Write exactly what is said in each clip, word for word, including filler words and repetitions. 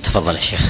تفضل يا شيخ.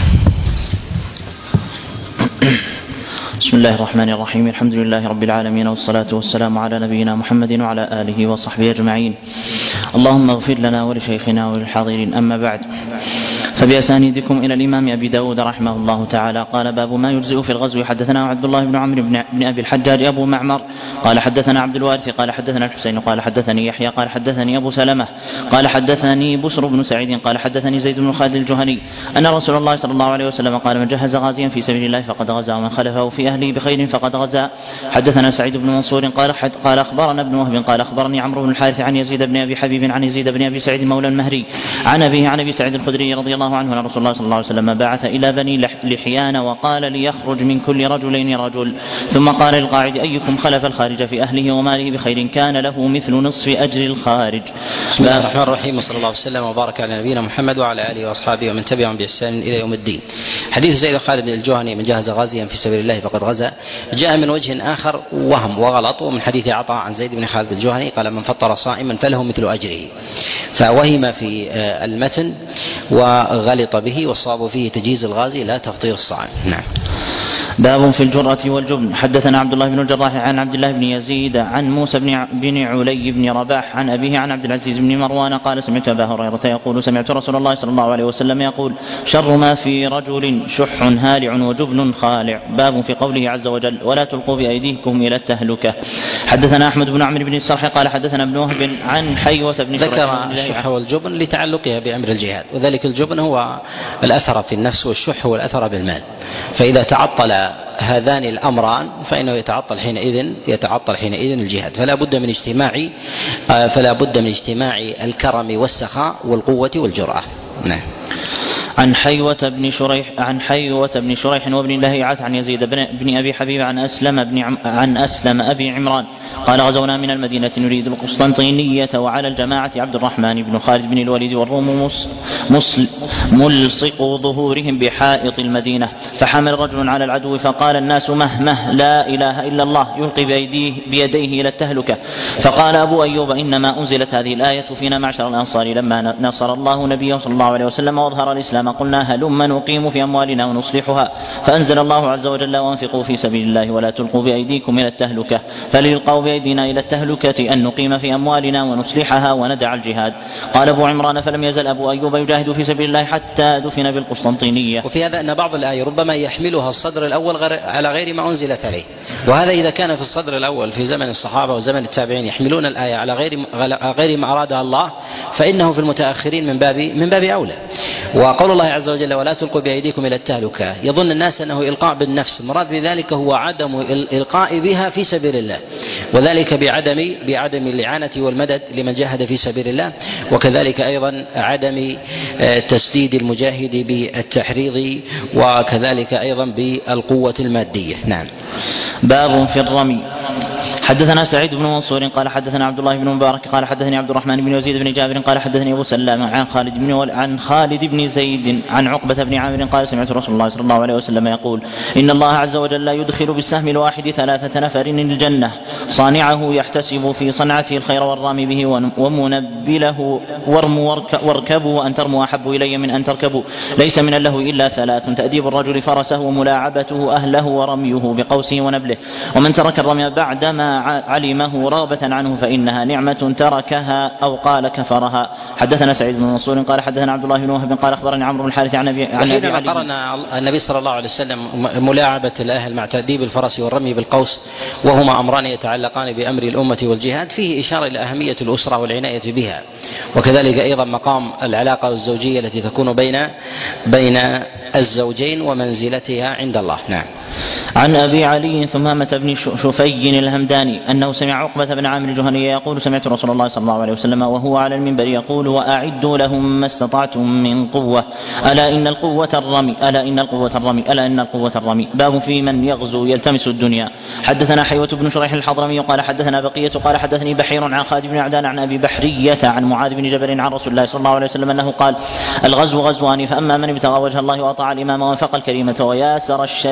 بسم الله الرحمن الرحيم. الحمد لله رب العالمين، والصلاة والسلام على نبينا محمد وعلى آله وصحبه أجمعين. اللهم اغفر لنا ولشيخنا وللحاضرين. أما بعد، فبأسانيدكم إلى الإمام أبي داود رحمه الله تعالى قال: باب ما يجزئ في الغزو. حدثنا عبد الله بن عمرو بن أبي الحجاج أبو معمر قال حدثنا عبد الوارث قال حدثنا الحسين قال حدثني يحيى قال حدثني أبو سلمة قال حدثني بسر بن سعيد قال حدثني زيد بن خالد الجهني أن رسول الله صلى الله عليه وسلم قال: من جهز غازيا في سبيل الله فقد غزا، ومن خلفه في أهله بخير فقد غزا. حدثنا سعيد بن منصور قال قال أخبرنا ابن وهب قال أخبرني عمرو بن الحارث عن يزيد بن أبي حبيب عن يزيد بن أبي سعيد مولى المهري عن أبيه عن أبي سعيد الخدري رضي الله عنه أن رسول الله صلى الله عليه وسلم بعث إلى بني لحيان وقال ليخرج من كل رجلين رجل، ثم قال للقاعد: أيكم خلف الخارج في أهله وماله بخير كان له مثل نصف أجر الخارج. بسم الله الرحمن الرحيم، وصلى الله وسلم وبارك على نبينا محمد وعلى آله وأصحابه ومن تبعهم بإحسان إلى يوم الدين. حديث زيد خالد بن الجهني: من جهز غازيا في سبيل الله فقد غزا، جاء من وجه آخر وهم وغلط، ومن حديث عطاء عن زيد بن خالد الجهني قال: من فطر صائما فله مثل أجره، فوهم في المتن وغلط به، والصواب فيه تجهيز الغازي لا تفطير الصائم. نعم. باب في الجرأة والجبن. حدثنا عبد الله بن الجراح عن عبد الله بن يزيد عن موسى بن علي بن رباح عن أبيه عن عبد العزيز بن مروان قال: سمعت أبا هريرة يقول: سمعت رسول الله صلى الله عليه وسلم يقول: شر ما في رجل شح هالع وجبن خالع. باب في قوله عز وجل: ولا تلقوا بأيديكم إلى التهلكة. حدثنا أحمد بن عمرو بن السرح قال حدثنا ابن وهب عن حيوة بن ذكر الشح والجبن لتعلقها بأمر الجهاد، وذلك الجبن هو الأثر في النفس، والشح هو الأثر بالمال، فإذا تعطل هذان الأمران فإنه يتعطل حينئذ يتعطل حينئذ الجهاد، فلا بد من اجتماع فلا بد من اجتماع الكرم والسخاء والقوة والجرأة. نعم. عن حيوة بن شريح عن حيوة بن شريح وابن لهيعة عن يزيد بن, بن أبي حبيب عن أسلم بن عم عن أسلم أبي عمران قال: غزونا من المدينة نريد القسطنطينية وعلى الجماعة عبد الرحمن بن خالد بن الوليد والروم ملصق ظهورهم بحائط المدينة، فحمل رجل على العدو فقال الناس: مه مه لا إله إلا الله، يلقي بيديه, بيديه إلى التهلكة. فقال أبو أيوب: إنما أنزلت هذه الآية فينا معشر الأنصار لما نصر الله نبيه صلى الله عليه وسلم وأظهر الإسلام، قلنا هلما نقيم في أموالنا ونصلحها، فأنزل الله عز وجل: وأنفقوا في سبيل الله ولا تلقوا بأيديكم إلى التهلكة، فليلقوا بأيدينا إلى التهلكة أن نقيم في أموالنا ونصلحها وندع الجهاد. قال أبو عمران: فلم يزل أبو أيوب يجاهد في سبيل الله حتى دفن بالقسطنطينية. وفي هذا أن بعض الآية ربما يحملها الصدر الأول على غير ما أنزلت عليه، وهذا إذا كان في الصدر الأول في زمن الصحابة وزمن التابعين يحملون الآية على غير غير ما أرادها الله، فإنه في المتأخرين من باب من باب أولى. وقول الله عز وجل: ولا تلقوا بأيديكم إلى التهلكة، يظن الناس أنه إلقاء بالنفس، المراد بذلك هو عدم الإلقاء بها في سبيل الله، وذلك بعدم بعدم الإعانة والمدد لمن جاهد في سبيل الله، وكذلك أيضا عدم تسديد المجاهد بالتحريض، وكذلك أيضا بالقوة المادية. نعم. باب في الرمي. حدثنا سعيد بن منصور قال حدثنا عبد الله بن مبارك قال حدثني عبد الرحمن بن يزيد بن جابر قال حدثني أبو سلام عن خالد بن عن خالد بن زيد عن عقبة بن عامر قال: سمعت رسول الله صلى الله عليه وسلم يقول: إن الله عز وجل يدخل بالسهم الواحد ثلاثة نفر الجنة، صانعه يحتسب في صنعته الخير والرامي به، ومنبله وارموا واركبوا، وأن ترموا أحب إلي من أن تركبوا، ليس من اللهو إلا ثلاث: تأديب الرجل فرسه وملاعبته أهله ورميه بقوسه ونبله، ومن ترك الرمي بعدما علمه رغبة عنه فإنها نعمة تركها أو قال كفرها. حدثنا سعيد بن منصور قال حدثنا عبد الله بن وهب قال أخبرني عمرو بن الحارث عن أبي عن أبي علي. قرن النبي صلى الله عليه وسلم ملاعبة الأهل مع تأديب الفرس والرمي بالقوس، وهما أمران يتعلقان بأمر الأمة والجهاد، فيه إشارة إلى أهمية الأسرة والعناية بها، وكذلك أيضا مقام العلاقة الزوجية التي تكون بين بين الزوجين ومنزلتها عند الله. نعم. عن أبي علي ثمامة بن شفي الهمداني أنه سمع عقبة بن عامر الجهني يقول: سمعت رسول الله صلى الله عليه وسلم وهو على المنبر يقول: وأعدوا لهم ما استطعتم من قوة، ألا إن القوة الرمي ألا إن القوة الرمي ألا إن القوة الرمي. باب في من يغزو يلتمس الدنيا. حدثنا حيوة بن شريح الحضرمي قال حدثنا بقية قال حدثني بحير عن خالد بن عدان عن أبي بحرية عن معاذ بن جبل عن رسول الله صلى الله عليه وسلم أنه قال: الغزو غزوان، فأما من ابتغى وجه الله وأطاع الإمام وانفق الكريمة وياسر الشريك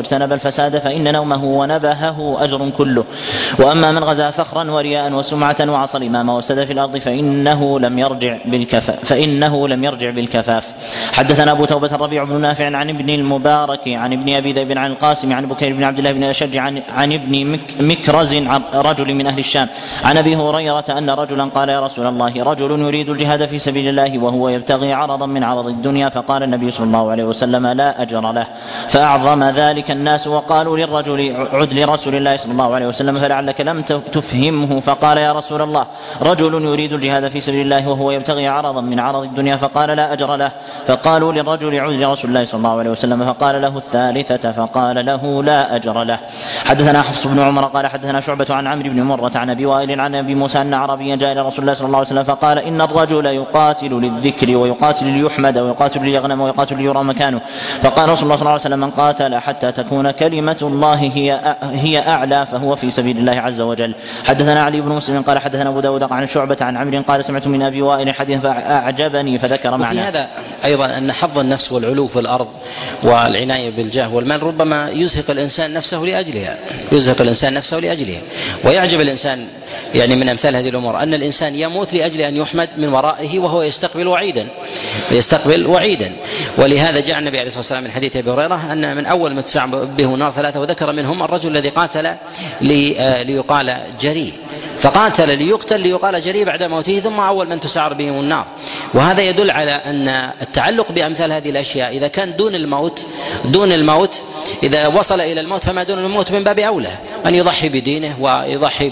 واجتنب الفساد فإن نومه ونبهه أجر كله. وأما من غزا فخرا ورياء وسمعة وعصى الإمام وافسد في الأرض فإنه لم يرجع بالكفاف فإنه لم يرجع بالكفاف. حدثنا أبو توبة الربيع بن نافع عن ابن المبارك عن ابن أبي ذئب عن القاسم عن بكير بن عبد الله بن الأشج عن, عن ابن مك مكرز عن رجل من أهل الشام عن أبي هريرة أن رجلا قال يا رسول الله رجل يريد الجهاد في سبيل الله وهو يبتغي عرضا من عرض الدنيا فقال النبي صلى الله عليه وسلم لا أجر له. فأعظم ذلك الناس وقالوا للرجل عد لرسول الله صلى الله عليه وسلم فلعلك لم تفهمه. فقال يا رسول الله رجل يريد الجهاد في سبيل الله وهو يبتغي عرضا من عرض الدنيا فقال لا أجر له. فقالوا للرجل عد لرسول الله صلى الله عليه وسلم فقال له الثالثة فقال له لا أجر له. حدثنا حفص بن عمر قال حدثنا شعبة عن عمرو بن مرة عن أبي وائل عن أبي موسى أن عربيا جاء إلى رسول الله صلى الله عليه وسلم فقال إن الرجل يقاتل للذكر ويقاتل ليحمد ويقاتل ليغنم ويقاتل ليرى مكانه. فقال رسول الله صلى الله عليه وسلم من قاتل حتى تكون كلمة الله هي هي أعلى فهو في سبيل الله عز وجل. حدثنا علي بن مسلم قال حدثنا أبو داود عن شعبة عن عمرو قال سمعت من أبي وائل حديث فأعجبني فذكر معناه. وفي هذا أيضا أن حظ النفس والعلو في الأرض والعناية بالجاه والمال ربما يزهق الإنسان نفسه لأجلها يزهق الإنسان نفسه لأجلها. ويعجب الإنسان يعني من أمثال هذه الأمور أن الإنسان يموت لأجل أن يحمد من ورائه وهو يستقبل وعيدا يستقبل وعيدا. ولهذا جاء النبي عليه الصلاة والسلام من حديث أبي هريرة أن من أول ما تسع به النار ثلاثة وذكر منهم الرجل الذي قاتل ليقال جريء فقاتل ليقتل ليقال جريء بعد موته ثم أول من تسعر بهم النار. وهذا يدل على أن التعلق بأمثال هذه الأشياء إذا كان دون الموت دون الموت إذا وصل إلى الموت فما دون الموت من باب أولى أن يضحي بدينه ويضحي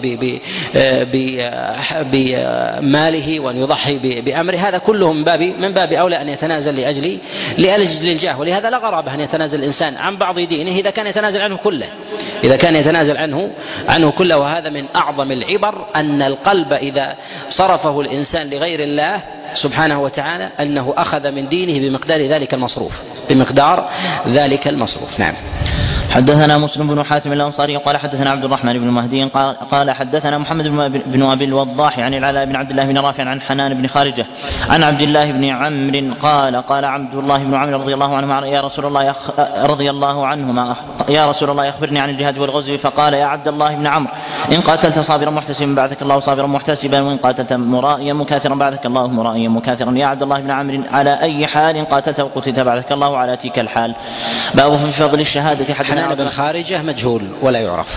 بماله وأن يضحي بأمره. هذا كله من باب من باب أولى أن يتنازل لأجل لأجل الجاه. ولهذا لا غرابة أن يتنازل الإنسان عن بعض دينه إذا كان يتنازل عنه كله إذا كان يتنازل عنه عنه كله. وهذا من أعظم العبر أن القلب إذا صرفه الإنسان لغير الله سبحانه وتعالى أنه أخذ من دينه بمقدار ذلك المصروف بمقدار ذلك المصروف. نعم. حدثنا مسلم بن حاتم الأنصاري قال حدثنا عبد الرحمن بن مهدي قال حدثنا محمد بن أبي الوضاح عن العلاء بن عبد الله بن رافع عن حنان بن خارجة عن عبد الله بن عمرو قال قال عبد الله بن عمرو رضي الله عنهما يا رسول الله يخ... رضي الله عنهما يا رسول الله أخبرني عن الجهاد والغزو. فقال يا عبد الله بن عمرو إن قاتلت صابرا محتسبا بعثك الله صابرا محتسبا وإن قاتلت مرائيا مكاثرا بعثك الله مرائيا مكاثرا. يا عبد الله بن عمرو على أي حال قاتلت وقتلت بعثك الله على تلك الحال. باب في فضل الشهادة. حدثنا حنان بن خارجة مجهول ولا يعرف.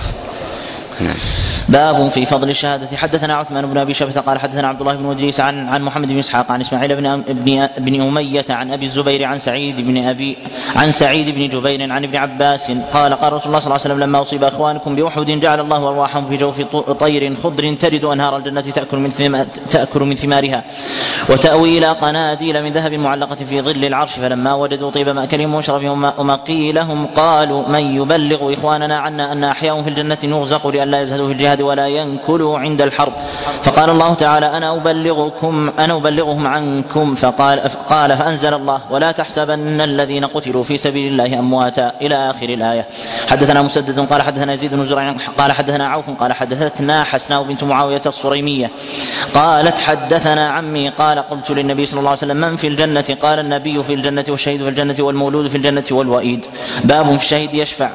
نعم. باب في فضل الشهادة. حدثنا عثمان بن أبي شبة قال حدثنا عبد الله بن إدريس عن عن محمد بن إسحاق عن إسماعيل بن ابن بن أمية عن أبي الزبير عن سعيد بن أبي عن سعيد بن جبير عن ابن عباس قال قال رسول الله صلى الله عليه وسلم لما أصيب أخوانكم بأحد جعل الله أرواحهم في جوف طير خضر ترد أنهار الجنة تأكل من تأكل من ثمارها وتأوي إلى قناديل من ذهب معلقة في ظل العرش فلما وجدوا طيب مأكلهم ومشربهم ومقيلهم قالوا من يبلغ إخواننا عنا أن أحياهم في الجنة نرزق لئلا يزهدوا في الجهاد ولا ينكلوا عند الحرب. فقال الله تعالى أنا أبلغكم أنا أبلغهم عنكم. فقال قال فأنزل الله ولا تحسبن الذين قتلوا في سبيل الله أمواتا إلى آخر الآية. حدثنا مسدد قال حدثنا يزيد بن زرع قال حدثنا عوف قال حدثتنا حسناء بنت معاوية الصريمية قالت حدثنا عمي قال قلت للنبي صلى الله عليه وسلم من في الجنة؟ قال النبي في الجنة والشهيد في الجنة والمولود في الجنة والوئيد. باب في الشهيد يشفع.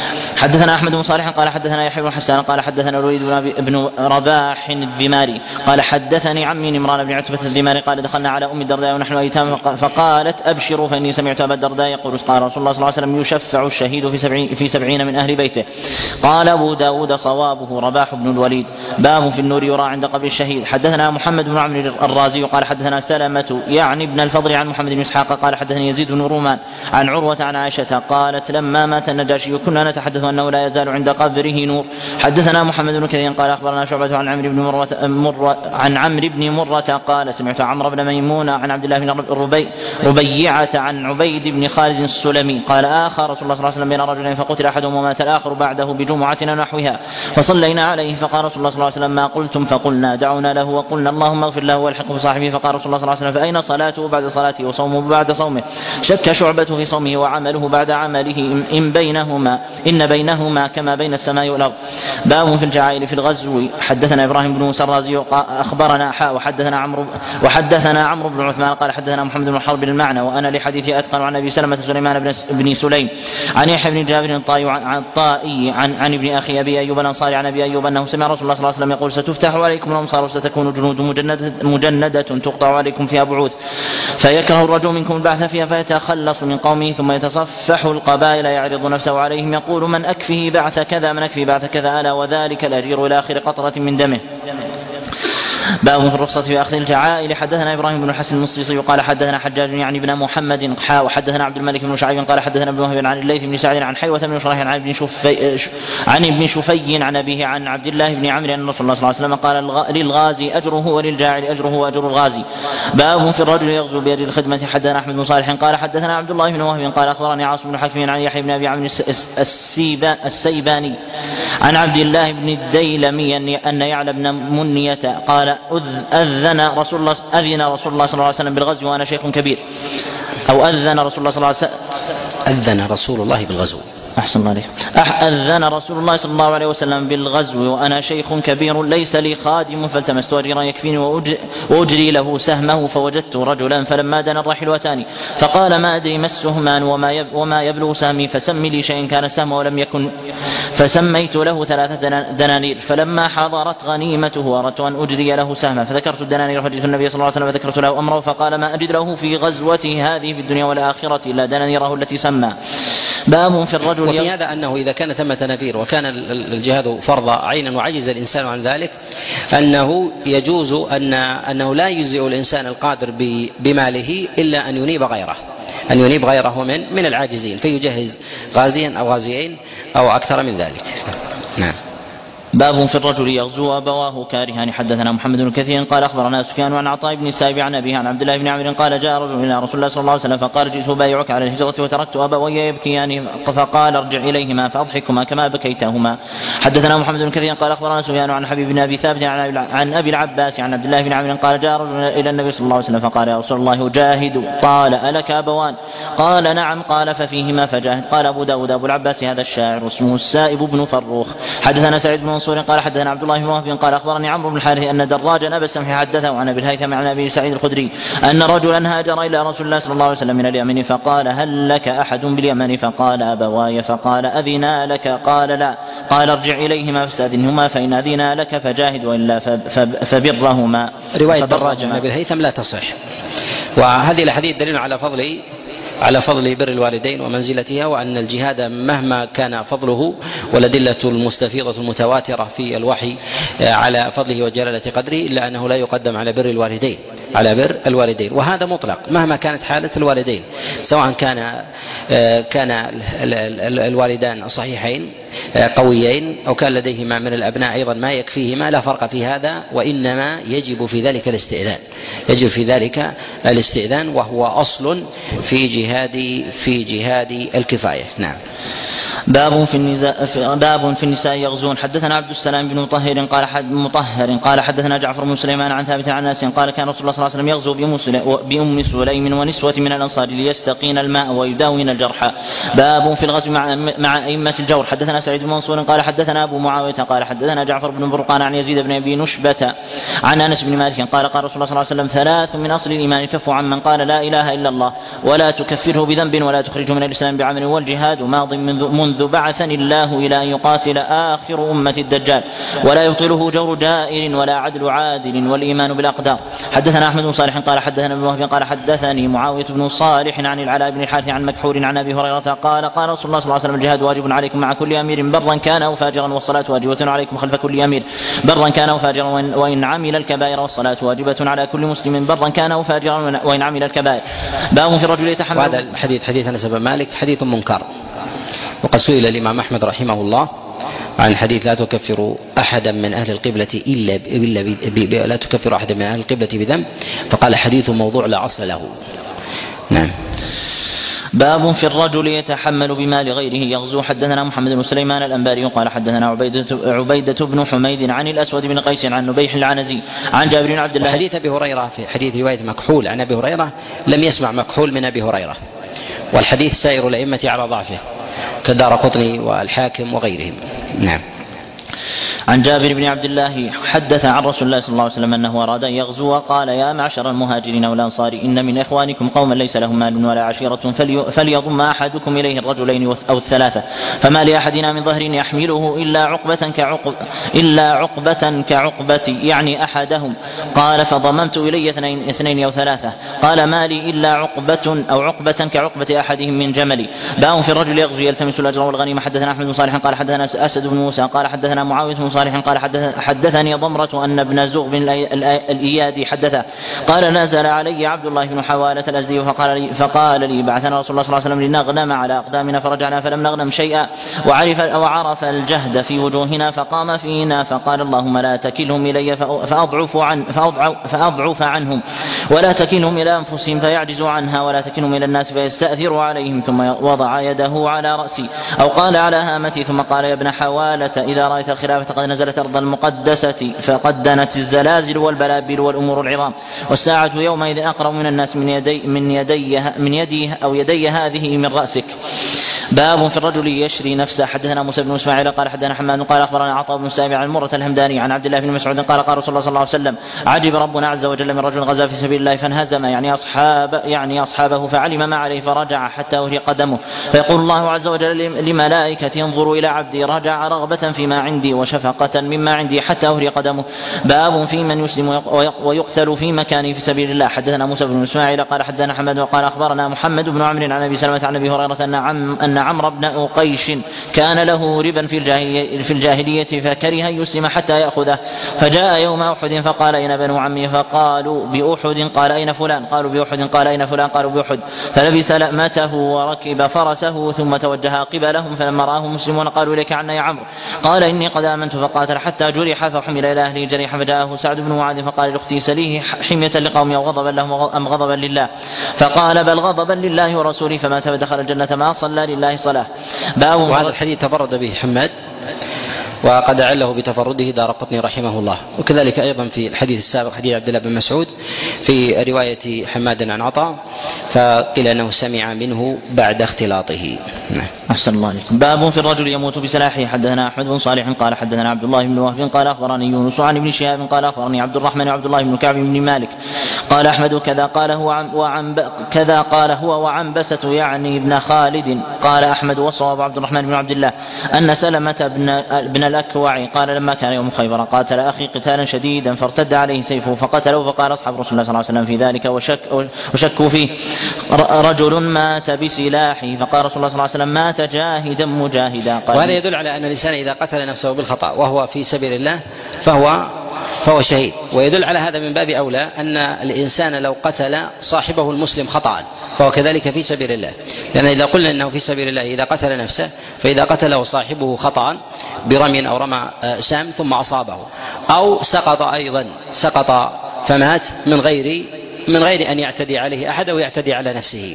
حدثنا أحمد بن صالح قال حدثنا يحيى بن حسان قال حدثنا الوليد بن رباح الذماري قال حدثني عمي نمران بن عتبة الذماري قال دخلنا على أم الدرداء ونحن أيتام فقالت أبشروا فإني سمعت أبا الدرداء يقول قال رسول الله صلى الله عليه وسلم يشفع الشهيد في سبعين, في سبعين من أهل بيته. قال أبو داود صوابه رباح بن الوليد. باب في النور يرى عند قبر الشهيد. حدثنا محمد بن عمرو الرازي قال حدثنا سلمة يعني ابن الفضل عن محمد بن إسحاق قال حدثني يزيد بن رومان عن عروة عن عائشة قالت لما مات النجاشي كنا نتحدث أنه لا يزال عند قبره نور. حدثنا محمد بن كثير قال أخبرنا شعبة عن عمرو بن مرة, مرة عن عمرو بن مرة قال سمعت عمرو بن ميمون عن عبد الله بن ربي ربيعة عن عبيد بن خالد السلمي قال آخر رسول الله صلى الله عليه وسلم بين رجلين فقتل أحدهم ومات الآخر بعده بجمعتنا نحوها فصلينا عليه فقال رسول الله صلى الله عليه وسلم ما قلتم؟ فقلنا دعونا له وقلنا اللهم اغفر له والحقه بصاحبه. فقال رسول الله صلى الله عليه وسلم فأين صلاته بعد صلاته وصومه بعد صومه؟ شك شعبة في صومه وعمله بعد عمله إن بينهما إن بينهما كما بين السماء والأرض. باب في الجعائل في الغزو. حدثنا إبراهيم بن موسى الرازي أخبرنا حاء وحدثنا عمرو وحدثنا عمرو بن عثمان قال حدثنا محمد بن حرب المعنى وأنا لحديثي أتقن عن أبي سلمة سليمان بن سليم عن يحيى بن جابر الطائي عن الطائي عن, عن ابن أخي أبي أيوب الأنصاري عن أبي أيوب أنه سمع رسول الله صلى الله عليه وسلم يقول ستفتح عليكم الأمصار وستكون جنود مجندة, مجندة تقطع عليكم فيها بعوث فيكره الرجل منكم البعث فيها فيتخلص من قومه ثم يتصفح القبائل يعرض نفسه عليهم يقول من أكفه بعث كذا من أكفه بعث كذا ألا وذلك الأجير إلى آخر قطرة من دمه. باب في الرخصة في أخذ الجعائل. حدثنا إبراهيم بن الحسن المصري قال حدثنا حجاج يعني بن محمد حا وحدثنا عبد الملك بن شعيب قال حدثنا ابن وهب عن الليث بن سعد عن حيوة بن شريح عن ابن شفي عن ابن شفي عن أبيه عن عبد الله بن عمرو أن رسول الله صلى الله عليه وسلم قال للغازي أجره وللجاعل أجره وأجر الغازي. باب في الرجل يغزو بيد الخدمة. حدثنا أحمد بن صالح قال حدثنا عبد الله بن وهب قال أخبرني عاصم بن حكيم عن يحيى بن أبي عمرو السيباني عن عبد الله بن الديلمي أن يعلى بن منية قال أذن رسول الله أذن رسول الله صلى الله عليه وسلم بالغزو وأنا شيخ كبير أو أذن رسول الله صلى الله عليه وسلم أذن رسول الله بالغزو أحسن الله عليك. أذن رسول الله صلى الله عليه وسلم بالغزو وأنا شيخ كبير ليس لي خادم فالتمست أجرا يكفيني وأجري له سهمه فوجدت رجلا فلما دنا الرحل أتاني فقال ما أدري ما السهمان وما يبلغ سهمي فسم لي شيء كان سهمه ولم يكن فسميت له ثلاثة دنانير فلما حضرت غنيمته أردت أن أجري له سهمه فذكرت الدنانير فجئت النبي صلى الله عليه وسلم فذكرت له أمره فقال ما أجد له في غزوته هذه في الدنيا والآخرة إلا دنانيره التي سمى. باب في الرجل. وفي هذا أنه إذا كان ثمة نذير وكان الجهاد فرض عينا وعجز الإنسان عن ذلك أنه يجوز أن أنه لا يجزئ الإنسان القادر بماله إلا أن ينيب غيره أن ينيب غيره من من العاجزين فيجهز غازيا أو غازيين أو أكثر من ذلك. نعم. باب في الرجل يغزو أبواه كارهان. حدثنا محمد بن كثير قال أخبرنا سفيان عن عطاء بن السائب عن أبيه عن عبد الله بن عمرو قال جاء رجل إلى رسول الله صلى الله عليه وسلم فقال جئت أبايعك على الهجرة وتركت أبوي يبكيان فقال ارجع إليهما فأضحكهما كما بكيتهما. حدثنا محمد بن كثير قال أخبرنا سفيان عن حبيب بن أبي ثابت عن أبي العباس عن عبد الله بن عمرو قال جاء رجل إلى النبي صلى الله عليه وسلم فقال يا رسول الله أجاهد قال ألك أبوان قال نعم قال ففيهما فجاهد. قال أبو داود أبو العباس هذا الشاعر اسمه السائب بن فروخ. حدثنا سعيد بن منصور قال حدثنا عبد الله بن وهب قال أخبرني عمرو بن الحارث أن دراجا أبا السمح حدثه عن أبي الهيثم عن أبي سعيد الخدري أن رجلا هاجر إلى رسول الله صلى الله عليه وسلم من اليمن فقال هل لك أحد باليمن فقال أبواي فقال أذنا لك قال لا قال ارجع إليهما فاستأذنهما فإن أذنا لك فجاهد وإلا فبرهما. رواية دراجة عن أبي الهيثم لا تصح. وهذه الحديث دليل على فضل على فضل بر الوالدين ومنزلتها وأن الجهاد مهما كان فضله والأدلة المستفيضة المتواترة في الوحي على فضله وجلالة قدره إلا أنه لا يقدم على بر الوالدين على بر الوالدين وهذا مطلق مهما كانت حالة الوالدين سواء كان كان الوالدان صحيحين قويين أو كان لديهما من الأبناء أيضا ما يكفيهما لا فرق في هذا وإنما يجب في ذلك الاستئذان يجب في ذلك الاستئذان وهو أصل في جهاد في جهاد الكفاية. نعم. باب في النساء باب في النساء يغزون. حدثنا عبد السلام بن مطهر قال حد مطهر قال حدثنا جعفر بن سليمان عن ثابت عن انس قال كان رسول الله صلى الله عليه وسلم يغزو بأم سليم ونسوة من الأنصار ليستقين الماء ويداوين الجرحى. باب في الغزو مع مع أئمة الجور. حدثنا سعيد بن منصور قال حدثنا أبو معاوية قال حدثنا جعفر بن برقان عن يزيد بن أبي نشبة عن أنس بن مالك قال قال رسول الله صلى الله عليه وسلم ثلاث من أصل الإيمان كف عن من قال لا إله إلا الله ولا تكفره بذنب ولا تخرجه من الإسلام بعمل والجهاد ماض منذ بعثني الله إلى أن يقاتل آخر أمة الدجال ولا يبطله جور جائر ولا عدل عادل والإيمان بالأقدار. حدثنا أحمد بن صالح قال حدثنا ابن وهب قال حدثني معاوية بن صالح عن العلاء بن الحارث عن مكحول عن أبي هريرة قال قال رسول الله صلى الله عليه وسلم الجهاد واجب عليكم مع كل أمير برا كان أو فاجرا والصلاة واجبة عليكم خلف كل أمير برا كان أو فاجرا وإن عمل الكبائر والصلاة واجبة على كل مسلم برا كان أو فاجرا وإن عمل الكبائر. باب في الرجل يتحمل. وهذا الحديث حديث أنس بن مالك حديث منكر وقد سئل الإمام أحمد رحمه الله عن حديث لا تكفر أحدا من أهل القبلة إلا, إلا ب... ب... لا تكفر أحدا من أهل القبلة بذنب فقال حديث موضوع لا أصل له. نعم. باب في الرجل يتحمل بمال غيره يغزو. حدثنا محمد بن سليمان الأنباري قال حدثنا عبيدة, عبيدة بن حميد عن الأسود بن قيس عن نبيح العنزي عن جابر بن عبد الله. حديث أبي هريرة في حديث رواية مكحول عن أبي هريرة لم يسمع مكحول من أبي هريرة والحديث سائر الأئمة على ضعفه كدار قطني والحاكم وغيرهم. نعم. عن جابر بن عبد الله حدث عن رسول الله صلى الله عليه وسلم أنه أراد أن يغزو وقال يا معشر المهاجرين والأنصار إن من إخوانكم قوما ليس لهم مال ولا عشيرة فليضم أحدكم إليه الرجلين أو الثلاثة فما لأحدنا من ظهر يحمله إلا عقبة كعقب إلا عقبة كعقبة يعني أحدهم قال فضممت إلي اثنين, اثنين أو ثلاثة قال ما لي إلا عقبة أو عقبة كعقبة أحدهم من جملي. باب في الرجل يغزو يلتمس الأجر والغنيمة. حدثنا أحمد بن صالح قال حدثنا أسد بن موسى قال حدثنا معاوية بن صالح قال حدثني ضمرة أن ابن زغ بن الإيادي حدثه قال نزل علي عبد الله بن حوالة الأزدي فقال لي, فقال لي بعثنا رسول الله صلى الله عليه وسلم لنغنم على أقدامنا فرجعنا فلم نغنم شيئا وعرف, وعرف الجهد في وجوهنا فقام فينا فقال اللهم لا تكلهم إلي فأضعف, عن فأضعف عنهم ولا تكلهم إلى أنفسهم فيعجزوا عنها ولا تكلهم إلى الناس فيستأثروا عليهم ثم وضع يده على رأسي أو قال على هامتي ثم قال يا ابن حوالة إذا رأيت الخلافة قد نزلت أرض المقدسة فقد دنت الزلازل والبلابل والأمور العظام والساعة يومئذ أقرب من الناس من يدي, من يدي, من يدي أو يدي هذه من رأسك. باب في الرجل يشري نفسه. حدثنا موسى بن اسماعيل قال حدثنا حماد قال اخبرنا عطاء بن سائب عن مرة الهمداني عن عبد الله بن مسعود قال قال رسول الله صلى الله عليه وسلم عجب ربنا عز وجل من رجل غزا في سبيل الله فانهزم يعني اصحاب يعني اصحابه فعلم ما عليه فرجع حتى وهي قدمه فيقول الله عز وجل لملائكة انظروا الى عبدي رجع رغبة فيما عندي وشفقة مما عندي حتى وهي قدمه. باب في من يسلم ويقتل في مكانه في سبيل الله. حدثنا موسى بن اسماعيل قال حدثنا حماد وقال اخبرنا محمد بن عمرو عن ابي سلمة عن ابي هريرة ان عم ان عمرو بن أقيش كان له ربا في الجاهلية, في الجاهلية فكره أن يسلم حتى يأخذه فجاء يوم أحد فقال أين بنو عمي فقالوا بأحد قال أين فلان قالوا بأحد قال أين فلان قالوا بأحد فلبس لأمته وركب فرسه ثم توجه قبلهم فلما رآه مسلمون قالوا لك عنا يا عمرو قال إني قد آمنت فقاتل حتى جرح فحمل إلى أهله جريحا فجاءه سعد بن معاذ فقال لأختي سليه حمية لقوم أو غضبا لهم أم غضبا لله فقال بل غضبا لله ورسوله فمات فدخل الجنة ما صلى لله صلاة. وهذا الحديث تفرد به حماد وقد أعله بتفرده دارقطني رحمه الله. وكذلك أيضا في الحديث السابق حديث عبد الله بن مسعود في رواية حماد عن عطاء فقيل أنه سمع منه بعد اختلاطه. أحسن الله عليكم. باب في الرجل يموت بسلاحه. حدثنا أحمد بن صالح قال حدثنا عبد الله بن وهب قال أخبرني يونس عن ابن شهاب قال أخبرني عبد الرحمن وعبد الله بن كعب بن مالك قال أحمد كذا قال هو وعن كذا قال هو وعنبسة يعني ابن خالد قال أحمد والصواب عبد الرحمن بن عبد الله أن سلمة بن بن الأكوع قال لما كان يوم خيبر قاتل أخي قتالا شديدا فارتد عليه سيفه فقتله فقال أصحاب رسول الله صلى الله عليه وسلم في ذلك وشك وشكوا فيه رجل مات بسلاحه فقال رسول الله صلى الله عليه وسلم مات جاهدا مجاهدا. وهذا يدل على أن الإنسان إذا قتل نفسه بالخطأ وهو في سبيل الله فهو فهو شهيد. ويدل على هذا من باب أولى أن الإنسان لو قتل صاحبه المسلم خطأ فهو كذلك في سبيل الله، لأن إذا قلنا أنه في سبيل الله إذا قتل نفسه فإذا قتله صاحبه خطأ برمي أو رمى سام ثم أصابه أو سقط أيضا سقط فمات من غير من غير أن يعتدي عليه أحد أو يعتدي على نفسه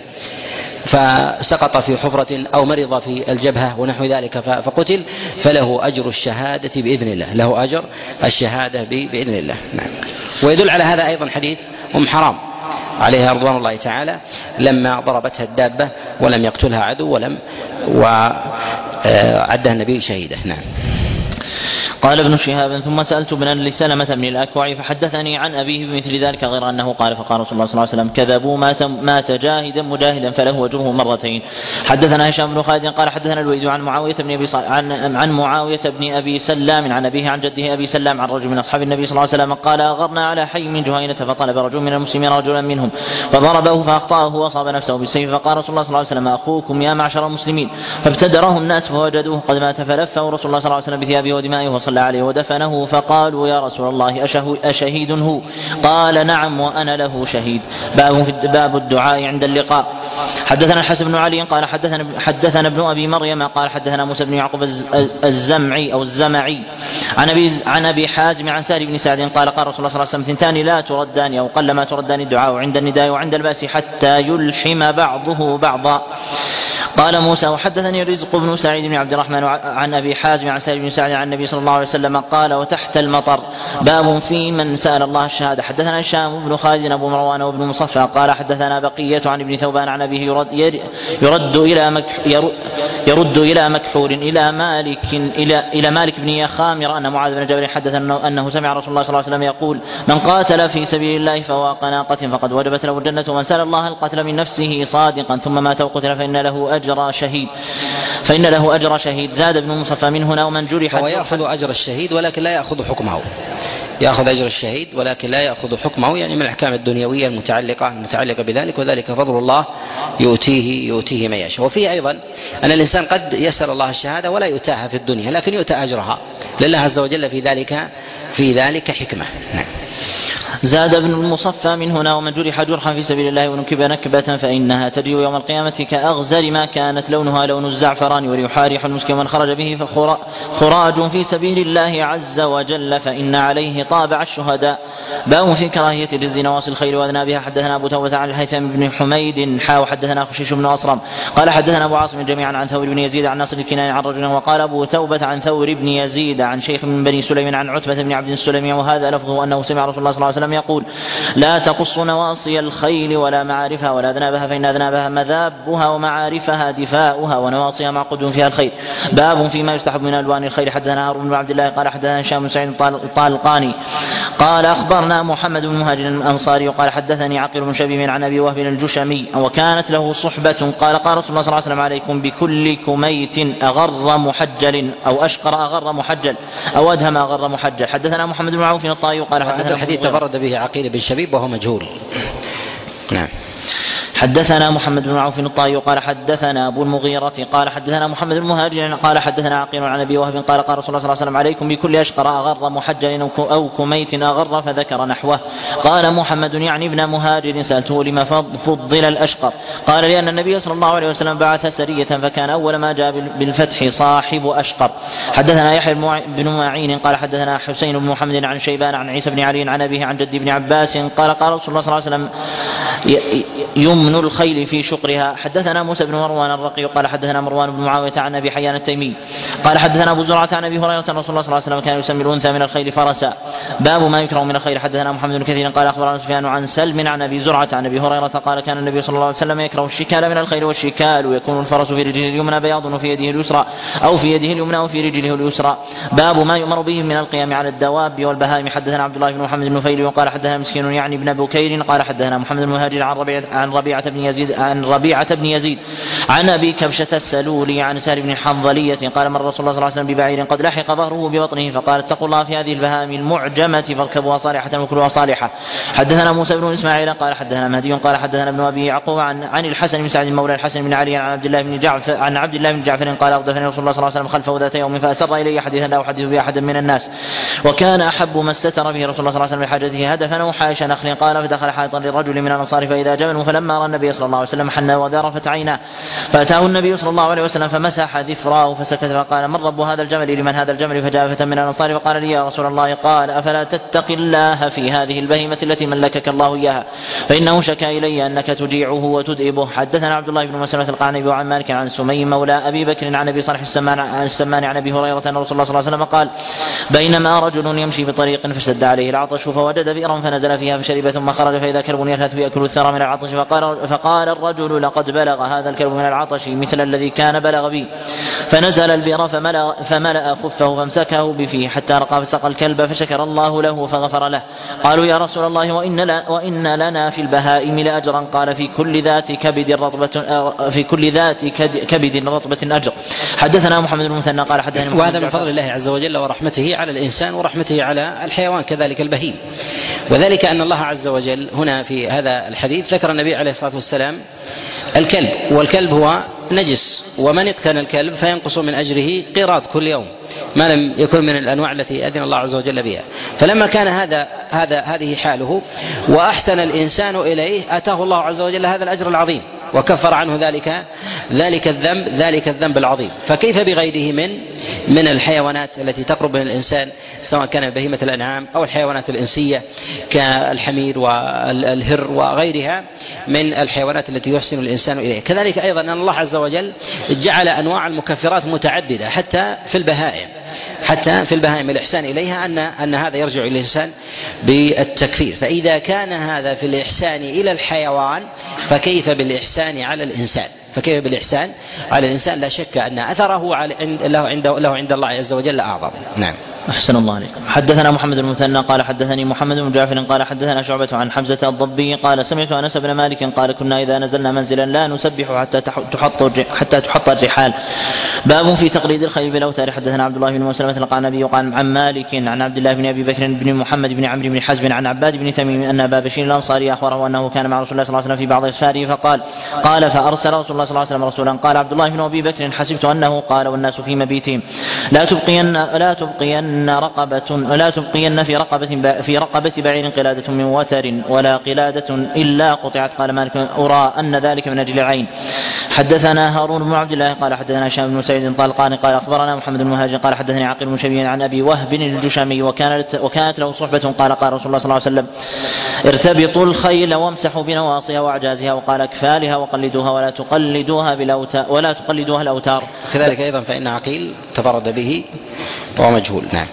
فسقط في حفرة أو مرض في الجبهة ونحو ذلك فقتل فله أجر الشهادة بإذن الله له أجر الشهادة بإذن الله. نعم. ويدل على هذا أيضا حديث أم حرام عليها رضوان الله تعالى لما ضربتها الدابة ولم يقتلها عدو ولم وعدها النبي شهيدا. نعم. قال ابن شهاب ثم سألت ابن لسلمة بن الأكوع فحدثني عن أبيه بمثل ذلك غير أنه قال فقال رسول الله صلى الله عليه وسلم كذبوا مات, مات جاهدا مجاهدا فله أجره مرتين. حدثنا هشام بن خالد قال حدثنا الوليد عن معاوية بن أبي عن, عن معاوية بن أبي سلام عن أبيه عن جده أبي سلام عن رجل من أصحاب النبي صلى الله عليه وسلم قال أغرنا على حي من جهينة فطلب رجل من المسلمين رجلا منهم فضربه فأخطأه وأصاب نفسه بالسيف فقال رسول الله صلى الله عليه وسلم أخوكم يا معشر المسلمين فابتدره الناس فوجدوه قد مات فلفه رسول الله صلى الله عليه وسلم بثيابه ودمائه وصلى عليه ودفنه فقالوا يا رسول الله أشهيد هو قال نعم وأنا له شهيد. باب, في باب الدعاء عند اللقاء. حدثنا الحسن بن علي قال حدثنا, حدثنا ابن أبي مريم قال حدثنا موسى بن يعقوب الزمعي أو الزمعي عن أبي, عن أبي حازم عن سهل بن سعد قال قال رسول الله صلى الله عليه وسلم ثنتان لا تردان أو قل ما تردان الدعاء عند النداء وعند الباس حتى يلحم بعضه بعضا. قال موسى وحدثني رزق بن سعيد بن عبد الرحمن عن أبي حازم عن سهل بن سعد عن النبي صلى الله عليه وسلم قال وتحت المطر باب في من سأل الله الشهادة. حدثنا هشام بن خالد أبو مروان وابن مصفى قال حدثنا بقية عن ابن ثوبان عن أبيه يرد, يرد إلى مكح يرد إلى مكحول إلى مالك إلى إلى مالك بن يخامر أن معاذ بن جبل حدث أنه سمع رسول الله صلى الله عليه وسلم يقول من قاتل في سبيل الله فواق ناقة فقد وجبت له الجنة ومن سأل الله القتل من نفسه صادقا ثم مات وقتل فإن له أجر شهيد فإن له أجر شهيد. زاد ابن مصفى من هنا ومن جرح هو يأخذ أجر الشهيد ولكن لا يأخذ حكمه، يأخذ أجر الشهيد ولكن لا يأخذ حكمه، يعني من الأحكام الدنيوية المتعلقة المتعلقة بذلك، وذلك فضل الله يؤتيه يؤتيه من يشاء. وفيه أيضا أن الإنسان قد يسأل الله الشهادة ولا يؤتاها في الدنيا لكن يؤتى أجرها لله عز وجل في ذلك في ذلك حكمة. نعم. زاد ابن المصفى من هنا ومن جرح جرحا في سبيل الله ونكب نكبة فإنها تجيء يوم القيامة كأغزل ما كانت لونها لون الزعفران وريحها ريح المسك ومن خرج به فخراج في سبيل الله عز وجل فإن عليه طابع الشهداء. باب في كراهية رز نواصي الخيل وأذنابها. حدثنا أبو توبة عن الهيثم بن حميد حا حدثنا خشيش بن أصرم قال حدثنا أبو عاصم جميعا عن ثور بن يزيد عن ناصر الكناني عن رجل وقال أبو توبة عن ثور بن يزيد عن شيخ من بني سليم عن عتبة بن عبد السلمي وهذا لفظه أنه سمع رسول الله صلى الله عليه وسلم يقول لا تقص نواصي الخيل ولا معارفها ولا أذنابها فإن أذنابها مذابها ومعارفها دفاؤها ونواصيها معقود فيها الخير. باب فيما يستحب من ألوان الخير. حدثنا هارون بن عبد الله قال حدثنا هشام بن سعيد الطالقاني قال أخبرنا محمد بن مهاجر الأنصاري وقال حدثني عقيل بن شبيب عن أبي وهب الجشمي وكانت له صحبة قال قال رسول الله صلى الله عليه وسلم عليكم بكل كميت أغر محجل أو أشقر أغر محجل أو أدهم أغر محجل. حدثنا محمد بن عوف الطائي قال حدثنا الحديث تفرد به عقيل بن شبيب وهو مجهول. نعم. حدثنا محمد بن عوف الطائي قال حدثنا أبو المغيرة قال حدثنا محمد بن مهاجر قال حدثنا عقيل عن أبي وهب قال قال رسول الله صلى الله عليه وسلم عليكم بكل أشقر أغر محجل أو كميت أغر فذكر نحوه. قال محمد يعني ابن مهاجر سألته لما فضل الأشقر قال لأن النبي صلى الله عليه وسلم بعث سرية فكان أول ما جاء بالفتح صاحب أشقر. حدثنا يحيى بن معين قال حدثنا حسين بن محمد عن شيبان عن عيسى بن علي عن أبيه عن جد بن عباس قال قال رسول الله صلى الله عليه وسلم يمن الخيل في شقرها. حدثنا موسى بن مروان الرقي قال حدثنا مروان بن معاوية عن أبي حيان التيمي قال حدثنا أبو زرعة عن أبي هريرة رسول الله صلى الله عليه وسلم كان يسمي الأنثى من الخيل فرسا. باب ما يكره من الخيل. حدثنا محمد بن كثير قال أخبرنا سفيان عن سلم عن أبي زرعة عن أبي هريرة قال كان النبي صلى الله عليه وسلم يكره الشكال من الخيل والشكال ويكون الفرس في رجله اليمنى بياض وفي يده اليسرى أو في يده اليمنى وفي رجله اليسرى. باب ما يؤمر به من القيام على الدواب والبهائم. حدثنا عبد الله بن محمد بن نفيل وقال حدثنا مسكين يعني ابن بكير قال حدثنا محمد بن مهاجر عن ربيعة عن ربيعة بن يزيد عن ربيعة بن يزيد عن أبي كبشة السلولي عن سهل بن حنظلية قال مر رسول الله صلى الله عليه وسلم ببعير قد لحق ظهره ببطنه فقال اتقوا الله في هذه البهائم المعجمة فاركبوها صالحة وكلوها صالحة. حدثنا موسى بن إسماعيل قال حدثنا مهدي قال حدثنا ابن أبي يعقوب عن عن الحسن بن سعد مولى الحسن بن علي عن عبد الله بن جعفر عن عبد الله بن جعفر قال أغدفني رسول الله صلى الله عليه وسلم خلفه ذات يوم فأسر إلي حديثا لا أحدث به أحدا من الناس وكان أحب ما استتر به رسول الله صلى الله عليه وسلم لحاجته هدفا أو حائش نخل قال فدخل حائطا للرجل من الأنصار فإذا جبل فلما رأى النبي صلى الله عليه وسلم حنى وذرفت عيناه فأتاه النبي صلى الله عليه وسلم فمسح ذفراه فسكت فقال من رب هذا الجمل لمن هذا الجمل فجاء فتى من الأنصار وقال لي يا رسول الله قال أفلا تتقي الله في هذه البهيمة التي ملكك الله إياها فإنه شكا إلي أنك تجيعه وتدئبه. حدثنا عبد الله بن مسلمة القعنبي وعن مالك عن سمي مولى أبي بكر عن أبي صالح السمان عن السمان عن أبي هريرة أن رسول الله صلى الله عليه وسلم قال بينما رجل يمشي بطريق فاشتد عليه العطش فوجد بئرا فنزل فيها فشرب ثم خرج فإذا كلب يلهث يأكل الثرى من العطش فقال, فقال الرجل لقد بلغ هذا الكلب من العطش مثل الذي كان بلغ بي فنزل البئر فملأ, فملأ خفه فامسكه بفيه حتى رقى فسقى الكلب فشكر الله له فغفر له. قالوا يا رسول الله وإن, لا وإن لنا في البهائم لأجرا قال في كل ذات كبد رطبة في كل ذات كبد رطبة أجر. حدثنا محمد بن مثنى قال حدثنا وهذا من فضل الله عز وجل ورحمته على الإنسان ورحمته على الحيوان كذلك البهيم، وذلك أن الله عز وجل هنا في هذا الحديث ذكر النبي عليه الصلاة والسلام الكلب، والكلب هو نجس ومن اقتنى الكلب فينقص من أجره قيراط كل يوم ما لم يكن من الأنواع التي أذن الله عز وجل بها. فلما كان هذا هذا هذه حاله وأحسن الإنسان إليه آتاه الله عز وجل هذا الأجر العظيم وكفر عنه ذلك ذلك الذنب ذلك الذنب العظيم. فكيف بغيره من من الحيوانات التي تقرب من الإنسان، سواء كان بهيمة الأنعام أو الحيوانات الإنسية كالحمير والهر وغيرها من الحيوانات التي يحسن الإنسان إليها. كذلك أيضا أن الله عز وجل جعل أنواع المكفرات متعددة حتى في البهائم حتى في البهائم الإحسان إليها أن أن هذا يرجع إلى الإنسان بالتكفير. فإذا كان هذا في الإحسان إلى الحيوان فكيف بالإحسان على الإنسان فكيف بالإحسان على الإنسان لا شك أن أثره له عند له عند الله عز وجل أعظم. نعم. أحسن الله عليكم. حدثنا محمد بن المثنى قال حدثني محمد بن جعفر قال حدثنا شعبة عن حمزة الضبي قال سمعت أنس بن مالك قال كنا إذا نزلنا منزلا لا نسبح حتى تحط حتى تحط الرحال. باب في تقليد الخيل بالأوتار. حدثنا عبد الله بن مسلمة قال النبي قال عن مالك عن عبد الله بن أبي بكر بن محمد بن عمرو بن حزم عن عباد بن تميم أن أبا بشير الأنصاري أخبره أنه كان مع رسول الله صلى الله عليه وسلم في بعض أسفاره فقال قال فأرسل رسول الله صلى الله عليه وسلم رسولا قال عبد الله بن أبي بكر حسبت أنه قال والناس في مبيتهم لا تبقين لا تبقين رقبة لا تبقين في رقبة في رقبة بعير قلادة من وتر ولا قلادة إلا قطعت. قال مالك أرى أن ذلك من أجل العين. حدثنا هارون بن عبد الله قال حدثنا هشام بن سعيد الطلقاني قال أخبرنا محمد بن مهاجر قال حدثني عقيل بن شبيب عن أبي وهب الجشمي وكانت وكانت له صحبة قال قال رسول الله صلى الله عليه وسلم ارتبطوا الخيل وامسحوا بنواصيها وأعجازها وقال كفالها وقلدوها ولا تقلدوها بالأوتار ولا تقلدوها الأوتار. كذلك أيضا فإن عقيل تفرد به وهو مجهول. نعم.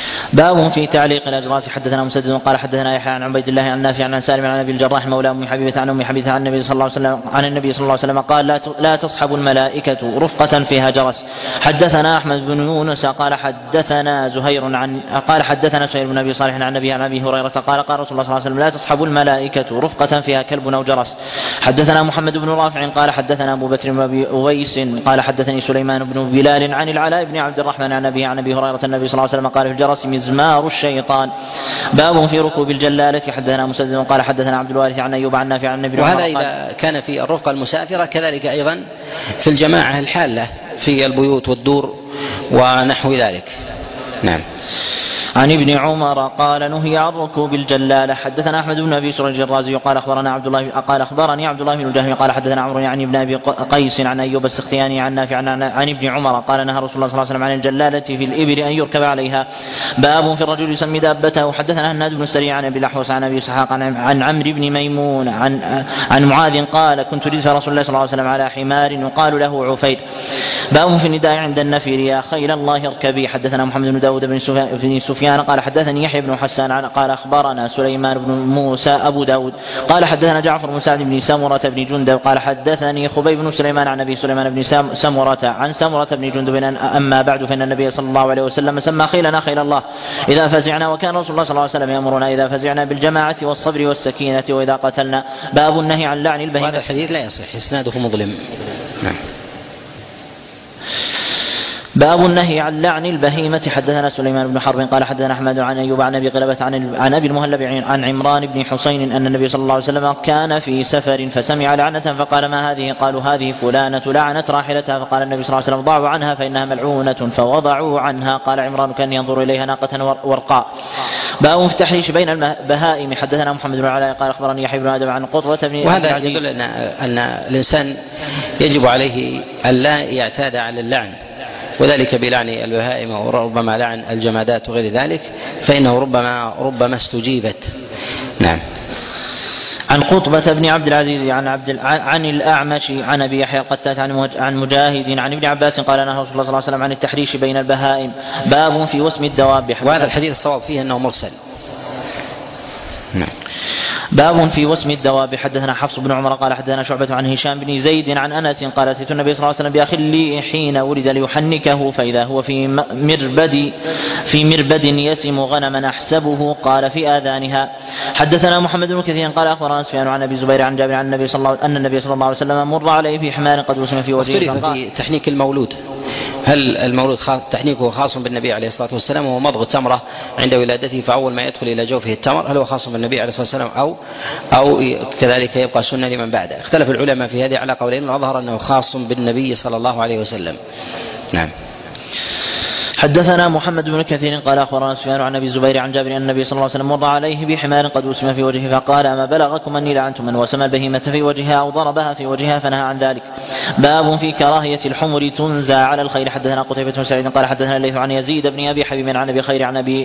باب في تعليق الأجراس. حدثنا مسدد قال حدثنا يحيى عن عبيد الله عن نافع عن سالم عن أبي الجراح مولى أم حبيبة عن أم حبيبة عن النبي صلى الله عليه وسلم عن النبي صلى الله عليه وسلم قال لا لا تصحب الملائكة رفقة فيها جرس. حدثنا أحمد بن يونس قال حدثنا زهير عن قال حدثنا سهيل بن أبي صالح عن النبي عن أبي هريرة قال قال رسول الله صلى الله عليه وسلم لا تصحب الملائكة رفقة فيها كلب أو جرس. حدثنا محمد بن رافع قال حدثنا أبو بكر بن أبي أويس قال حدثني سليمان بن بلال عن العلاء بن عبد الرحمن عن أبي عن أبي هريرة النبي صلى الله عليه وسلم قال في الجرس مزمار الشيطان. باب في ركوب الجلالة. حدثنا مسدد قال حدثنا عبد الوارث عن أيوب عن نافع عن النبي. وهذا إذا كان في الرفقة المسافرة كذلك أيضا في الجماعة الحالة في البيوت والدور ونحو ذلك. نعم. عن ابن عمر قال نهي عن ركوب الجلالة. حدثنا أحمد بن أبي سرج الرازي قال أخبرنا عبد الله قال أخبرني عبد الله بن الجهم قال حدثنا عمرو يعني ابن أبي قيس عن أيوب السختياني عن نافع عن, عن ابن عمر قال نهى رسول الله صلى الله عليه وسلم عن الجلالة في الإبل أن يركب عليها. باب في الرجل يسمي دابته. حدثنا هناد بن السري عن أبي الأحوص عن أبي إسحاق عن, عن عمرو بن ميمون عن عن معاذ قال كنت ردف رسول الله صلى الله عليه وسلم على حمار وقال له عفير. باب في النداء عند النفير يا خيل الله اركبي. حدثنا محمد بن داود بن سفيان قال حدثني يحيى بن حسان قال أخبرنا سليمان بن موسى أبو داود قال حدثنا جعفر بن سعد بن سمرة بن جندب قال حدثني خبيب بن سليمان عن أبي سليمان بن سمرة عن سمرة بن جندب أما بعد فإن النبي صلى الله عليه وسلم سمى خيلنا خيل الله إذا فزعنا وكان رسول الله صلى الله عليه وسلم يأمرنا إذا فزعنا بالجماعة والصبر والسكينة وإذا قتلنا. باب النهي عن لعن البهيمة. هذا الحديث لا يصح إسناده مظلم. نعم. باب النهي عن لعن البهيمة. حدثنا سليمان بن حرب قال حدثنا أحمد عن أيوب عن أبي قلبة عن, عن أبي المهلب عن عمران بن حسين أن النبي صلى الله عليه وسلم كان في سفر فسمع لعنة فقال ما هذه؟ قالوا هذه فلانة لعنت راحلتها. فقال النبي صلى الله عليه وسلم ضعوا عنها فإنها ملعونة فوضعوا عنها. قال عمران كان ينظر إليها ناقة ورقاء. باب في التحريش بين البهائم. حدثنا محمد بن علاء قال أخبرني يحيى بن آدم عن قطوة بن وهذا يدل أن, أن الإنسان يجب عليه أن لا يعتاد على اللعن وذلك بلعن البهائم وربما لعن الجمادات وغير ذلك فإنه ربما ربما استجيبت. نعم. عن قطبة بن عبد العزيز عن عبد عن الأعمش عن أبي يحيى القتات عن مجاهد عن ابن عباس قال نهى رسول الله صلى الله عليه وسلم عن التحريش بين البهائم. باب في وسم الدواب. وهذا الحديث الصواب فيه أنه مرسل. نعم. باب في وسم الدواب. حدثنا حفص بن عمر قال حدثنا شعبة عن هشام بن زيد عن أنس قال أتيت النبي صلى الله عليه وسلم بأخ لي حين ولد ليحنكه فإذا هو في مربد في مربد يسم غنما أحسبه قال في آذانها. حدثنا محمد بن كثير قال أخبرنا سفيان عن أبي زبير عن جابر عن النبي صلى الله أن النبي صلى الله عليه وسلم مر عليه في حمار قد وسم في وجهه. في تحنيك المولود هل المولود تحنيكه خاص بالنبي عليه الصلاة والسلام وهو مضغ تمرة عند ولادته فأول ما يدخل إلى جوفه التمر هل هو خاص بالنبي عليه الصلاة والسلام أو أو كذلك يبقى سنة لمن بعده؟ اختلف العلماء في هذه على قولين وأظهر أنه خاص بالنبي صلى الله عليه وسلم. نعم. حدثنا محمد بن كثير قال أخبرنا سفيان عن أبي الزبير عن جابر أن النبي صلى الله عليه وسلم مر عليه بحمار قد وسم في وجهه فقال أما بلغكم أني لعنت من وسم البهيمة في وجهها أو ضربها في وجهها فنهى عن ذلك. باب في كراهية الحمر تنزى على الخيل. حدثنا قتيبة بن سعيد قال حدثنا الليث عن يزيد بن أبي حبيب عن أبي خير عن أبي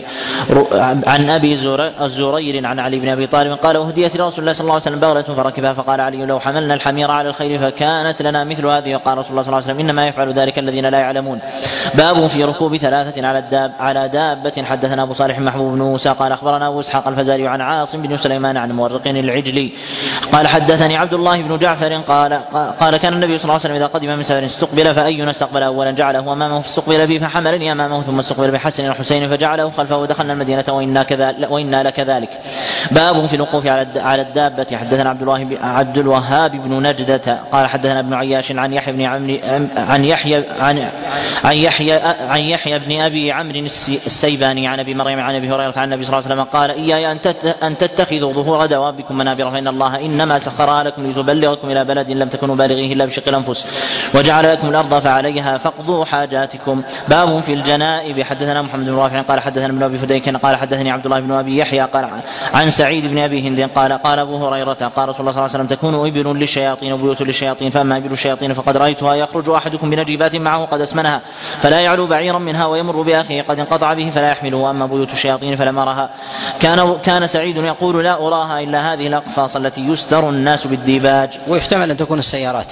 عن أبي زرير عن علي بن أبي طالب قال أهديت لرسول الله صلى الله عليه وسلم بغلة فركبها فقال علي لو حملنا الحمير على الخيل فكانت لنا مثل هذه. وقال رسول الله صلى الله عليه وسلم إنما يفعل ذلك الذين لا يعلمون. باب في ركوب ثلاثة على الداب على دابة. حدثنا أبو صالح محبوب بن موسى قال أخبرنا أبو إسحاق الفزاري عن عاصم بن سليمان عن مورق العجلي قال حدثني عبد الله بن جعفر قال قال كان النبي صلى الله عليه وسلم إذا قدم من سفر استقبل فأينا استقبل أولا جعله أمامه فاستقبل بي فحملني أمامه ثم استقبل بحسن الحسين فجعله خلفه ودخلنا المدينة وإنا, كذلك وإنا لكذلك. باب في الوقوف على الدابة. حدثنا عبد الله عبد الوهاب بن نجدة قال حدثنا ابن عياش عن يحيى بن عمرو عن يحيى عن عن يحيى عن يحيى بن أبي عمرو السيباني عن أبي مريم عن أبي هريرة عن النبي صلى الله عليه وسلم قال إياي أن تتخذوا ظهور دوابكم منابر فإن الله إنما سخرها لكم لتبلغكم إلى بلد لم تكونوا بالغيه إلا بشق الأنفس وجعل لكم الأرض فعليها فاقضوا حاجاتكم. باب في الجنائب. حدثنا محمد بن رافع قال حدثنا ابن أبي فديك قال حدثني عبد الله بن أبي يحيى قال عن سعيد بن أبي هند قال قال أبو هريرة قال رسول الله صلى الله عليه وسلم تكون إبل للشياطين وبيوت للشياطين فأما إبل الشياطين فقد رأيتها يخرج أحدكم بنجيبات معه قد أسمنها فلا يعلو بعيرا منها ويمر بأخيه قد انقطع به فلا يحمله. وأما بيوت الشياطين فلم أرها. كان كان سعيد يقول لا أراها إلا هذه الأقفاص التي يستر الناس بالديباج. ويحتمل أن تكون السيارات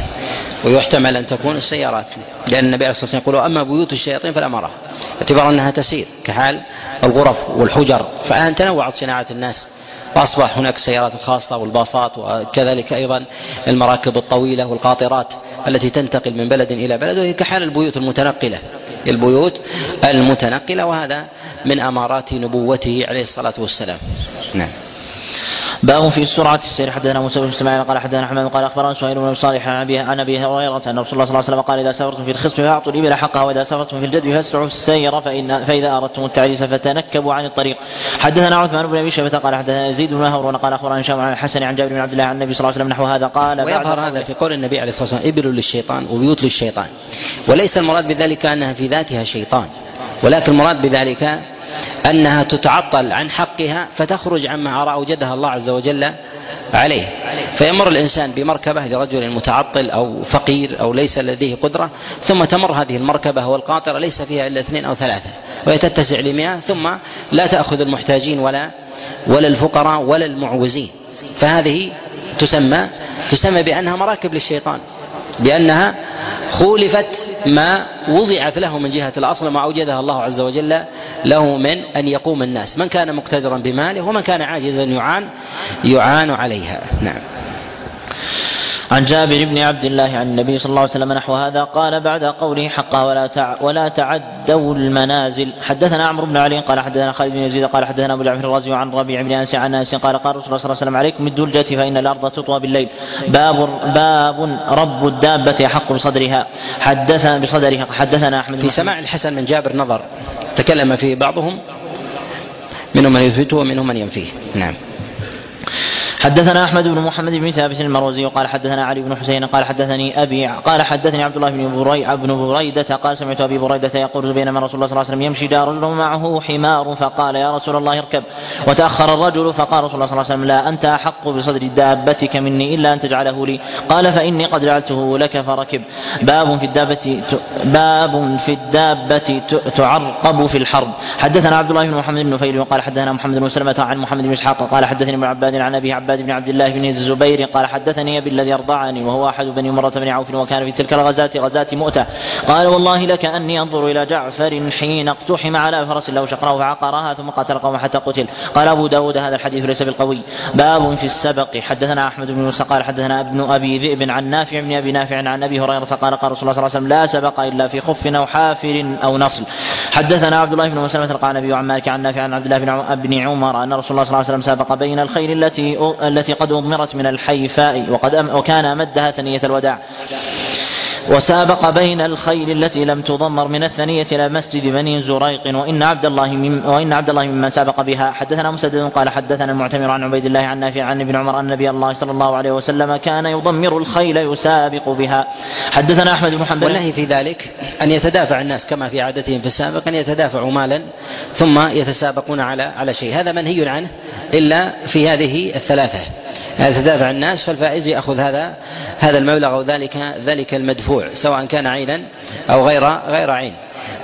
ويحتمل أن تكون السيارات لأن النبي عليه الصلاة والسلام يقول أما بيوت الشياطين فلا أمرها اعتبار أنها تسير كحال الغرف والحجر. فالآن تنوعت صناعة الناس وأصبح هناك السيارات الخاصة والباصات وكذلك أيضا المراكب الطويلة والقاطرات التي تنتقل من بلد إلى بلد وهي كحال البيوت المتنقلة البيوت المتنقلة وهذا من أمارات نبوته عليه الصلاة والسلام. نعم. باب في السرعة في السير. حدثنا موسى بن اسماعيل قال حدثنا احمد قال اخبرنا سهيل بن صالح عن ابي هريرة ان رسول الله صلى الله عليه وسلم قال اذا سافرتم في الخصف فاعطوا الابل حقها واذا سافرتم في الجد فاسرعوا السير فإن فاذا اردتم التعريس فتنكبوا عن الطريق. حدثنا عثمان بن ابي شيبة قال حدثنا يزيد بن هارون قال اخبرنا هشام عن الحسن عن جابر بن عبد الله عن النبي صلى الله عليه وسلم نحو هذا قال. ويظهر هذا في قول النبي عليه الصلاة والسلام ابل للشيطان وبيوت للشيطان وليس المراد بذلك انها في ذاتها شيطان ولكن المراد بذلك أنها تتعطل عن حقها فتخرج عما أوجدها الله عز وجل عليه. فيمر الإنسان بمركبة لرجل متعطل أو فقير أو ليس لديه قدرة ثم تمر هذه المركبة والقاطرة ليس فيها إلا اثنين أو ثلاثة وهي تتسع لمئة ثم لا تأخذ المحتاجين ولا ولا الفقراء ولا المعوزين. فهذه تسمى تسمى بأنها مراكب للشيطان لأنها خولفت ما وضعت له من جهة الأصل ما أوجدها الله عز وجل له من أن يقوم الناس من كان مقتدرا بماله ومن كان عاجزا يعان يعان عليها. نعم. عن جابر بن عبد الله عن النبي صلى الله عليه وسلم نحو هذا قال بعد قوله حقها ولا تع ولا تعدوا المنازل. حدثنا عمرو بن علي قال حدثنا خالد بن يزيد قال حدثنا ابو جعفر الرازي عن ربيع بن انس عن انس قال قال رسول الله صلى الله عليه وسلم عليكم بالدلجة فإن الأرض تطوى بالليل. باب باب رب الدابة أحق بصدرها. حدثنا بصدرها. حدثنا أحمد في سماع الحسن من جابر نظر تكلم فيه بعضهم منهم من يثبته ومنهم من ينفيه. نعم. حدثنا أحمد بن محمد بن ثابت المروزي قال حدثنا علي بن حسين قال حدثني أبي قال حدثني عبد الله بن بري بن بريدة قال سمعت أبي بريدة يقول بينما رسول الله صلى الله عليه وسلم يمشي جاء رجل معه حمار فقال يا رسول الله اركب وتأخر الرجل فقال رسول الله صلى الله عليه وسلم لا أنت أحق بصدر دابتك مني إلا أن تجعله لي قال فإني قد جعلته لك فركب. باب في الدابة باب في الدابة تعرقب في الحرب. حدثنا عبد الله بن محمد بن نفيل وقال حدثنا محمد بن سلمة عن محمد بن إسحاق قال حدثني ابن عباد عن أبي عباد بن عبد الله بن الزبير قال حدثني أبي الذي أرضعني وهو أحد بني مرة بن عوف وكان في تلك الغزاة غزاة مؤتة قال والله لك أني أنظر إلى جعفر حين اقتحم على فرس له شقراء فعقرها ثم قاتل قوم حتى قتل. قال أبو داود هذا الحديث ليس بالقوي. باب في السبق. حدثنا أحمد بن موسى قال حدثنا ابن أبي ذئب عن نافع بن أبي نافع عن أبي هريرة قال قال رسول الله صلى الله عليه وسلم لا سبق إلا في خف أو حافر أو نصل. حدثنا عبد الله بن مسلمة قال عن أبي عن مالك عن نافع عن عبد الله بن عمر أن رسول الله صلى الله عليه وسلم سابق بين الخيل التي التي قد أضمرت من الحيفاء وقد أم وكان أمدها ثنية الوداع. وسابق بين الخيل التي لم تضمر من الثنية إلى مسجد بني زريق وإن عبد الله مم وإن عبد الله ممن سابق بها. حدثنا مسدد قال حدثنا المعتمر عن عبيد الله عن نافع عن ابن عمر أن النبي الله صلى الله عليه وسلم كان يضمر الخيل يسابق بها. حدثنا أحمد بن حنبل. والنهي في ذلك أن يتدافع الناس كما في عادتهم في السابق أن يتدافعوا مالا ثم يتسابقون على على شيء، هذا منهي عنه إلا في هذه الثلاثة. يتدافع الناس فالفائز يأخذ هذا هذا المبلغ أو ذلك ذلك المدفوع سواء كان عينا أو غير غير عين.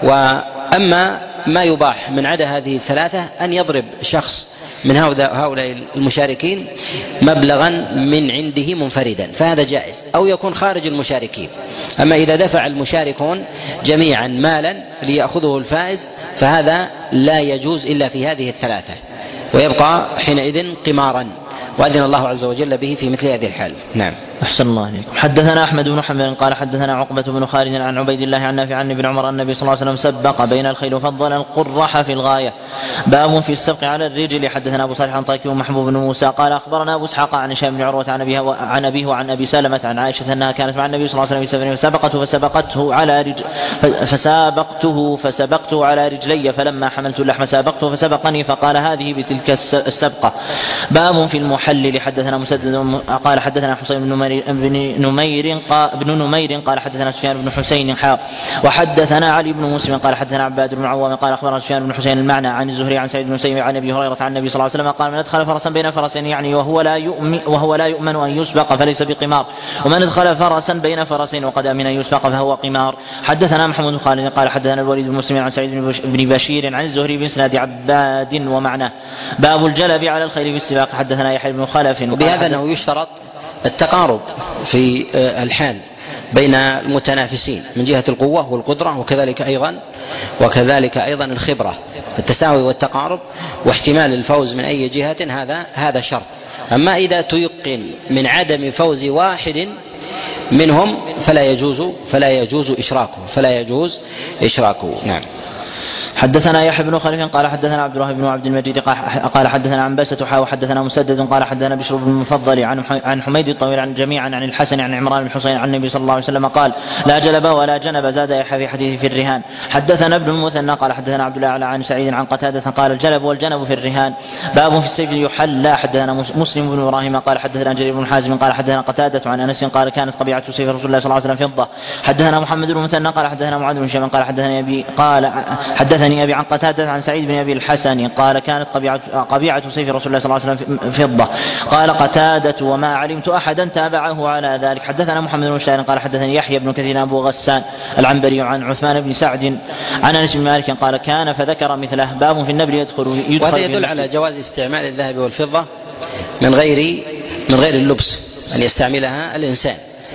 وأما ما يباح من عدا هذه الثلاثة أن يضرب شخص من هؤلاء المشاركين مبلغا من عنده منفردا فهذا جائز، أو يكون خارج المشاركين. أما إذا دفع المشاركون جميعا مالا ليأخذه الفائز فهذا لا يجوز إلا في هذه الثلاثة، ويبقى حينئذ قمارا، وأذن الله عز وجل به في مثل هذه الحال. نعم. أحسن الله عليكم. حدثنا أحمد بن حنبل قال حدثنا عقبة بن خالد عن عبيد الله عن نافع عن ابن عمر أن النبي صلى الله عليه وسلم سبق بين الخيل وفضل القرح في الغاية. باب في السبق على الرجل. حدثنا أبو صالح عن طريق ومحبوب بن موسى قال أخبرنا أبو إسحاق عن هشام بن عروة عن أبيه عن أبيه وعن أبي سلمة عن عائشة أنها كانت مع النبي صلى الله عليه وسلم في سفر فسبقته فسبقته على رجل فسابقته فسبقته على رجلي فلما حملت اللحم سابقته فسبقني فقال هذه بتلك السبقة. باب في المحلل. حدثنا مسدد قال حدثنا حسين بن نمير نمير بن نمير قال حدثنا سفيان بن حسين حاء وحدثنا علي بن مسلم قال حدثنا عباد بن عوام قال اخبرنا سفيان بن حسين المعنى عن الزهري عن سعيد بن مسيب عن ابي هريره عن النبي صلى الله عليه وسلم قال من ادخل فرسا بين فرسين يعني وهو لا يؤمن وهو لا يؤمن ان يسبق فليس بقمار، ومن ادخل فرسا بين فرسين وقد امن ان يسبق فهو قمار. حدثنا محمود بن خالد قال حدثنا الوليد بن مسلم عن سعيد بن بشير عن الزهري باسناد عباد ومعناه. باب الجلب على الخيل في السباق. حدثنا يحيى بن خلف. وبهذا انه يشترط التقارب في الحال بين المتنافسين من جهة القوة والقدرة، وكذلك أيضا وكذلك أيضا الخبرة، التساوي والتقارب واحتمال الفوز من أي جهة، هذا هذا شرط. أما إذا تيقن من عدم فوز واحد منهم فلا يجوز فلا يجوز إشراكه فلا يجوز إشراكه. نعم. حدثنا يحيى بن خلف قال حدثنا عبد الرحمن بن عبد المجيد قال حدثنا عنبسة حا وحدثنا مسدد قال حدثنا بشر بن المفضل عن عن حميد الطويل عن جميعا عن الحسن عن عمران بن حسين عن النبي صلى الله عليه وسلم قال لا جلب ولا جنب. زاد يحيى في حديث في الرهان. حدثنا ابن المثنى قال حدثنا عبد الله عن سعيد عن قتادة قال الجلب والجنب في الرهان. باب في السيف يحلى. حدثنا مسلم بن ابراهيم قال حدثنا جرير بن حازم قال حدثنا قتادة عن انس قال كانت طبيعة سيف رسول الله صلى الله عليه وسلم فضة. حدثنا محمد بن المثنى قال حدثنا معاذ بن هشام قال حدثني ابي قال حدثني ابي عن قتادة عن سعيد بن ابي الحسن قال كانت قبيعة سيف رسول الله صلى الله عليه وسلم فضة. قال قتادة وما علمت احدا تابعه على ذلك. حدثنا محمد بن بشار قال حدثني يحيى بن كثير ابو غسان العنبري عن عثمان بن سعد عن انس بن مالك قال كان فذكر مثله. باب في النبل يدخل يدخل وهذا يدل على جواز استعمال الذهب والفضة من غير من غير اللبس، ان يستعملها الانسان،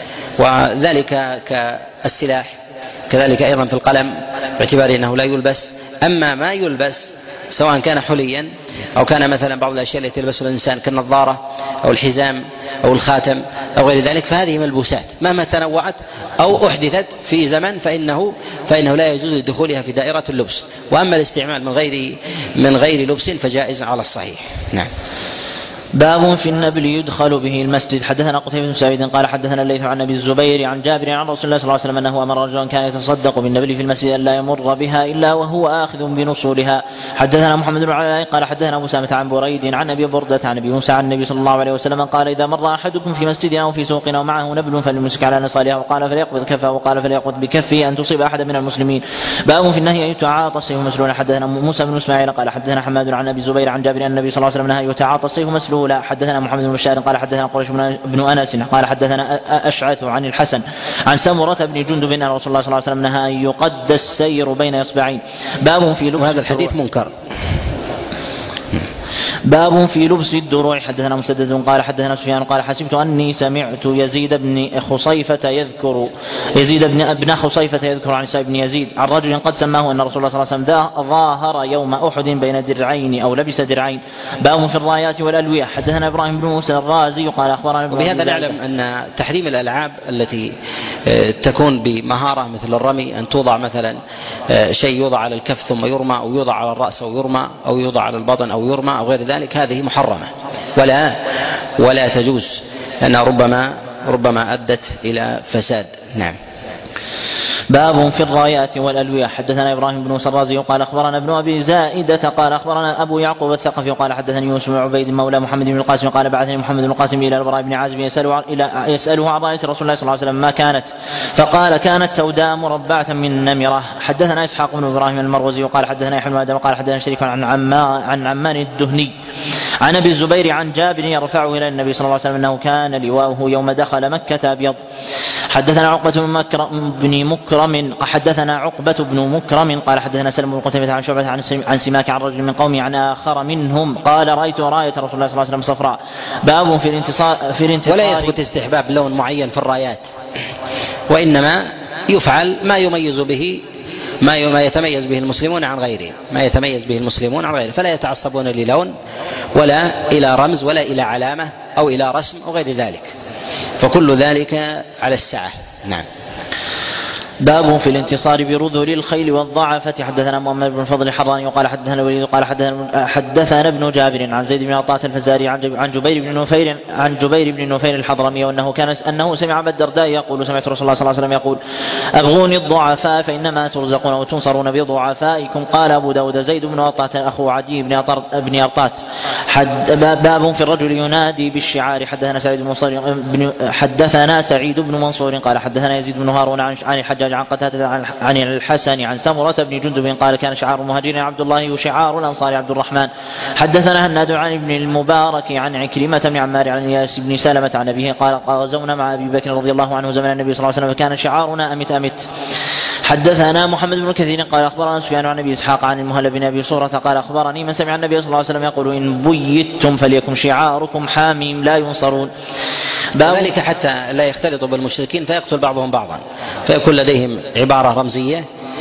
وذلك كالسلاح، كذلك ايضا في القلم باعتبار انه لا يلبس. أما ما يلبس سواء كان حليا أو كان مثلا بعض الأشياء التي يلبسها الإنسان كالنظارة أو الحزام أو الخاتم أو غير ذلك، فهذه ملبوسات مهما تنوعت أو أحدثت في زمن فإنه فإنه لا يجوز دخولها في دائرة اللبس. وأما الاستعمال من غير من غير لبس فجائز على الصحيح. نعم. باب في النبل يدخل به المسجد. حدثنا قتيبة بن سعيد قال حدثنا الليث عن ابي الزبير عن جابر عن رسول الله صلى الله عليه وسلم انه امر رجلا كان يتصدق بالنبل في المسجد ان لا يمر بها الا وهو اخذ بنصولها. حدثنا محمد بن علاء قال حدثنا ابو سامة عن بريد عن ابي بردة عن ابي موسى عن النبي صلى الله عليه وسلم قال اذا مر احدكم في مسجدنا او في سوقنا ومعه نبل فليمسك على نصالها، وقال فليقبض كفه وقال فليقبض بكفه ان تصيب احدا من المسلمين. باب في النهي ان يتعاطى السيف مسلولا. حدثنا موسى بن اسماعيل قال حدثنا حماد عن ابي الزبير عن جابر ان النبي صلى الله عليه وسلم نهى يتعاطى السيف مسلولا. حدثنا محمد بن بشار قال حدثنا قريش بن انس قال حدثنا اشعث عن الحسن عن سمرة بن جندب ان رسول الله صلى الله عليه وسلم نهى ان يقد السير بين اصبعين. باب في لبس وهذا الحديث منكر. باب في لبس الدروع. حدثنا مسدد قال حدثنا سفيان قال حسبت اني سمعت يزيد بن خصيفة يذكر يزيد بن ابن خصيفة يذكر عن سعيد بن يزيد عن رجل قد سماه ان رسول الله صلى الله عليه وسلم ظاهر يوم احد بين درعين او لبس درعين. باب في الرايات والالوية. حدثنا ابراهيم بن موسى الرازي قال اخبرنا. وبهذا نعلم ان تحريم الالعاب التي تكون بمهارة مثل الرمي، ان توضع مثلا شيء يوضع على الكف ثم يرمى، او يوضع على الراس او يرمى، او يوضع على البطن او يرمى او غير ذلك، هذه محرمة ولا ولا تجوز، لأنها ربما ربما أدت إلى فساد. نعم. باب في الرايات والألوية. حدثنا إبراهيم بن سرازي قال أخبرنا ابن أبي زائدة قال أخبرنا أبو يعقوب الثقفي قال حدثني يوسف بن عبيد مولى محمد بن القاسم قال بعثني محمد بن القاسم إلى البراء بن عازب يسأله, يسأله عن راية رسول الله صلى الله عليه وسلم ما كانت، فقال كانت سوداء مربعة من نمرة. حدثنا إسحاق بن إبراهيم المروزي قال حدثنا يحيى بن آدم قال حدثنا شريك عن عمان عن عمان الدهني عن أبي الزبير عن جابر يرفعه إلى النبي صلى الله عليه وسلم أنه كان لواؤه يوم دخل مكة أبيض. حدثنا عقبة بن مكرم حدثنا عقبة بن مكرم قال حدثنا سلم بن قتيبة عن شعبة عن سماك عن رجل من قومه عن آخر منهم قال رأيت راية رسول الله صلى الله عليه وسلم صفراء. باب في الانتصار, في الانتصار ولا يثبت استحباب لون معين في الرايات، وإنما يفعل ما يميز به ما يتميز به المسلمون عن غيره ما يتميز به المسلمون عن غيره فلا يتعصبون للون ولا إلى رمز ولا إلى علامة أو إلى رسم أو غير ذلك، فكل ذلك على السعة. نعم. باب في الانتصار برذل الخيل والضعفة. حدثنا محمد بن فضل الحراني وقال حدثنا الوليد قال حدثنا, حدثنا ابن جابر عن زيد بن عطاة الفزاري عن جبير بن نفير عن جبير بن نفير الحضرمي وأنه كان أنه سمع أبا الدرداء يقول سمعت رسول الله صلى الله عليه وسلم يقول أبغوني الضعفاء فإنما ترزقون وتنصرون بضعفائكم. قال أبو داود زيد بن عطاة أخو عدي بن أرطاة. باب في الرجل ينادي بالشعار. حدثنا سعيد بن منصور حدثنا سعيد بن منصور قال حدثنا يزيد بن هارون عن الحجاج عن قتادة عن الحسن عن سمرة بن جندب قال كان شعار المهاجرين عبد الله وشعار الأنصار عبد الرحمن. حدثنا هناد عن ابن المبارك عن عكرمة بن عمار عن ياس بن سلمة عن أبيه قال غزونا مع أبي بكر رضي الله عنه زمن النبي صلى الله عليه وسلم فكان شعارنا أمت أمت. حدثنا محمد بن كثير قال أخبرنا سفيان عن أبي إسحاق عن المهلب بن أبي صورة قال أخبرني من سمع النبي صلى الله عليه وسلم يقول إن بيتم فليكن شعاركم حاميم لا ينصرون. ذلك حتى لا يختلطوا بالمشركين فيقتل بعضهم بعضا، فيكون لديهم عبارة رمزية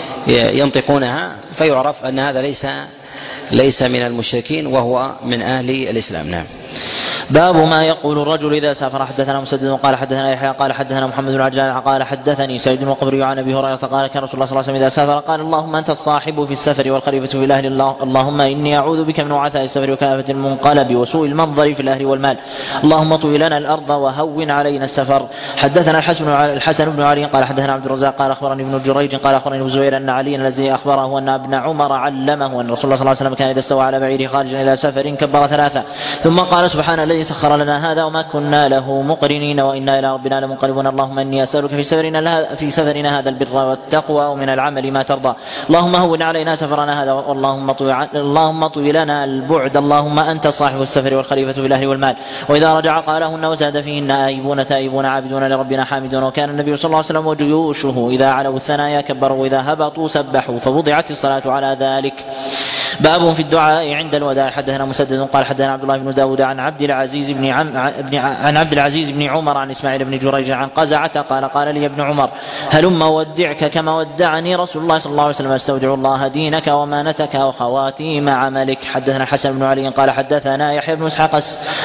ينطقونها فيعرف أن هذا ليس ليس من المشركين وهو من أهل الإسلام. نعم. باب ما يقول الرجل إذا سافر. حدثنا مسدد قال حدثنا يحيى قال حدثنا محمد بن عجلان قال حدثني سعيد القبري عن أبي هريرة قال كان رسول الله صلى الله عليه وسلم إذا سافر قال اللهم أنت الصاحب في السفر والخليفة في الأهل الله اللهم إني أعوذ بك من وعثاء السفر وكآفة المنقلب وسوء المنظر في الأهل والمال اللهم طوي لنا الأرض وهون علينا السفر. حدثنا الحسن بن علي قال حدثنا عبد الرزاق قال أخبرني ابن جريج قال أخبرني ابن زبير أن علي الذي أخبره أن ابن عمر علمه أن رسول الله صلى الله عليه وسلم كان إذا استوى على بعيره خارجا إلى سفر كبر ثلاثة ثم قال سبحان الذي سخر لنا هذا وما كنا له مقرنين وإنا إلى ربنا لمنقلبون اللهم إني أسألك في سفرنا في سفرنا هذا البر والتقوى ومن العمل ما ترضى اللهم هون علينا سفرنا هذا اللهم طوي اللهم طوي لنا البعد اللهم أنت صاحب السفر والخليفة في الأهل والمال. وإذا رجع قالهن وزاد فيهن آيبون تائبون عابدون لربنا حامدون. وكان النبي صلى الله عليه وسلم وجيوشه إذا علوا الثنايا كبروا وإذا هبطوا سبحوا فوضعت الصلاة على ذلك. باب في الدعاء عند الوداع. حدثنا مسدد قال حدثنا عبد الله بن داود عن عبد العزيز بن عم عن عبد العزيز بن عمر عن إسماعيل بن جريج عن قزعة قال قال لي ابن عمر هلم ودعك كما ودعني رسول الله صلى الله عليه وسلم استودع الله دينك ومانتك وخواتيم عملك. حدثنا الحسن بن علي قال حدثنا يحيى بن اسحاق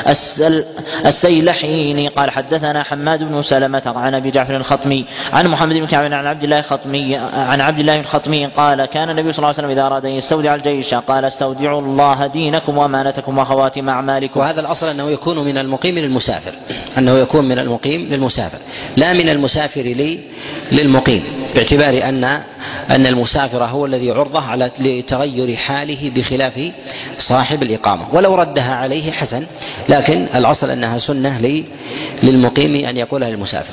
السيلحيني قال حدثنا حماد بن سلمة عن أبي جعفر الخطمي عن محمد بن كعب عن عبد الله الخطمي عن عبد الله الخطمي قال كان النبي صلى الله عليه وسلم إذا أراد أن يستودع الجيش قال استودعوا الله دينكم وأمانتكم وخواتم أعمالكم. وهذا الأصل أنه يكون من المقيم للمسافر أنه يكون من المقيم للمسافر لا من المسافر لي للمقيم باعتبار أن أن المسافر هو الذي عرضه على لتغير حاله بخلاف صاحب الإقامة ولو ردها عليه حسن لكن الأصل أنها سنة للمقيم أن يقولها للمسافر.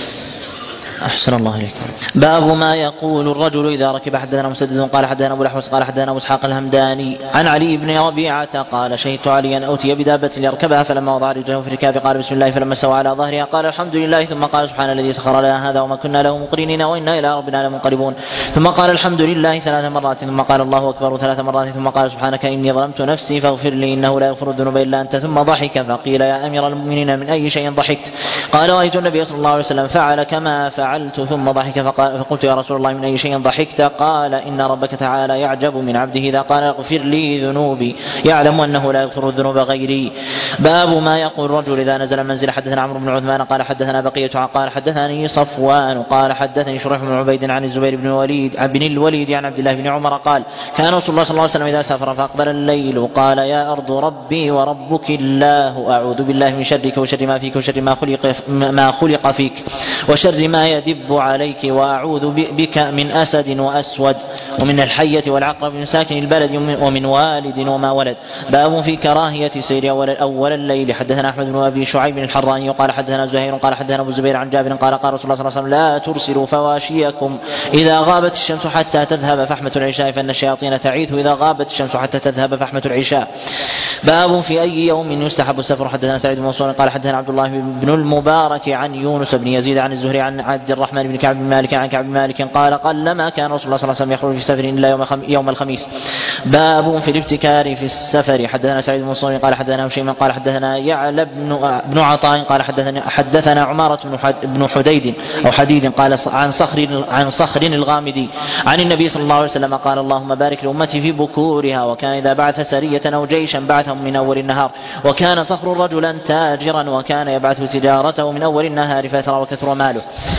أحسن الله إليكم. باب ما يقول الرجل إذا ركب. حدثنا مسدد قال حدثنا أبو الأحوص قال حدثنا أبو إسحاق الهمداني عن علي بن ربيعة قال شهدت عليا أوتي بدابة ليركبها فلما وضع رجله في ركاب قال بسم الله فلما استوى على ظهرها قال الحمد لله ثم قال سبحان الذي سخر لنا هذا وما كنا له مقرنين وإنا إلى ربنا لمنقلبون ثم قال الحمد لله ثلاث مرات ثم قال الله أكبر ثلاث مرات ثم قال سبحانك إني ظلمت نفسي فاغفر لي إنه لا يغفر الذنوب إلا أنت ثم ضحك فقيل يا أمير المؤمنين من أي شيء ضحكت قال رأيت النبي صلى الله عليه وسلم فعل كما فعلت ثم ضحك فقلت يا رسول الله من أي شيء ضحكت قال إن ربك تعالى يعجب من عبده إذا قال اغفر لي ذنوبي يعلم أنه لا يغفر الذنوب غيري. باب ما يقول الرجل إذا نزل المنزل. حدثنا عمرو بن عثمان قال حدثنا بقية قال حدثني صفوان قال حدثني شريح بن عبيد عن الزبير بن الوليد بن الوليد عن عبد الله بن عمر قال كان رسول الله صلى الله عليه وسلم إذا سافر فأقبل الليل قال يا أرض ربي وربك الله أعوذ بالله من شرك وشر ما فيك وشر ما خلق ما خلق فيك وشر ما يدب عليك وأعوذ بك من أسد وأسود ومن الحية والعقرب من ساكن البلد ومن والد وما ولد. باب في كراهية سير أول الليل. حدثنا أحمد بن أبي شعيب الحراني قال حدثنا زهير قال حدثنا أبو الزبير عن جابر قال قال رسول الله صلى الله عليه وسلم لا ترسلوا فواشيكم إذا غابت الشمس حتى تذهب فحمة العشاء فإن الشياطين تعيث إذا غابت الشمس حتى تذهب فحمة العشاء. باب في أي يوم يستحب السفر. حدثنا سعيد بن منصور قال حدثنا عبد الله بن المبارك عن يونس بن يزيد عن الزهري عن عبد الرحمن بن كعب بن مالك عن كعب بن مالك قال قلما كان رسول الله صلى الله عليه وسلم يخرج في سفر إلا يوم الخميس. باب في الابتكار في السفر. حدثنا سعيد بن منصور قال حدثنا هشيم قال حدثنا يعلى بن عطاء قال حدثنا حدثنا عمارة بن حديد أو حديد قال عن صخر عن صخر الغامدي عن النبي صلى الله عليه وسلم قال اللهم بارك لأمتي في بكورها. وكان إذا بعث سرية أو جيشا بعثهم من أول النهار. وكان صخر رجلا تاجرا وكان يبعث تجارته من أول النهار فترى وكثر ماله.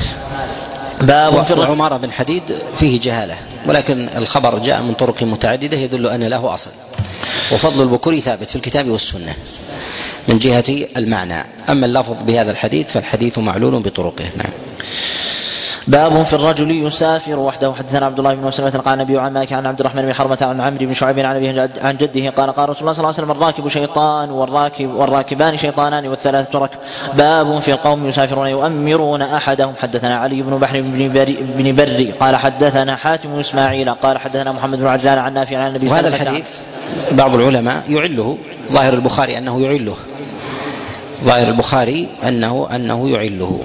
باب في عمارة بن حديد فيه جهالة ولكن الخبر جاء من طرق متعددة يدل أن له أصل. وفضل البكور ثابت في الكتاب والسنة من جهة المعنى. أما اللفظ بهذا الحديث فالحديث معلول بطرقه. نعم. باب في الرجل يسافر وحده. حدثنا عبد الله بن مسلمة قال النبي عن مالك عن عبد الرحمن بن حرمة عن عمرو بن شعيب عن أبيه عن جده قال قال رسول الله صلى الله عليه وسلم الراكب شيطان والراكب والراكبان شيطانان والثلاثة ركب. باب في القوم يسافرون يؤمرون أحدهم. حدثنا علي بن بحر بن بري قال حدثنا حاتم إسماعيل قال حدثنا محمد بن عجلان عن نافع عن النبي صلى الله عليه وسلم. وهذا الحديث بعض العلماء يعله. ظاهر البخاري أنه يعله ظاهر البخاري أنه أنه يعله.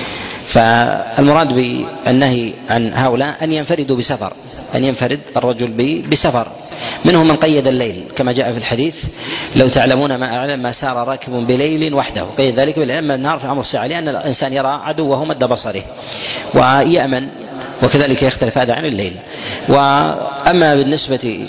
فالمراد بالنهي عن هؤلاء أن ينفردوا بسفر أن ينفرد الرجل بسفر. منهم من قيد الليل كما جاء في الحديث لو تعلمون ما أعلم ما سار راكب بليل وحده. قيد ذلك بالليل. أما النهار في أمر الساعة لأن الإنسان يرى عدوه مد بصره ويأمن وكذلك يختلف هذا عن الليل. وأما بالنسبة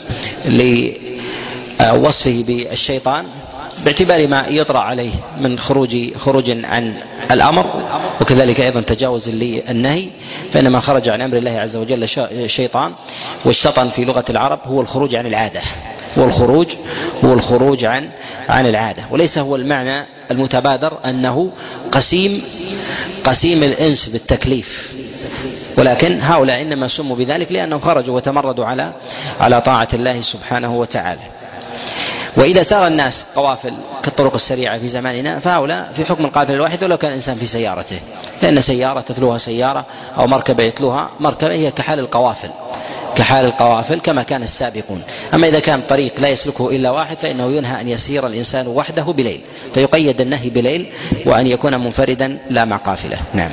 لوصفه بالشيطان باعتبار ما يطرأ عليه من خروج خروج عن الأمر وكذلك أيضا تجاوز للنهي فإن من خرج عن أمر الله عز وجل شيطان. والشطن في لغة العرب هو الخروج عن العادة والخروج هو الخروج عن عن العادة وليس هو المعنى المتبادر أنه قسيم قسيم الإنس بالتكليف. ولكن هؤلاء إنما سموا بذلك لأنهم خرجوا وتمردوا على على طاعة الله سبحانه وتعالى. وإذا سار الناس قوافل كالطرق السريعة في زماننا فهؤلاء في حكم القافلة الواحد ولو كان الإنسان في سيارته لأن سيارة تتلوها سيارة أو مركبة يتلوها مركبة هي كحال القوافل كحال القوافل كما كان السابقون. أما إذا كان طريق لا يسلكه إلا واحد فإنه ينهى أن يسير الإنسان وحده بليل فيقيد النهي بليل وأن يكون منفردا لا مع قافلة. نعم.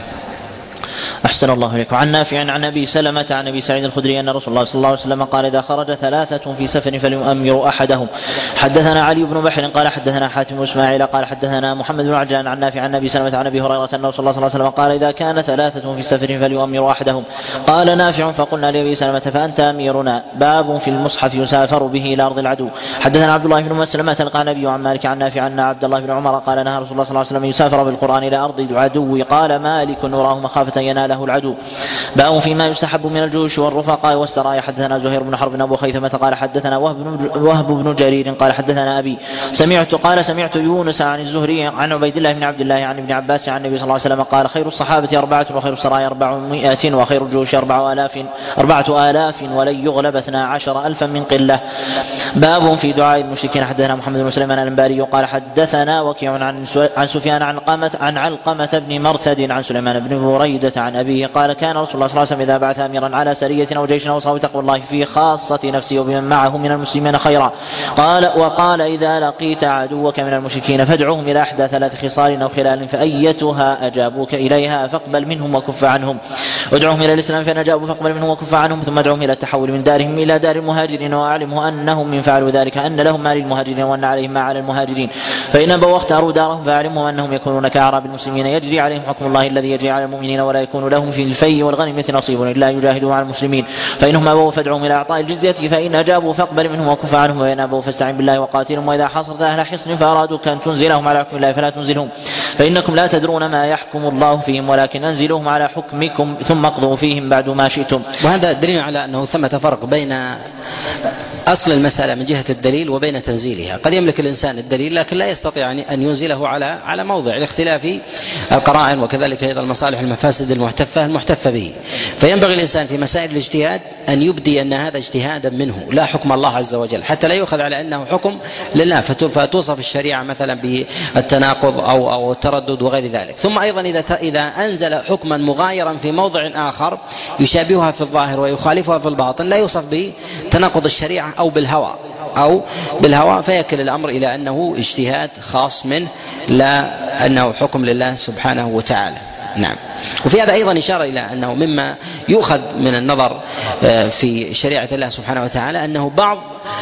أحسن الله إليكم. عن نافع عن أبي سلمة عن أبي سعيد الخدري أن رسول الله صلى الله عليه وسلم قال إذا خرج ثلاثة في سفر فليؤمر أحدهم. حدثنا علي بن بحر قال حدثنا حاتم بن إسماعيل قال حدثنا محمد بن عجلان عن نافع عن أبي سلمة عن أبي هريرة أن رسول الله صلى الله عليه وسلم قال إذا كان ثلاثة في سفر فليؤمر أحدهم. قال نافع فقلنا لأبي سلمة فأنت أميرنا. باب في المصحف يسافر به إلى أرض العدو. حدثنا عبد الله بن مسلمة قال النبي عن مالك عن نافع أن عبد الله بن عمر قال نهى رسول الله صلى الله عليه وسلم يسافر بالقرآن إلى أرض العدو. قال مالك نراه مخافة يناله العدو. باب فيما يستحب من الجيوش والرفقاء والسرايا. حدثنا زهير بن حرب أبو خيثمة قال حدثنا وهب بن جرير قال حدثنا أبي سمعت قال سمعت يونس عن الزهري عن عبيد الله بن عبد الله عن ابن عباس عن النبي صلى الله عليه وسلم قال خير الصحابة أربعة وخير السرايا أربعمائة وخير الجيوش أربعة آلاف أربعة آلاف ولن يغلب اثنا عشر ألفا من قلة. باب في دعاء المشركين. حدثنا محمد بن سليمان الأنباري قال حدثنا وكيع عن عن سفيان عن علقمة عن علقمة بن مرثد عن سليمان بن بريدة عن أبيه قال كان رسول الله صلى الله عليه وسلم إذا بعث أميرا على سرية أو جيش أوصاه بتقوى الله في خاصة نفسه وبمن معه من المسلمين خيرا. قال وقال إذا لقيت عدوك من المشركين فادعوهم إلى إحدى ثلاث خصال أو خلال فأيتها أجابوك إليها فاقبل منهم وكف عنهم. ادعوهم إلى الإسلام فإن أجابوا فاقبل منهم وكف عنهم ثم ادعوهم إلى التحول من دارهم إلى دار المهاجرين وأعلمه أنهم من فعلوا ذلك أن لهم ما للمهاجرين وأن عليهم ما على المهاجرين فإن أبوا واختاروا دارهم فأعلمهم أنهم يكونون كأعراب المسلمين يجري عليهم حكم الله الذي يجري على المؤمنين ولا يكون لهم في الفي والغنيمة نصيب إلا يجاهدوا مع المسلمين فإنهم أبوا فادعوهم إلى إعطاء الجزية فإن أجابوا فاقبل منهم وكف عنهم وإن أبوا فاستعن بالله وقاتلهم وإذا حصرت أهل حصن فأرادوك أن تنزلهم على حكم الله فلا تنزلهم فإنكم لا تدرون ما يحكم الله فيهم ولكن أنزلوهم على حكمكم ثم اقضوا فيهم بعد ما شئتم. وهذا دليل على أنه ثمة فرق بين أصل المسألة من جهة الدليل وبين تنزيلها. قد يملك الإنسان الدليل لكن لا يستطيع أن ينزله على على موضع لاختلاف القرائن، وكذلك أيضا المصالح المفاسد المحتفة المحتفة به. فينبغي الإنسان في مسائل الاجتهاد أن يبدي أن هذا اجتهادا منه لا حكم الله عز وجل، حتى لا يؤخذ على أنه حكم لله فتوصف الشريعة مثلا بالتناقض أو أو التردد وغير ذلك. ثم أيضا إذا إذا أنزل حكما مغايرا في موضع آخر يشابهها في الظاهر ويخالفها في الباطن لا يوصف بتناقض الشريعة أو بالهوى أو بالهوى فيكل الأمر إلى أنه اجتهاد خاص منه لا أنه حكم لله سبحانه وتعالى. نعم. وفي هذا أيضا إشارة إلى أنه مما يؤخذ من النظر في شريعة الله سبحانه وتعالى أنه بعض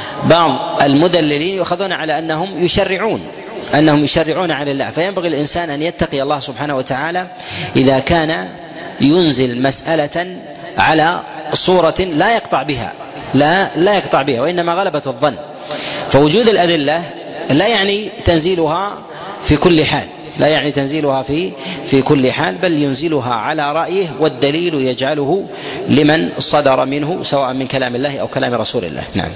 بعض المدللين يؤخذون على أنهم يشرعون أنهم يشرعون على الله، فينبغي الإنسان أن يتقي الله سبحانه وتعالى إذا كان ينزل مسألة على صورة لا يقطع بها لا لا يقطع بها وإنما غلبة الظن. فوجود الأدلة لا يعني تنزيلها في كل حال لا يعني تنزيلها في في كل حال بل ينزلها على رأيه، والدليل يجعله لمن صدر منه سواء من كلام الله أو كلام رسول الله. نعم.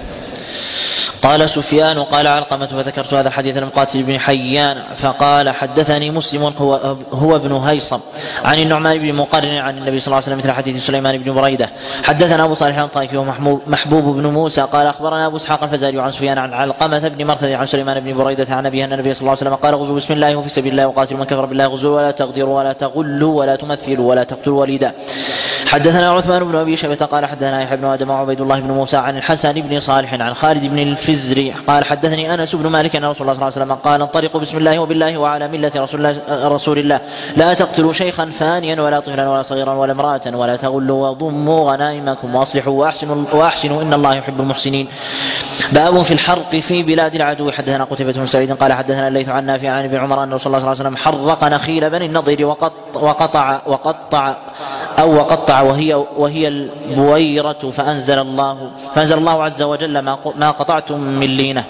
قال سفيان قال علقمة فذكرت هذا الحديث المقاتل بن حيان فقال حدثني مسلم هو, هو ابن هيصم عن النعمان بن مقرن عن النبي صلى الله عليه وسلم مثل حديث سليمان بن بريدة. حدثنا أبو صالح الطائفي ومحبوب بن موسى قال أخبرنا أبو إسحاق الفزاري عن سفيان عن علقمة بن مرثد عن سليمان بن بريدة عن أبيه أن النبي صلى الله عليه وسلم قال غزوا بسم الله وفي سبيل الله وقاتلوا من كفر بالله غزوا ولا تغدروا ولا تغلوا ولا تمثلوا ولا تقتلوا وليدا. حدثنا عثمان بن أبي شيبة قال حدثنا يحيى بن آدم وعبيد الله بن موسى عن الحسن بن صالح عن خالد بن الفزري قال حدثني أنس بن مالك أن رسول الله صلى الله عليه وسلم قال انطلقوا بسم الله وبالله وعلى ملة رسول الله, رسول الله لا تقتلوا شيخا فانيا ولا طفلا ولا صغيرا ولا امرأة ولا تغلوا وضموا غنائمكم واصلحوا وأحسنوا, وأحسنوا إن الله يحب المحسنين. باب في الحرق في بلاد العدو. حدثنا قتيبة بن سعيد قال حدثنا الليث عن نافع عن ابن عمر أن رسول الله صلى الله عليه وسلم حرق نخيل بني النضير وقطع وقطع أو وقطع وهي وهي البويرة فأنزل الله فأنزل الله عز وجل ما قطعتم من لينة.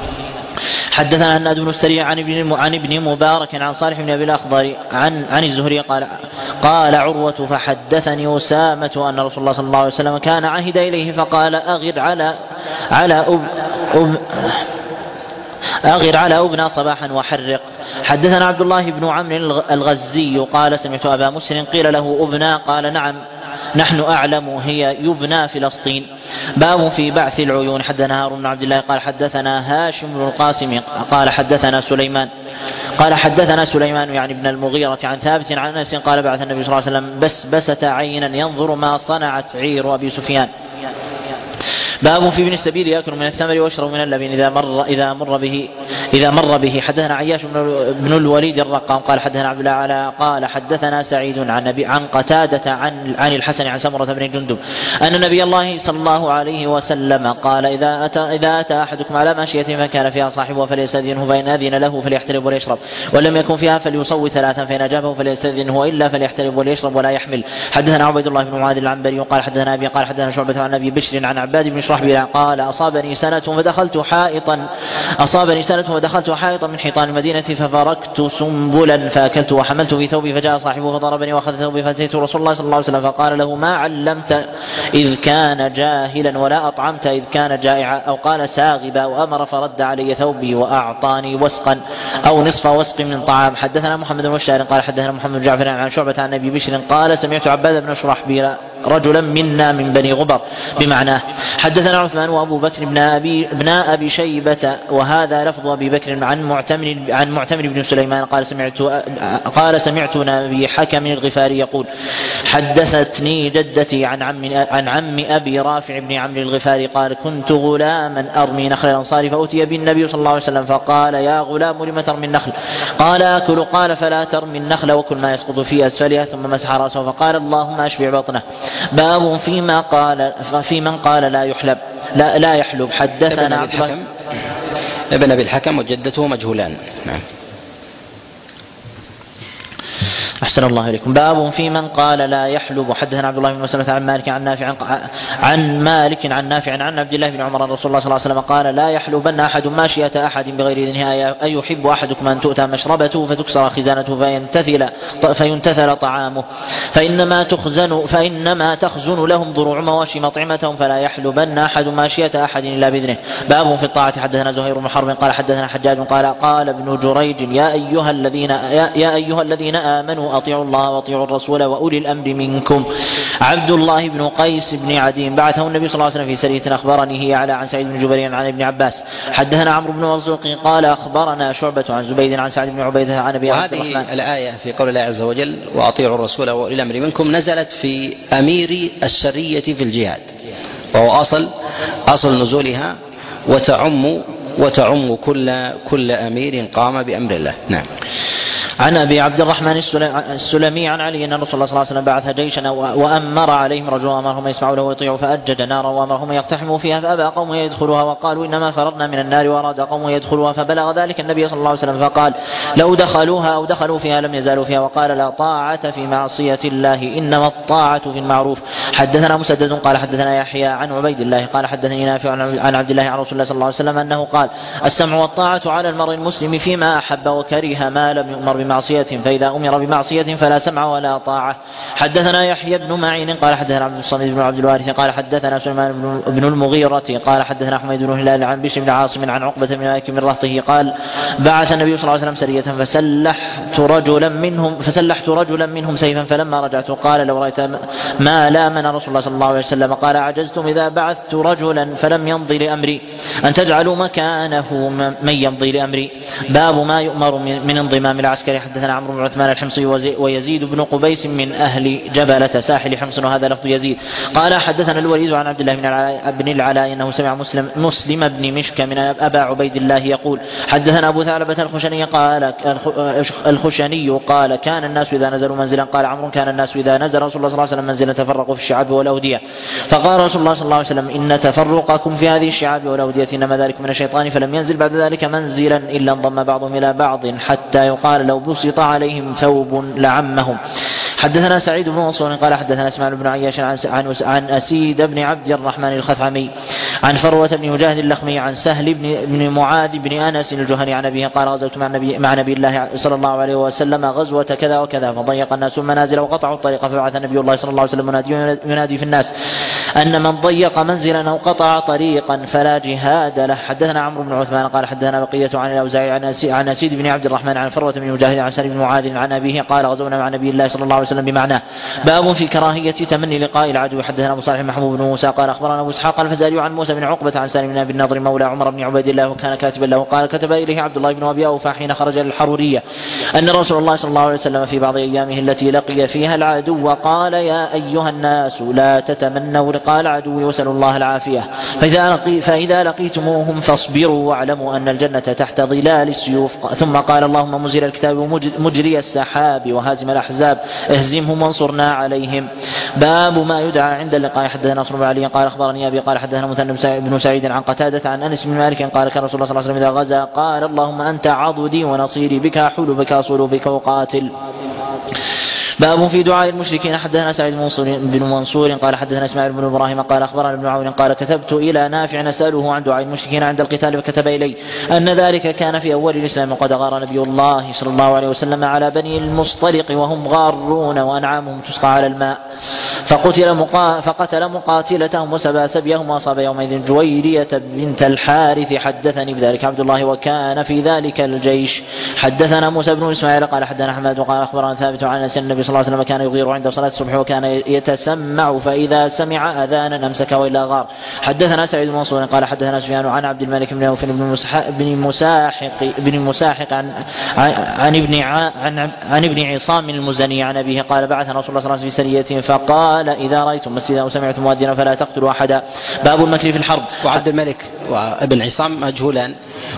حدثنا هناد بن السري عن ابن عن ابن مبارك عن صالح بن ابي الاخضر عن عن الزهري قال قال عروة فحدثني أسامة أن رسول الله صلى الله عليه وسلم كان عهد إليه فقال أغر على على أب أب أغر على أبنى صباحا وحرق. حدثنا عبد الله بن عمرو الغزي قال سمعت أبا مسلم قيل له أبنى قال نعم نحن أعلم هي يبنى فلسطين. باب في بعث العيون. حدثنا هارون بن عبد الله قال حدثنا هاشم بن القاسم قال حدثنا سليمان قال حدثنا سليمان يعني ابن المغيرة عن ثابت عن أنس قال بعث النبي صلى الله عليه وسلم بسبسة عينا ينظر ما صنعت عير أبي سفيان. باب في ابن السبيل يأكل من الثمر ويشرب من اللبن إذا مر إذا مر به إذا مر به. حدثنا عياش بن الوليد الرقام قال حدثنا عبد الله على قال حدثنا سعيد عن نبي عن قتادة عن عن الحسن عن سمرة بن جندب أن نبي الله صلى الله عليه وسلم قال إذا أتى إذا أتى أحدكم على ماشية فكان فيها صاحبه فليستأذنه فإن أذن له فليحترب وليشرب ولم يكن فيها فليصوت ثلاثا فإن أجابه فليستأذنه إلا فليحترب وليشرب ولا يحمل. حدثنا عبيد الله بن معاذ العنبري قال حدثنا أبي قال حدثنا شعبة عن أبي بشر عن عباد بن شرحبيل قال أصابني سنة فدخلت حائطا أصابني سنة فدخلت حائطا من حيطان المدينة ففركت سنبلا فأكلت وحملت في ثوبي فجاء صاحبه فضربني وأخذ ثوبي فأتيت رسول الله صلى الله عليه وسلم فقال له ما علمت إذ كان جاهلا ولا أطعمت إذ كان جائعا أو قال ساغبا وأمر فرد علي ثوبي وأعطاني وسقا أو نصف وسق من طعام. حدثنا محمد بن بشار قال حدثنا محمد بن جعفر عن شعبة عن أبي بشر قال سمعت عباد بن شرحبيل رجلا منا من بني غبر بمعناه. حدثنا عثمان وأبو بكر بن أبي, بن أبي شيبة وهذا لفظ أبي بكر عن معتمر عن معتمر بن سليمان قال سمعت قال سمعت نبي حكم الغفاري يقول حدثتني جدتي عن عم عن عم أبي رافع بن عمرو الغفاري قال كنت غلاما أرمي نخل الأنصار فأتي بالنبي صلى الله عليه وسلم فقال يا غلام لم ترمي النخل قال آكل قال فلا ترمي النخل وكل ما يسقط في أسفلها ثم مسح رأسه فقال اللهم أشبع بطنه. باب فيما قال في من قال لا يحلب لا, لا يحلب. حدثنا ابن الحكم ابن أبي الحكم وجدته مجهولان. نعم. أحسن الله إليكم. باب في من قال لا يحلب. حدثنا عبد الله بن مسلمة عن مالك عن نافع عن مالك عن نافع عن عبد الله بن عمر أن رسول الله صلى الله عليه وسلم قال لا يحلبن أحد ماشية أحد بغير إذنه أيحب أحدكم أن تؤتى مشربته فتكسر خزانته فينتثل فينتثل طعامه فإنما تخزن فإنما تخزن لهم ضروع مواشي مطعمتهم فلا يحلبن أحد ماشية أحد إلا بإذنه. باب في الطاعة. حدثنا زهير بن حرب قال حدثنا حجاج قال قال ابن جريج يا أيها الذين يا, يا أيها الذين آمنوا أطيعوا الله وأطيعوا الرسول وأولي الأمر منكم. عبد الله بن قيس بن عدي بعثه النبي صلى الله عليه وسلم في سرية أخبرني هي على عن سعيد بن جبير عن ابن عباس. حدثنا عمرو بن مرزوق قال أخبرنا شعبة عن زبيد عن سعد بن عبيدة عن أبي عبد الرحمن. وهذه الآية في قول الله عز وجل وأطيعوا الرسول وأولي الأمر منكم نزلت في أمير السرية في الجهاد، وهو أصل أصل نزولها وتعم وتعم كل كل أمير قام بأمر الله. نعم. عن أبي عبد الرحمن السلمي عن علي أن رسول الله صلى الله عليه وسلم بعث جيشا وأمر عليهم رجلا أمرهم يسمعوا له ويطيعوا فأجد نارا وأمرهم يقتحموا فيها فأبى قوم يدخلوها وقالوا إنما فررنا من النار وأراد قوم يدخلوها فبلغ ذلك النبي صلى الله عليه وسلم فقال لو دخلوها أو دخلوا فيها لم يزالوا فيها وقال لا طاعة في معصية الله إنما الطاعة في المعروف. حدثنا مسدد قال حدثنا يحيى عن عبيد الله قال حدثني نافع عن عبد الله عن رسول الله صلى الله عليه وسلم أنه قال السمع والطاعة على المرء المسلم فيما أحب وكره ما لم يؤمر بمعصية فإذا أمر بمعصية فلا سمع ولا طاعة. حدثنا يحيى بن معين قال حدثنا عبد الصمد بن عبد الوارث قال حدثنا سليمان بن المغيرة قال حدثنا حميد بن هلال عن بشر بن عاصم عن عقبة بن مالك من رهطه قال بعث النبي صلى الله عليه وسلم سرية فسلحت رجلا منهم فسلحت رجلا منهم سيفا فلما رجعت قال لو رأيت ما لا من رسول الله صلى الله عليه وسلم قال عجزتم إذا بعثت رجلا فلم يمضي لأمري أن تجعلوا مكانه من يمضي لأمري. باب ما يؤمر من انضمام العسكر. حدثنا عمرو بن عثمان الحمصي ويزيد بن قبيس من أهل جبلة ساحل حمص وهذا لفظ يزيد قال حدثنا الوليد عن عبد الله بن العلاء أنه سمع مسلم, مسلم بن مشك من أبا عبيد الله يقول حدثنا أبو ثعلبة الخشني قال الخشني قال كان الناس إذا نزلوا منزلا قال عمرو كان الناس إذا نزل رسول الله صلى الله عليه وسلم منزلا تفرقوا في الشعاب والأودية فقال رسول الله صلى الله عليه وسلم إن تفرقكم في هذه الشعاب والأودية إنما ذلك من الشيطان فلم ينزل بعد ذلك منزلا إلا انضم بعضهم إلى بعض حتى يقال لو بسط عليهم ثوب لعمهم. حدثنا سعيد بن منصور قال حدثنا اسماعيل بن عياش عن, عن أسيد بن عبد الرحمن الخثعمي عن فروة بن مجاهد اللخمي عن سهل بن, بن معاذ بن أنس الجهني عن أبيه قال غزوت مع النبي, مع نبي الله صلى الله عليه وسلم غزوة كذا وكذا فضيق الناس المنازل وقطعوا الطريق فبعث النبي الله صلى الله عليه وسلم ينادي, ينادي في الناس أن من ضيق منزلا أو قطع طريقا فلا جهاد له. حدثنا عمرو بن عثمان قال حدثنا بقية عن الأوزاعي عن أسيد بن عبد الرحمن عن فروة بن مجاهد عن سهل بن معاذ عن أبيه قال غزونا مع نبي الله صلى الله عليه وسلم بمعناه. باب في كراهية تمني لقاء العدو. حدثنا أبو صالح محمود بن موسى قال أخبرنا أبو إسحاق الفزاري عن موسى بن عقبة عن سالم بن أبي النضر مولى عمر بن عبيد الله وكان كاتبا له قال كتب إليه عبد الله بن أبي أوفى حين خرج للحرورية أن رسول الله صلى الله عليه وسلم في بعض أيامه التي لقي فيها العدو قال يا أيها الناس لا تتمنوا لقاء العدو واسألوا الله العافية فإذا, لقي فإذا لقيتموهم فاصبروا واعلموا أن الجنة تحت ظلال السيوف. ثم قال اللهم منزل الكتاب ومجري السحاب وهازم الأحزاب اهزمهم وانصرنا عليهم. باب ما يدعى عند اللقاء. حدثنا نصر بن علي قال أخبرني أبي قال حدثنا مثنى بن سعيد عن قتادة عن أنس بن مالك قال كان رسول الله صلى الله عليه وسلم إذا غزا قال اللهم أنت عضدي ونصيري بك أحول بك أصول بك وقاتل. باب في دعاء المشركين. حدثنا سعيد بن منصور قال حدثنا اسماعيل بن ابراهيم قال اخبرنا ابن عون قال كتبت الى نافع نساله عن دعاء المشركين عند القتال فكتب الي ان ذلك كان في اول الاسلام وقد غار نبي الله صلى الله عليه وسلم على بني المصطلق وهم غارون وانعامهم تسقى على الماء فقتل, مقا... فقتل مقاتلتهم وسبى سبيهم واصاب يومئذ جويرية بنت الحارث حدثني بذلك عبد الله وكان في ذلك الجيش. حدثنا موسى بن اسماعيل قال حدثنا حماد قال اخبرنا ثابت عن انس النبي صلى الله عليه وسلم كان يغير عند صلاة الصبح وكان يتسمع فإذا سمع أذانا أمسك وإلا غار. حدثنا سعيد بن منصور قال حدثنا سفيان عن عبد الملك بن عوف بن مساحق بن مساحق عن عن ابن عن, عن ابن عصام المزني عن أبيه قال بعث رسول الله صلى الله عليه وسلم في سرية فقال إذا رأيتم مسجدا أو سمعتم مؤذنا فلا تقتلوا أحدا. باب المكر في الحرب. وعبد الملك وابن عصام مجهولان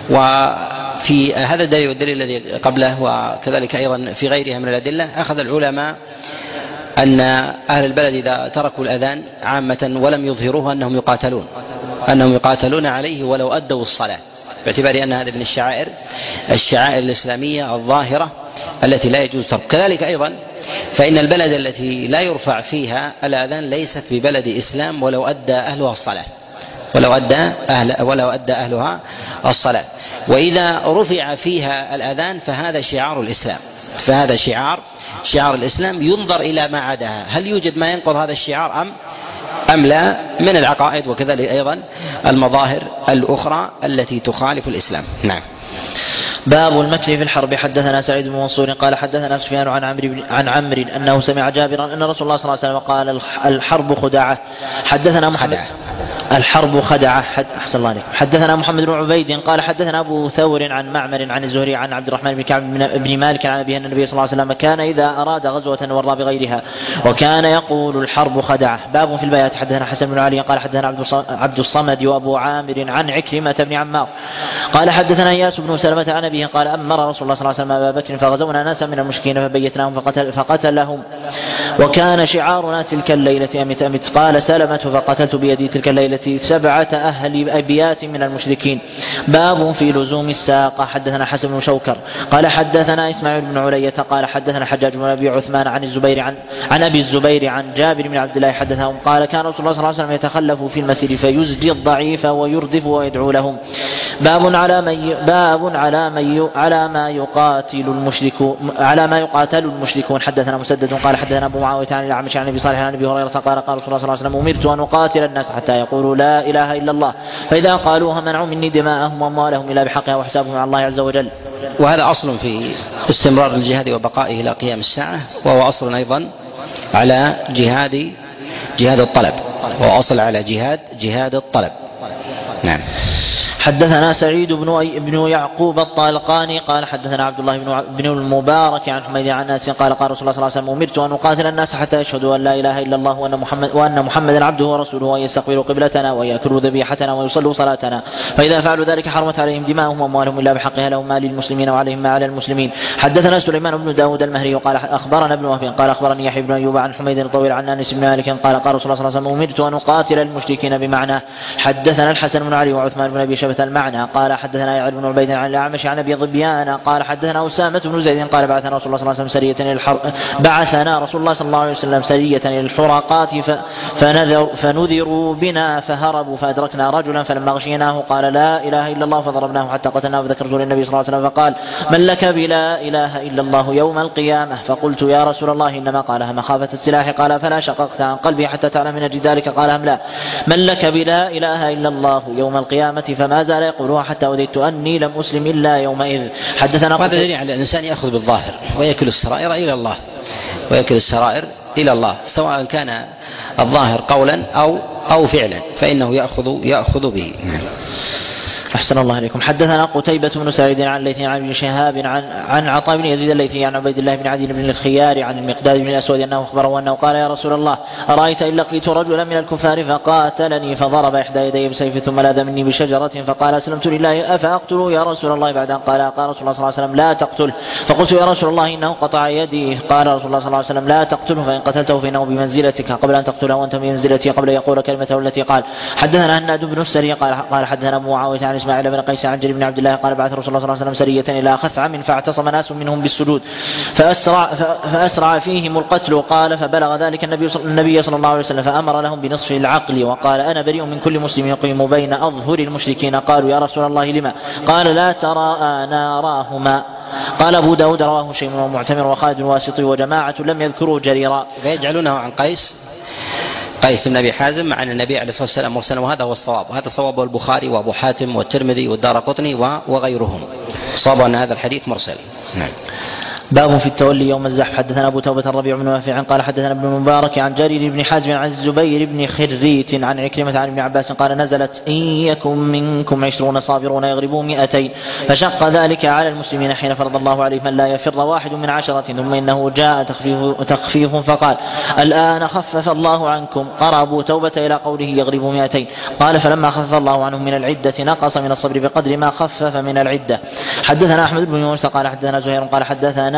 وفي هذا الدليل والدليل الذي قبله وكذلك أيضا في غيرها من الأدلة أخذ العلماء أن أهل البلد إذا تركوا الأذان عامة ولم يظهروه أنهم يقاتلون أنهم يقاتلون عليه ولو أدوا الصلاة باعتبار أن هذا من الشعائر الشعائر الإسلامية الظاهرة التي لا يجوز ترك. كذلك أيضا فإن البلد التي لا يرفع فيها الأذان ليست ببلد إسلام ولو أدى أهلها الصلاة ولو أدى أهل ولو أدى أهلها الصلاة. وإذا رفع فيها الأذان فهذا شعار الإسلام فهذا شعار شعار الإسلام ينظر إلى ما عداها، هل يوجد ما ينقض هذا الشعار أم أم لا من العقائد، وكذلك أيضا المظاهر الأخرى التي تخالف الإسلام. نعم. باب المكر في الحرب. حدثنا سعيد بن منصور قال حدثنا سفيان عن عمرو عن عمرو انه سمع جابرا ان رسول الله صلى الله عليه وسلم قال الحرب خدعه. حدثنا محمد خدعة. الحرب خدعه. حد احسن الله عليكم. حدثنا محمد بن عبيد قال حدثنا ابو ثور عن معمر عن الزهري عن عبد الرحمن بن كعب بن مالك عن ابي ان النبي صلى الله عليه وسلم كان اذا اراد غزوه ورى بغيرها وكان يقول الحرب خدعه. باب في البيعه. حدثنا حسن بن علي قال حدثنا عبد الصمد وابو عامر عن عكرمه بن عمار قال حدثنا اياس بن سلمة عن أبيه قال أمر رسول الله صلى الله عليه وسلم أبا بكر فغزونا ناسا من المشركين فبيتناهم فقتل فقتلهم وكان شعارنا تلك الليلة أمت أمت. قال سلمة فقتلت بيدي تلك الليلة سبعة أهل أبيات من المشركين. باب في لزوم الساقة. حدثنا حسن بن شوكر قال حدثنا إسماعيل بن علية قال حدثنا حجاج بن أبي عثمان عن الزبير عن عن أبي الزبير عن جابر بن عبد الله حدثهم قال كان رسول الله صلى الله عليه وسلم يتخلف في المسير فيزجي الضعيف ويردف ويدعو لهم. باب على من باب على من على ما يقاتل المشركون على ما يقاتل المشركون. حدثنا مسدد قال حدثنا ابو معاويه عن الاعمش عن ابي صالح عن ابي هريره قال قال رسول الله صلى الله عليه وسلم امرت ان اقاتل الناس حتى يقولوا لا اله الا الله فاذا قالوها منعوا مني دماءهم واموالهم الا بحقها وحسابهم على الله عز وجل. وهذا اصل في استمرار الجهاد وبقائه الى قيام الساعه، وهو اصل ايضا على جهاد جهاد الطلب، وهو اصل على جهاد جهاد الطلب. نعم. حدثنا سعيد بن بن يعقوب الطالقاني قال حدثنا عبد الله بن بن المبارك عن حميد عن انس قال قال رسول الله صلى الله عليه وسلم امرت ان اقاتل الناس حتى يشهدوا ان لا اله الا الله وان محمد وان محمدا عبده ورسوله وان يستقبلوا قبلتنا وياكلوا ذبيحتنا ويصلوا صلاتنا فاذا فعلوا ذلك حرمت عليهم دماؤهم واموالهم الا بحقها لهم ما للمسلمين وعليهم ما على المسلمين. حدثنا سليمان بن داود المهري قال اخبرنا ابن وهب قال اخبرني يحيى بن ايوب عن حميد الطويل عن انس بن مالك قال قال رسول الله صلى الله عليه وسلم امرت ان اقاتل المشركين بمعنى. حدثنا الحسن بن علي وعثمان بن ابي شيبة المعنى قال حدثنا يعقوب بن عبيد عن الأعمش عن أبي ظبيان قال حدثنا أسامة بن زيد قال بعثنا رسول الله صلى الله عليه وسلم سرية إلى الحر بعثنا رسول الله صلى الله عليه وسلم سرية إلى الحرقات فنذر فنذروا بنا فهربوا فأدركنا رجلا فلما غشيناه قال لا إله إلا الله فضربناه حتى قتلناه فذكرته للنبي صلى الله عليه وسلم فقال من لك بلا إله إلا الله يوم القيامة فقلت يا رسول الله إنما قالها مخافة السلاح قال فلا شققت عن قلبي حتى تعلم من أجل ذلك قال هم لا من لك بلا إله إلا الله يوم القيامة فما زال يقولها حتى وددت أني لم أسلم إلا يومئذ. حدثنا هذا دليل على الإنسان يأخذ بالظاهر ويكل السرائر إلى الله ويكل السرائر إلى الله سواء كان الظاهر قولا أو أو فعلا فإنه يأخذ يأخذ به. أحسن الله عليكم. حدثنا قتيبة بن سعيد عن الليثي عن ابن شهاب عن عن عطاء بن يزيد الليثي عن عبيد الله بن عدي بن الخيار عن المقداد بن الأسود أنه أخبره أنه قال يا رسول الله أرأيت إن لقيت رجلا من الكفار فقاتلني فضرب إحدى يدي بسيف ثم لاذ مني بشجرة فقال أسلمت لله أفأقتله يا رسول الله بعد أن قال قال رسول الله صلى الله عليه وسلم لا تقتل فقلت يا رسول الله إنه قطع يدي قال رسول الله صلى الله عليه وسلم لا تقتله فإن قتلته فإنه بمنزلتك قبل أن تقتله وأنت بمنزلتي قبل أن يقول كلمته التي قال. حدثنا هناد بن السري قال قال حدثنا أبو معاوية عن إسماعيل بن قيس عن جرير بن عبد الله قال بعث رسول الله صلى الله عليه وسلم سرية إلى خثعم فاعتصم ناس منهم بالسجود فأسرع, فأسرع فيهم القتل قال فبلغ ذلك النبي, النبي صلى الله عليه وسلم فأمر لهم بنصف العقل وقال أنا بريء من كل مسلم يقيم بين أظهر المشركين. قالوا يا رسول الله لما قال لا تراءى ناراهما. قال أبو داود رواه شيء ومعتمر وخالد الواسطي وجماعة لم يذكروا جريرا. فيجعلونه عن قيس قيس بن أبي حازم عن النبي عليه الصلاة والسلام مرسلا وهذا هو الصواب وهذا صواب البخاري وأبو حاتم والترمذي والدارقطني وغيرهم صواب أن هذا الحديث مرسل. نعم. باب في التولي يوم الزحف. حدثنا أبو توبة الربيع بن نافع قال حدثنا ابن المبارك عن جرير بن حازم عن الزبير بن خريت عن عكرمة عن ابن عباس قال نزلت إن يكن منكم عشرون صابرون يغلبوا مئتين فشق ذلك على المسلمين حين فرض الله عليهم أن لا يفر واحد من عشرة ثم إنه جاء تخفيف, تخفيف فقال الآن خفف الله عنكم. قرأ أبو توبة إلى قوله يغلبوا مئتين قال فلما خفف الله عنهم من العدة نقص من الصبر بقدر ما خفف من العدة. حدثنا أحمد بن يونس قال حدثنا زهير قال حدثنا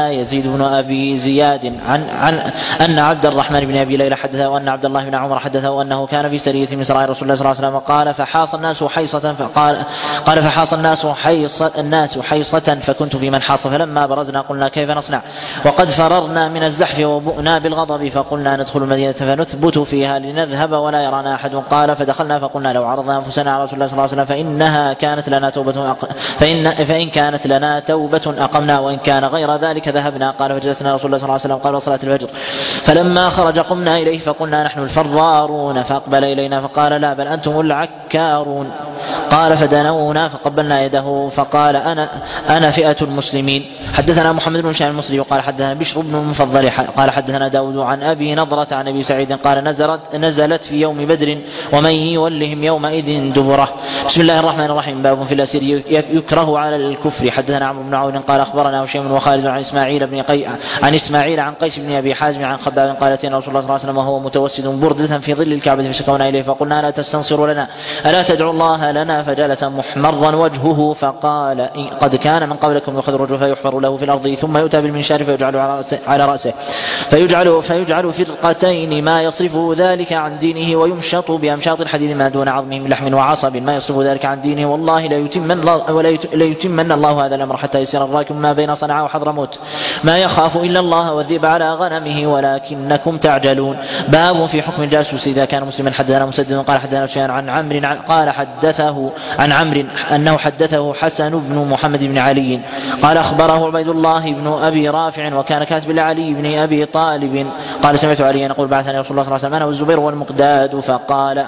حدثنا يزيد بن أبي زياد عن, عن أن عبد الرحمن بن أبي ليلى حدثه وأن عبد الله بن عمر حدثه أنه كان في سرية من سرايا رسول الله صلى الله عليه وسلم قال فحاص الناس حيصة فقال قال فحاص الناس حيصة الناس حيصة فكنت في من حاص فلما برزنا قلنا كيف نصنع وقد فررنا من الزحف وبؤنا بالغضب فقلنا ندخل المدينة فنثبت فيها لنذهب ولا يرانا أحد قال فدخلنا فقلنا لو عرضنا أنفسنا على رسول الله صلى الله عليه وسلم فإنها كانت لنا توبة أق... فإن... فإن كانت لنا توبة أقمنا وإن كان غير ذلك ذهبنا قال فجلسنا رسول الله صلى الله عليه وسلم قال وصلاة الفجر فلما خرج قمنا إليه فقلنا نحن الفرارون فأقبل إلينا فقال لا بل أنتم العكارون قال فدنونا فقبلنا يده فقال أنا أنا فئة المسلمين. حدثنا محمد بن شاهد المصري وقال حدثنا بشر بن المفضل قال حدثنا داود عن أبي نضرة عن أبي سعيد قال نزلت, نزلت في يوم بدر ومن يولهم يومئذ دبره. بسم الله الرحمن الرحيم. باب في الأسير يكره على الكفر. حدثنا عمرو بن عون قال أخبرنا هشيم وخالد عن إسماعيل بن قي عن إسماعيل عن قيس بن أبي حازم عن خباب قال أتينا رسول الله صلى الله عليه وسلم وهو متوسد بردة في ظل الكعبة فشكونا إليه فقلنا لا تستنصر لنا ألا تدعو الله لنا فجلس محمرا وجهه فقال قد كان من قبلكم يأخذ الرجل فيحفر له في الأرض ثم يؤتى بالمنشار فيجعل على رأسه, على رأسه فيجعل, فيجعل فرقتين ما يصرفه ذلك عن دينه ويمشط بأمشاط الحديد ما دون عظمه من لحم وعصب ما يصرفه ذلك عن دينه والله لا يتمن الله, ولا يتمن الله هذا الأمر حتى يسير الراكب ما بين صنعاء وحضرموت ما يخاف إلا الله والذئب على غنمه ولكنكم تعجلون. باب في حكم الجاسوس إذا كان مسلما. حدثنا مسدد قال حدثنا سفيان عن عمرو قال حدثه عن عمرو أنه حدثه حسن بن محمد بن علي قال أخبره عبيد الله بن أبي رافع وكان كاتب لعلي بن أبي طالب قال سمعت عليا يقول بعثني رسول الله صلى الله عليه وسلم أنا والزبير والمقداد فقال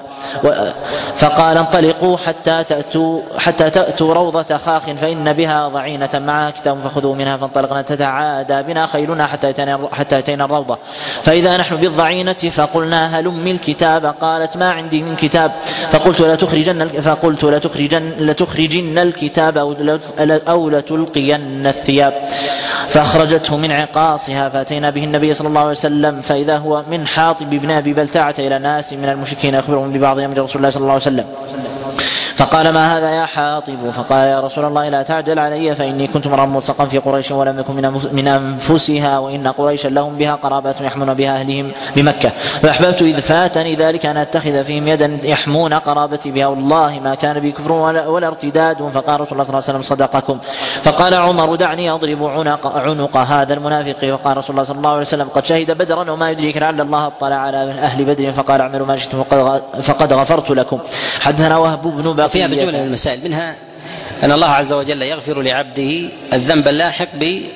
فقال انطلقوا حتى تأتوا حتى تأتوا روضة خاخ فإن بها ضعينة معها كتاب فخذوا منها فانطلقنا تتعادى بنا خيلنا حتى حتى أتينا الروضة فإذا نحن بالضعينة فقلنا هلم الكتاب قالت ما عندي من كتاب فقلت لا تخرجن فقلت لا تخرجن لتخرجن الكتاب أو لتلقين الثياب فأخرجته من عقاصها فأتينا به النبي صلى الله عليه وسلم فإذا هو من حاطب بن أبي بلتعة إلى ناس من المشركين يخبرهم ببعض أمر رسول الله صلى الله عليه وسلم فقال ما هذا يا حاطب فقال يا رسول الله لا تعجل علي فإني كنت مرا ملصقا في قريش ولم يكن من أنفسها وإن قريشا لهم بها قرابات يحمون بها أهلهم بمكة فأحببت إذ فاتني ذلك أن أتخذ فيهم يدا يحمون قرابتي بها والله ما كان بي كفر ولا, ولا ارتداد فقال رسول الله صلى الله عليه وسلم صدقكم. فقال عمر دعني أضرب عنق, عنق هذا المنافق وقال رسول الله صلى الله عليه وسلم قد شهد بدرا وما يدريك لعل الله اطلع على أهل بدر فقال اعملوا ما شئتم فقد غفرت لكم. حدثنا وهب بن فيها بجملة من المسائل منها أن الله عز وجل يغفر لعبده الذنب اللاحق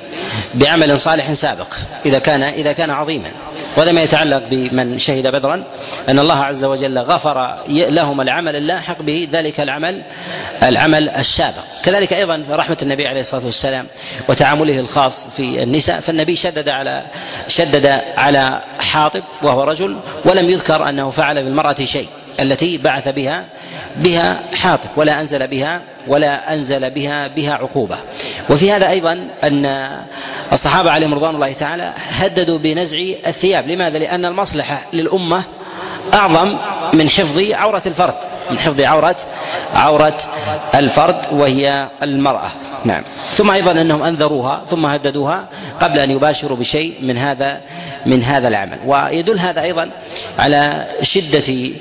بعمل صالح سابق إذا كان إذا كان عظيما وهذا ما يتعلق بمن شهد بدرا أن الله عز وجل غفر لهم العمل اللاحق بذلك العمل العمل السابق. كذلك أيضا رحمة النبي عليه الصلاة والسلام وتعامله الخاص في النساء فالنبي شدد على شدد على حاطب وهو رجل ولم يذكر أنه فعل بالمرأة شيء التي بعث بها بها حاطب ولا أنزل بها ولا أنزل بها بها عقوبة. وفي هذا أيضا أن الصحابة عليهم رضوان الله تعالى هددوا بنزع الثياب. لماذا؟ لأن المصلحة للأمة أعظم من حفظ عورة الفرد من حفظ عورة عورة الفرد وهي المرأة. نعم. ثم أيضا أنهم أنذروها ثم هددوها قبل أن يباشروا بشيء من هذا من هذا العمل. ويدل هذا أيضا على شدة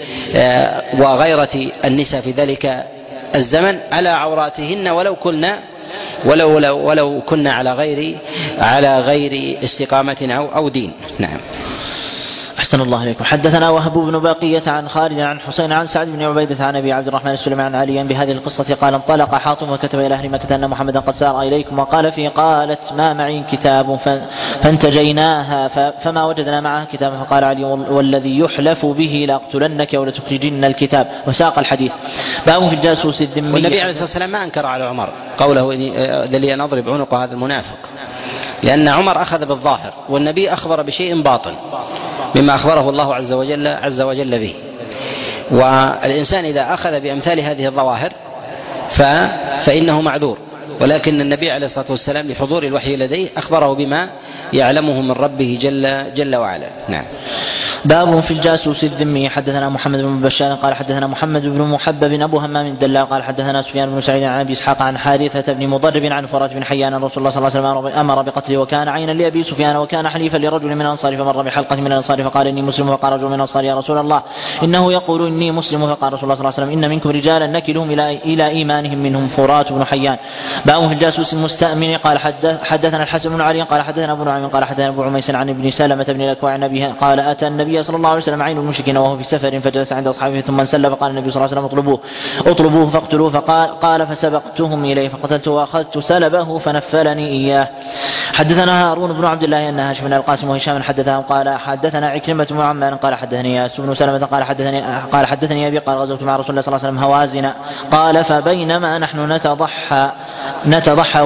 وغيرة النساء في ذلك الزمن على عوراتهن ولو كنا ولو ولو, ولو كنا على غير على غير استقامة أو أو دين. نعم. أحسن الله عليكم. حدثنا وهب بن باقية عن خالد عن حسين عن سعد بن عبيدة عن أبي عبد الرحمن السلمي عن علي بهذه القصة قال انطلق حاطب وكتب إلى أهل مكة أن محمدا قد سار إليكم وقال في قالت ما معي كتاب فانتجيناها فما وجدنا معها كتاب فقال علي والذي يحلف به لأقتلنك ولتخرجن الكتاب وساق الحديث. باب في الجاسوس الذمي. والنبي عليه الصلاة والسلام ما أنكر على عمر قوله ذلي أن أضرب عنق هذا المنافق لأن عمر أخذ بالظاهر والنبي أخبر بشيء باطن مما أخبره الله عز وجل عز وجل به. والإنسان إذا أخذ بأمثال هذه الظواهر فإنه معذور ولكن النبي عليه الصلاة والسلام لحضور الوحي لديه أخبره بما يعلمه من ربه جل, جل وعلا. نعم. باب في الجاسوس الذمي. حدثنا محمد بن بشار قال حدثنا محمد بن محبب أبو همام الدلال قال حدثنا سفيان بن سعيد عن أبي إسحاق عن حارثة بن مضرب عن فرج بن حيان رسول الله صلى الله عليه وسلم أمر بقتله وكان عينا لأبي سفيان وكان حليفا لرجل من الأنصار فمر بحلقة من الأنصار فقال إني مسلم فقال رجل من الأنصار يا رسول الله إنه يقول إني مسلم فقال رسول الله صلى الله عليه وسلم إن منكم رجالا نكلهم إلى, إلى إيمانهم منهم فرات بن حيان. باب في الجاسوس المستأمن. قال حدث حدثنا الحسن بن علي قال حدثنا أبو نعيم قال حدثنا أبو عميس عن ابن سلمة بن الأكوع عن أبيه قال أتى النبي صلى الله عليه وسلم عين المشركين وهو في سفر فجلس عند أصحابه ثم انسل فقال النبي صلى الله عليه وسلم اطلبوه اطلبوه فاقتلوه فقال قال فسبقتهم إليه فقتلته وأخذت سلبه فنفلني إياه. حدثنا هارون بن عبد الله أن هاشم بن القاسم وهشام حدثهم قال حدثنا عكرمة بن عمار قال حدثني ياس بن سلمة قال حدثني قال حدثني أبي قال غزوت مع رسول الله صلى الله عليه وسلم هوازن قال فبينما نحن نتضحى نتضحى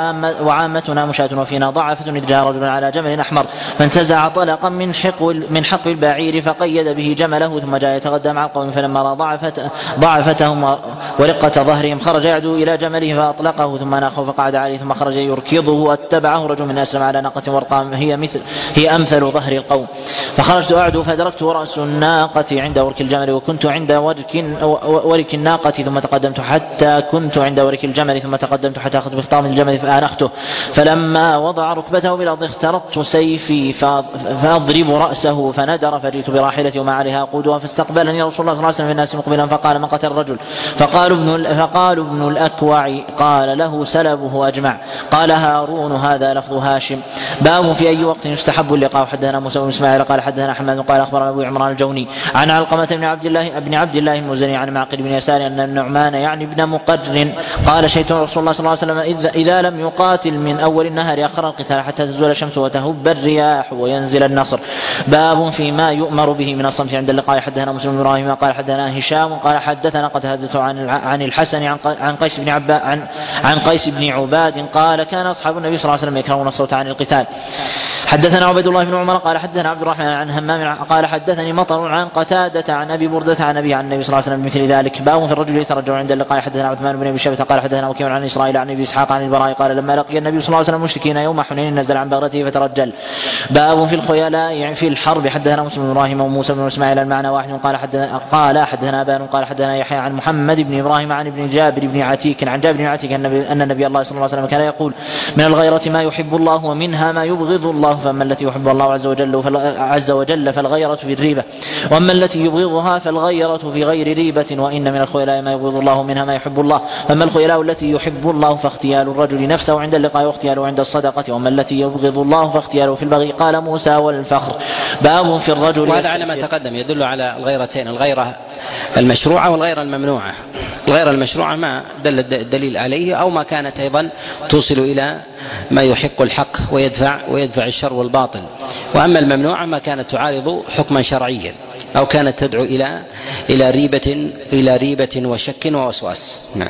وعامتنا مشاة وفينا ضعفة إذ جاء رجل على جمل أحمر فانتزع طلقا من حقو من حقو البعير فقيد به جمله ثم جاء يتغدى مع القوم فلما رأى ضعفت ضعفتهم ورقة ظهرهم خرج يعدو إلى جمله فأطلقه ثم ناخه فقعد عليه ثم خرج يركضه واتبعه رجل من أسلم على ناقة ورقام هي مثل هي أمثل ظهر القوم فخرجت أعدو فأدركت رأس الناقة عند ورك الجمل وكنت عند ورك ورك الناقة ثم تقدمت حتى كنت عند ورك الجمل ثم تقدمت حتى أخذت بخطام الجمل فآنخته فلما وضع ركبته بالأرض اخترطت سيفي فأضرب رأسه فندر فجئت براحلتي وما عليها قودها فاستقبلني رسول الله صلى الله عليه وسلم في الناس مقبلا فقال من قتل الرجل فقالوا ابن فقالوا ابن الأكوع قال له سلبه أجمع. قال هارون هذا لفظ هاشم. باب في أي وقت يستحب اللقاء. حدثنا موسى بن إسماعيل قال حدثنا حماد قال أخبرنا أبو عمران الجوني عن علقمة بن عبد الله بن عبد الله المزني عن معقل بن يسار أن النعمان يعني ابن مقرن قال شهدت رسول الله صلى الله عليه وسلم إذا, إذا لم يقاتل من أول النهار أخر القتال حتى تزول الشمس وتهب الرياح وينزل النصر. باب فيما يؤمر به من الصمت عند اللقاء. حدثنا مسلم بن إبراهيم قال حدثنا هشام قال حدثنا قتادة عن عن الحسن عن قيس بن عباد عن عن قيس بن عباد قال كان أصحاب النبي صلى الله عليه وسلم يكرهون الصوت عن القتال. حدثنا عبيد الله بن عمر قال حدثنا عبد الرحمن عن همام قال حدثني مطر عن قتادة عن أبي بردة عن أبي عن النبي صلى الله عليه وسلم مثل ذلك. باب في الرجل يترجع عند اللقاء. حدثنا عثمان بن أبي شيبة قال حدثنا وكيع عن إسرائيل عن أبي إسحاق عن البراء قال لما لقي النبي صلى الله عليه وسلم المشركين يوم حنين نزل عن بغرته فترجل. باب في الخيلاء في الحرب. حدثنا مسلم بن إبراهيم وموسى بن إسماعيل المعنى واحد قال حدثنا قال حدثنا أبان قال حدثنا يحيى عن محمد بن إبراهيم عن ابن جابر بن عتيك عن جابر بن عتيك أن النبي الله صلى الله عليه وسلم كان يقول من الغيرة ما يحب الله ومنها ما يبغض الله فأما التي يحب الله عز وجل عز وجل فالغيرة في الريبة وأما التي يبغضها فالغيرة في غير ريبة وإن من الخيلاء ما يبغض الله ومنها ما يحب الله فأما الخيلاء التي يحب الله فاختيال الرجل نفسه عند اللقاء واختياله عند الصدقة وأما التي يبغض الله فاختياله في البغي. قال موسى والفخر. باب في الرجل. وهذا على ما تقدم يدل على الغيرتين الغيرة المشروعة والغيرة الممنوعة. الغيرة المشروعة ما دل الدليل عليه أو ما كانت أيضا توصل إلى ما يحق الحق ويدفع ويدفع الشر والباطل. وأما الممنوعة ما كانت تعارض حكما شرعيا أو كانت تدعو إلى إلى ريبة إلى ريبة وشك ووسواس. نعم.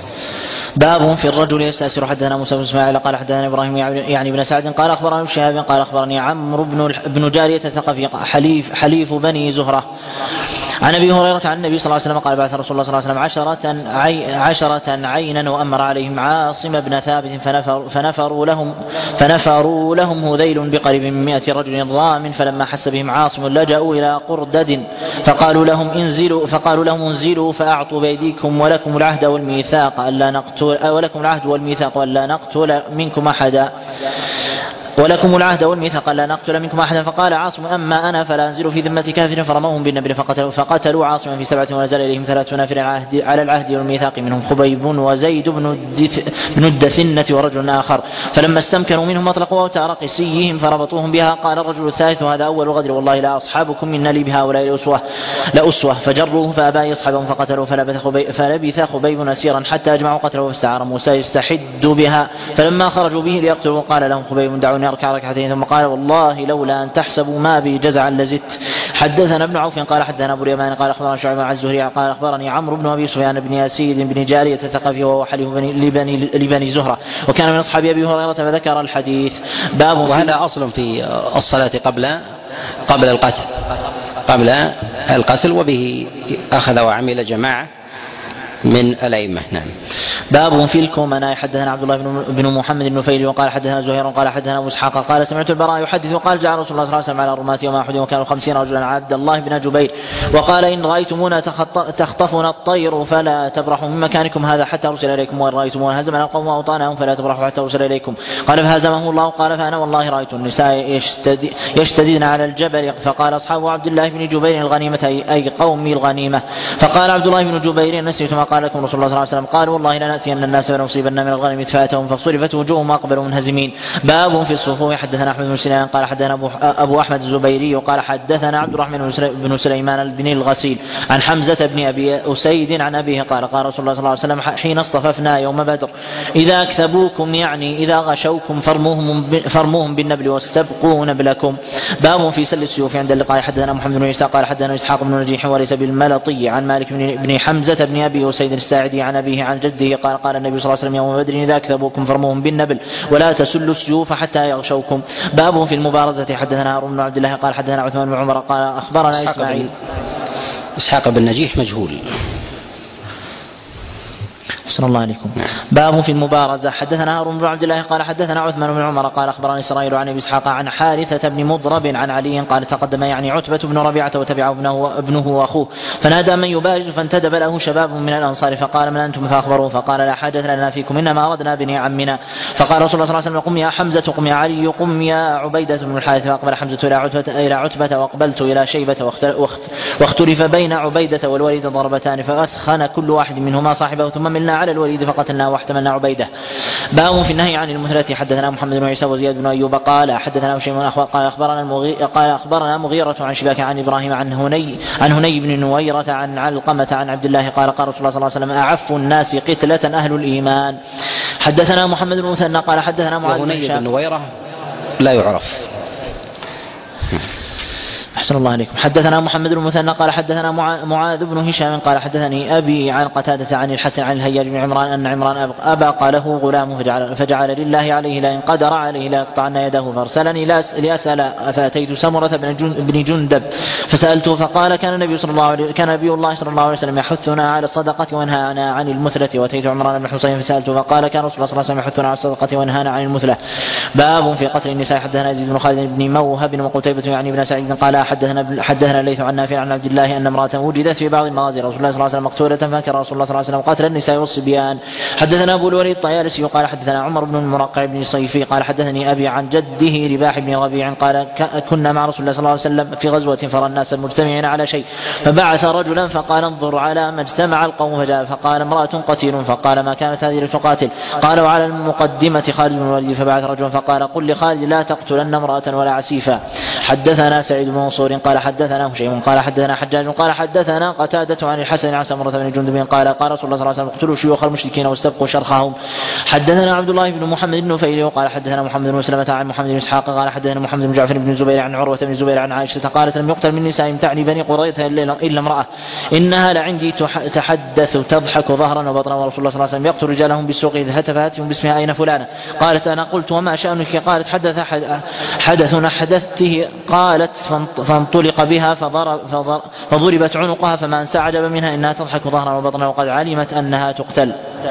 باب في الرجل يستأسر. حدثنا موسى بن إسماعيل قال حدثنا إبراهيم يعني بن سعد قال أخبرنا ابن شهاب قال أخبرني عمرو بن بن جارية الثقفي حليف حليف بني زهرة عن أبي هريرة عن النبي صلى الله عليه وسلم قال بعث رسول الله صلى الله عليه وسلم عشرة عي عشرة عينا وأمر عليهم عاصم بن ثابت فنفر فنفروا لهم فنفروا لهم هذيل بقريب من مئة رجل ضام فلما حس بهم عاصم لجأوا إلى قردد فقالوا لهم انزلوا فقالوا لهم انزلوا فأعطوا بأيديكم ولكم العهد والميثاق ألا نقتل ولكم العهد والميثاق ألا نقتل منكم أحدا ولكم العهد والميثاق لا نقتل منكم أحدا. فقال عاصم أما أنا فلا أنزل في ذمة كافر فرموهم بالنبل فقتلوا, فقتلوا عاصما في سبعة ونزل إليهم ثلاثون نفر على العهد والميثاق منهم خبيب وزيد بن الدثنة ورجل آخر فلما استمكنوا منهم أطلقوا أوتار قسيهم فربطوهم بها. قال الرجل الثالث هذا أول غدر والله لا أصحابكم من لي بهؤلاء لأسوة, لأسوة فجروه فأبى يصحبهم فقتلوا فلبث خبيب أسيرا حتى أجمعوا قتله فاستعار موسى يستحد بها فلما خرجوا به ليقتلوا قال لهم خبيب دعوني أركع ركعتين ثم قال والله لولا أن تحسبوا ما بي جزعا لزدت. حدثنا ابن عوف قال حدثنا أبو اليمان قال أخبرنا شعيب عن الزهري قال أخبرني عمرو بن أبي سفيان بن يزيد بن جارية الثقفي وهو حليف لبني, لبني زهرة وكان من أصحاب أبي هريرة فذكر الحديث. باب وهذا أصل في الصلاة قبل قبل القتل قبل القتل وبه أخذ وعمل جماعة من الأئمة. نعم. باب في الكمناء. حدثنا عبد الله بن محمد النفيلي وقال حدثنا زهير قال حدثنا أبو إسحاق قال سمعت البراء يحدث قال جاء رسول الله صلى الله عليه وسلم على الرماة يوم أحد وكانوا خمسين رجلا عبد الله بن جبير وقال إن رأيتمونا تخطفنا الطير فلا تبرحوا من مكانكم هذا حتى أرسل إليكم، وإن رأيتمونا هزمنا القوم وأوطانهم فلا تبرحوا حتى أرسل إليكم. قال فهزمه الله. قال فأنا والله رأيت النساء يشتدين على الجبل. فقال أصحاب عبد الله بن جبير الغنيمة أي قومي الغنيمة. فقال عبد الله بن جبير نسيت ما قال لكم رسول الله صلى الله عليه وسلم. قال والله لنأتين الناس ونصيبن من الغنم فأتهم فصرفت وجوههم أقبلوا منهزمين. باب في الصفوف. حدثنا أحمد بن سليمان قال حدثنا أبو أحمد الزبيري وقال حدثنا عبد الرحمن بن سليمان بن الغسيل عن حمزة بن أبي أسيد عن أبيه قال قال رسول الله صلى الله عليه وسلم حين اصطففنا يوم بدر إذا أكثبوكم يعني إذا غشوكم فرموهم, فرموهم بالنبل واستبقوا نبلكم. باب في سل السيوف عند اللقاء. حدثنا محمد بن عيسى قال حدثنا إسحاق بن نجيح وليس بالملطي عن مالك بن حمزة بن أبي أسيد الساعدي عن أبيه عن جده قال قال النبي صلى الله عليه وسلم يوم بدر إذا أكثبوكم فرموهم بالنبل ولا تسلوا السيوف حتى يغشوكم. باب في المبارزة. حدثنا هارون بن عبد الله قال حدثنا عثمان بن عمر قال أخبرنا إسماعيل. إسحاق بن نجيح مجهول. أحسن الله عليكم. باب في المبارزة. حدثنا هارون بن عبد الله قال حدثنا عثمان بن عمر قال أخبرني إسرائيل عن أبي إسحاق عن حارثة بن مضرب عن علي قال تقدم يعني عتبة بن ربيعة وتبعه ابنه, ابنه وأخوه فنادى من يبارز فانتدب له شباب من الأنصار فقال من أنتم فأخبروه فقال لا حاجة لنا فيكم إنما أردنا بني عمنا. فقال رسول الله صلى الله عليه وسلم قم يا حمزة قم يا علي قم يا عبيدة بن الحارث. فأقبل حمزة إلى عتبة, إلى عتبة وأقبلت إلى شيبة واختلف بين عبيدة والوليد ضربتان فأثخن كل واحد منهما صاحبه ثم ملنا على الوليد فقتلنا واحتملنا عبيدة. باب في النهي عن المثلة. حدثنا محمد بن عيسى وزياد بن أيوب قال حدثنا شيء قال أخبرنا المغيرة قال أخبرنا مغيرة عن شباك عن إبراهيم عن هني عن هني بن نويرة عن علقمة عن عبد الله قال قال رسول الله صلى الله عليه وسلم أعف الناس قتلة أهل الإيمان. حدثنا محمد بن مثنى قال حدثنا معاذ بن هني بن نويرة لا يعرف. أحسن الله عليكم. حدثنا محمد بن مثنى قال حدثنا معاذ بن هشام قال حدثني أبي عن قتادة عن الحسن عن الهياج بن عمران أن عمران أبى له غلامه فجعل, فجعل لله عليه لئن قدر عليه لا يقطعن يده فارسلني لأسأل فأتيت سمرة بن جندب فسألته فقال كان النبي صلى الله عليه كان نبي الله صلى الله عليه وسلم يحثنا على الصدقة وينهانا عن المثلة. وأتيت عمران بن حسين فسألته فقال كان رسول الله صلى الله عليه وسلم يحثنا على الصدقة وينهانا عن المثلة. باب في قتل النساء. حدثنا يزيد بن خالد بن موهب وقتيبة يعني بن سعيد قال حدثنا حدثنا الليث عن نافع عن عبد الله أن امرأة وجدت في بعض المغازي رسول الله صلى الله عليه وسلم مقتولة فانكر رسول الله صلى الله عليه وسلم قتل النساء والصبيان. حدثنا أبو الوليد الطيالسي قال حدثنا عمر بن المرقع بن صيفي قال حدثني أبي عن جده رباح بن ربيع قال كنا مع رسول الله صلى الله عليه وسلم في غزوة فرى الناس المجتمعين على شيء فبعث رجلا فقال انظر على ما اجتمع القوم فجاء فقال امرأة قتيل فقال ما كانت هذه لتقاتل قال وعلى المقدمة خالد بن الوليد فبعث رجلا فقال قل لخالد لا تقتلن امرأة ولا عسيفا. حدثنا سعيد بن منصور قال حدثنا هشيم قال حدثنا حجاج قال حدثنا قتادة عن الحسن عن سمرة بن جندب قال قال رسول الله صلى الله عليه وسلم اقتلوا شيوخ المشركين واستبقوا شرخهم. حدثنا عبد الله بن محمد بن نفيل وقال حدثنا محمد بن سلمة عن محمد بن اسحاق قال حدثنا محمد بن جعفر بن زبير عن عروة بن زبير عن عائشة قالت لم يقتل من نساء تعني بني قريظة إلا امرأة إنها لعندي تحدث تضحك ظهرا وبطنا ورسول الله صلى الله عليه وسلم يقتل رجالهم بالسوق إذ هتف هاتهم باسمها أين فلانة قالت أنا قلت وما شأنك قالت حدث حدث حدثته قالت فانطلق بها فضرب فضربت عنقها فما انسعجب منها إنها تضحك ظهرا وبطنا وقد علمت أنها تقتل.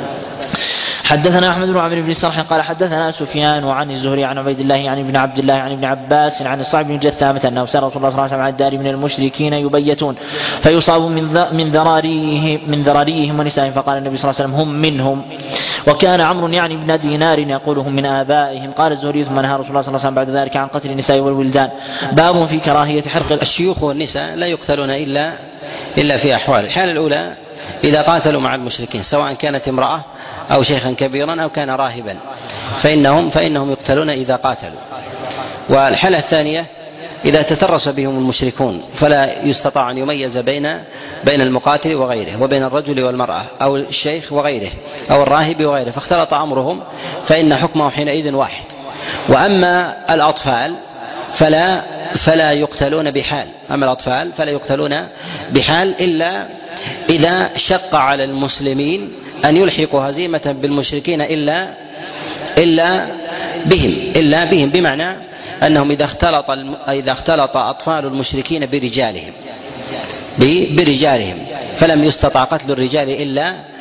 حدثنا أحمد بن عمرو بن السرح قال حدثنا سفيان وعن الزهري عن عبيد الله عن ابن عبد الله عن ابن عباس عن الصعب بن جثامة أنه سأل رسول الله صلى الله عليه وسلم عن الدار من المشركين يبيتون فيصاب من ذراريهم من ذراريهم ونسائهم فقال النبي صلى الله عليه وسلم هم منهم. وكان عمرو يعني ابن دينار يقولهم من آبائهم. قال الزهري ثم نهى رسول الله صلى الله عليه وسلم بعد ذلك عن قتل النساء والولدان. باب في كراهية حرق الشيوخ والنساء لا يقتلون إلا إلا في أحوال. الحالة الأولى إذا قاتلوا مع المشركين سواء كانت امرأة أو شيخا كبيرا أو كان راهبا فإنهم, فإنهم يقتلون إذا قاتلوا. والحالة الثانية إذا تترس بهم المشركون فلا يستطاع أن يميز بين بين المقاتل وغيره وبين الرجل والمرأة أو الشيخ وغيره أو الراهب وغيره فاختلط أمرهم فإن حكمه حينئذ واحد. وأما الأطفال فلا فلا يقتلون بحال أما الأطفال فلا يقتلون بحال إلا إذا شق على المسلمين أن يلحقوا هزيمة بالمشركين إلا إلا بهم إلا بهم بمعنى أنهم إذا اختلط إذا اختلط أطفال المشركين برجالهم برجالهم فلم يستطع قتل الرجال إلا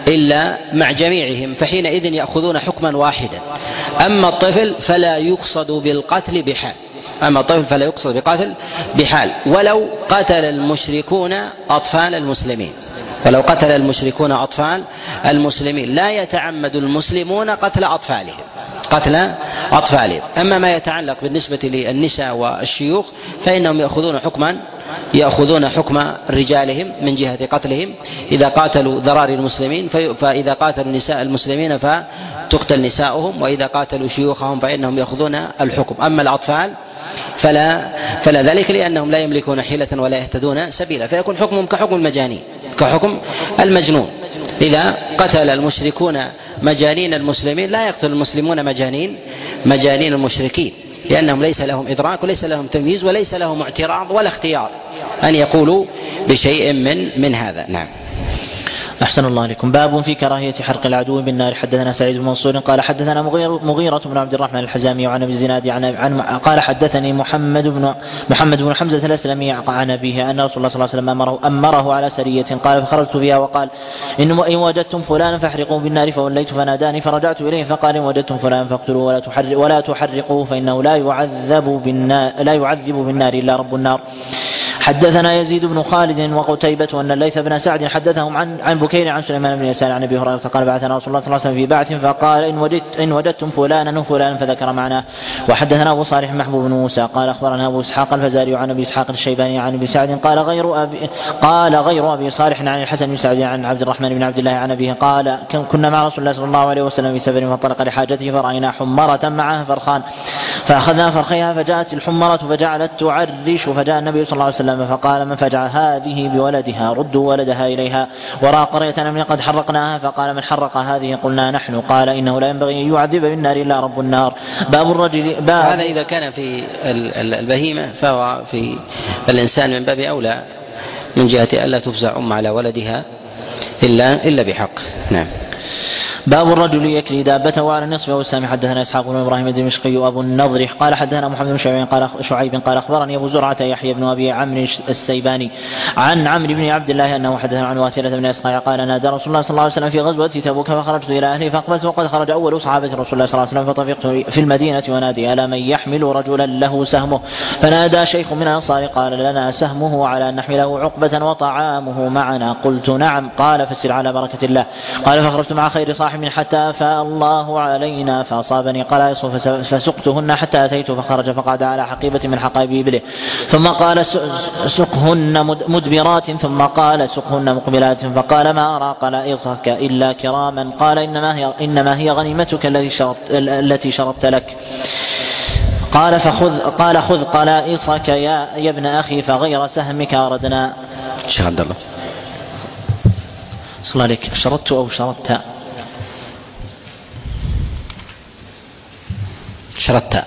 إلا مع جميعهم، فحينئذ يأخذون حكما واحدا. أما الطفل فلا يقصد بالقتل بحال أما الطفل فلا يقصد بقتل بحال ولو قتل المشركون أطفال المسلمين ولو قتل المشركون أطفال المسلمين لا يتعمد المسلمون قتل أطفالهم قتل أطفالهم. أما ما يتعلق بالنسبة للنساء والشيوخ فإنهم يأخذون حكما يأخذون حكم رجالهم من جهة قتلهم إذا قاتلوا ذراري المسلمين، فإذا قاتلوا نساء المسلمين فتقتل نساؤهم، وإذا قاتلوا شيوخهم فإنهم يأخذون الحكم. أما الأطفال فلا, فلا ذلك لأنهم لا يملكون حيلة ولا يهتدون سبيلا، فيكون حكمهم كحكم المجانين كحكم المجنون. إذا قتل المشركون مجانين المسلمين لا يقتل المسلمون مجانين مجانين المشركين، لأنهم ليس لهم إدراك وليس لهم تمييز وليس لهم اعتراض ولا اختيار أن يقولوا بشيء من من هذا. نعم. أحسن الله عليكم. باب في كراهية حرق العدو بالنار. حدثنا سعيد بن منصور قال حدثنا مغيرة بن عبد الرحمن الحزامي وعن ابي الزناد عن, عن قال حدثني محمد بن محمد بن حمزة الأسلمي عن أبيه أن رسول الله صلى الله عليه وسلم أمره, أمره على سرية قال فخرجت فيها وقال إن وجدتم فلانا فاحرقوا بالنار فوليت فناداني فرجعت إليه فقال إن وجدتم فلانا فاقتلوا ولا تحرق ولا تحرقوه فإنه لا يعذب بالنار لا يعذب بالنار إلا رب النار. حدثنا يزيد بن خالد وقتيبة أن الليث بن سعد حدثهم عن عن بكير عن سليمان بن يسار عن أبي هريرة قال بعثنا رسول الله صلى الله عليه وسلم في بعث فقال إن وجدت إن وجدتم فلانا وفلانا فذكر معناه. وحدثنا أبو صالح محبوب بن موسى قال أخبرنا أبو إسحاق الفزاري عن أبي إسحاق الشيباني عن أبي سعد قال غير أبي قال غير أبي صالح عن الحسن بن سعد عن عبد الرحمن بن عبد الله عن أبيه قال كنا مع رسول الله صلى الله عليه وسلم في سفر فانطلق لحاجته فرأينا حمرة معها فرخان فأخذنا فرخيها فجاءت الحمرة فجعلت تعرش فجاء النبي صلى الله عليه وسلم فقال من فجع هذه بولدها ردوا ولدها إليها وراء قرية من قد حرقناها فقال من حرق هذه قلنا نحن قال إنه لا ينبغي أن يعذب بالنار إلا رب النار. باب الرجل باب هذا إذا كان في البهيمة فهو في الإنسان من باب أولى من جهة ألا تفزع أم على ولدها إلا, إلا بحق. نعم. باب الرجل يكلي دابته على النصف او السامي. حدثنا اسحاق بن ابراهيم الدمشقي وابو النضر قال حدثنا محمد بن شعيب قال شعيب قال اخبرني ابو زرعه يحيى بن ابي عمرو السيباني عن عمرو بن عبد الله انه حدثنا عن واثلة بن اسقاع قال نادى رسول الله صلى الله عليه وسلم في غزوه تبوك فخرجت الى اهلي فاقبلت وقد خرج اول صحابه رسول الله صلى الله عليه وسلم فطفقت في المدينه ونادي الا من يحمل رجلا له سهمه فنادى شيخ من الانصار قال لنا سهمه على ان نحمله عقبه وطعامه معنا قلت نعم قال فسر على بركه الله قال فخرجت مع خير صاحب حتى أفاء الله علينا فأصابني قلائص فسقتهن حتى أتيت فخرج فقعد على حقيبة من حقائب إبله ثم قال سقهن مدبرات ثم قال سقهن مقبلات فقال ما أرى قلائصك إلا كراما قال إنما هي, إنما هي غنيمتك التي شرط التي شرطت لك قال فخذ قال خذ قلائصك يا, يا ابن أخي فغير سهمك أردنا. شيخ عبد الله صلى الله عليك شرطت أو شرطت شرطت.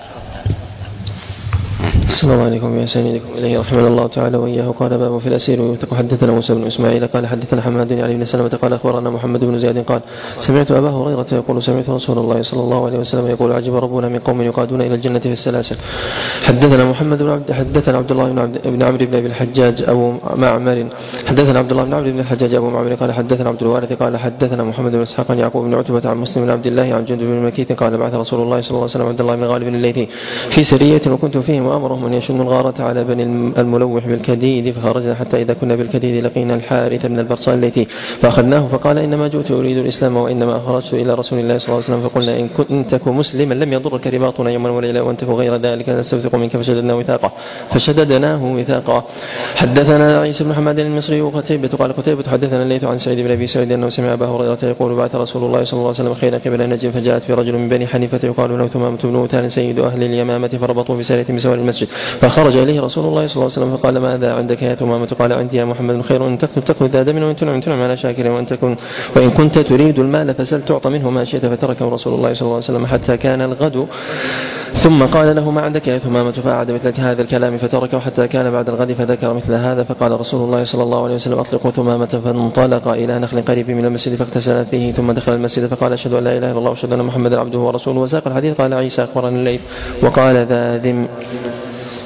السلام عليكم يا سيدكم إليه رحمنا الله تعالى وإياه. قال باب في الأسير ويوثق. حدثنا موسى بن إسماعيل قال حدثنا حماد يعني بن سلمة قال أخبرنا محمد بن زياد قال سمعت أبا هريرة يقول سمعت رسول الله صلى الله عليه وسلم يقول عجب ربنا من قوم يقادون إلى الجنة في السلاسل. حدثنا محمد بن عبد حدثنا عبد الله بن عبد بن عمرو بن أبي الحجاج أبو معمر حدثنا عبد الله بن عمرو بن الحجاج أبو معمر قال حدثنا عبد الوارث قال حدثنا محمد بن إسحاق عن يعقوب بن عتبة عن مسلم بن عبد الله عن جندب بن مكيث قال بعث رسول الله صلى الله عليه وسلم عبد الله بن غالب الليثي في سرية وكنت فيهم وأمرهم أن يشنوا الغارة على بني الملوح بالكديد فخرجنا حتى إذا كنا بالكديد لقينا الحارث بن البرصان الليثي فأخذناه فقال إنما جئت أريد الإسلام وإنما خرجت إلى رسول الله صلى الله عليه وسلم فقلنا إن كنت تك مسلما لم يضرك رباطنا يوما وليلة وأن تك غير ذلك نستوثق منك فشددنا وثاقه فشددناه وثاقا. حدثنا عيسى بن حماد المصري وقتيبة قال قتيبة حدثنا الليث عن سعيد بن أبي سعيد أنه سمع أبا هريرة يقول بعث رسول الله صلى الله عليه وسلم خير قبل نجم فجاءت في رجل من بني حنيفة يقال له ثمامة بن وتان سيد أهل اليمامة فربطوا بسارية بسوار المسجد فخرج إليه رسول الله صلى الله عليه وسلم فقال ماذا عندك يا ثمامة قال عندي يا محمد خير ان تكن تكن ذا دم وان تنعم تنعم على شاكر وان تكن وان كنت تريد المال فسل تعطى منه ما شئت فتركه رسول الله صلى الله عليه وسلم حتى كان الغد ثم قال له ما عندك يا ثمامة فأعاد مثل هذا الكلام فتركه حتى كان بعد الغد فذكر مثل هذا فقال رسول الله صلى الله عليه وسلم أطلقوا ثمامة فانطلق إلى نخل قريب من المسجد فاغتسل فيه ثم دخل المسجد فقال أشهد أن لا إله إلا الله وأشهد أن محمدا عبده ورسوله. وساق الحديث قال عيسى أخبرنا الليث وقال ذا ذم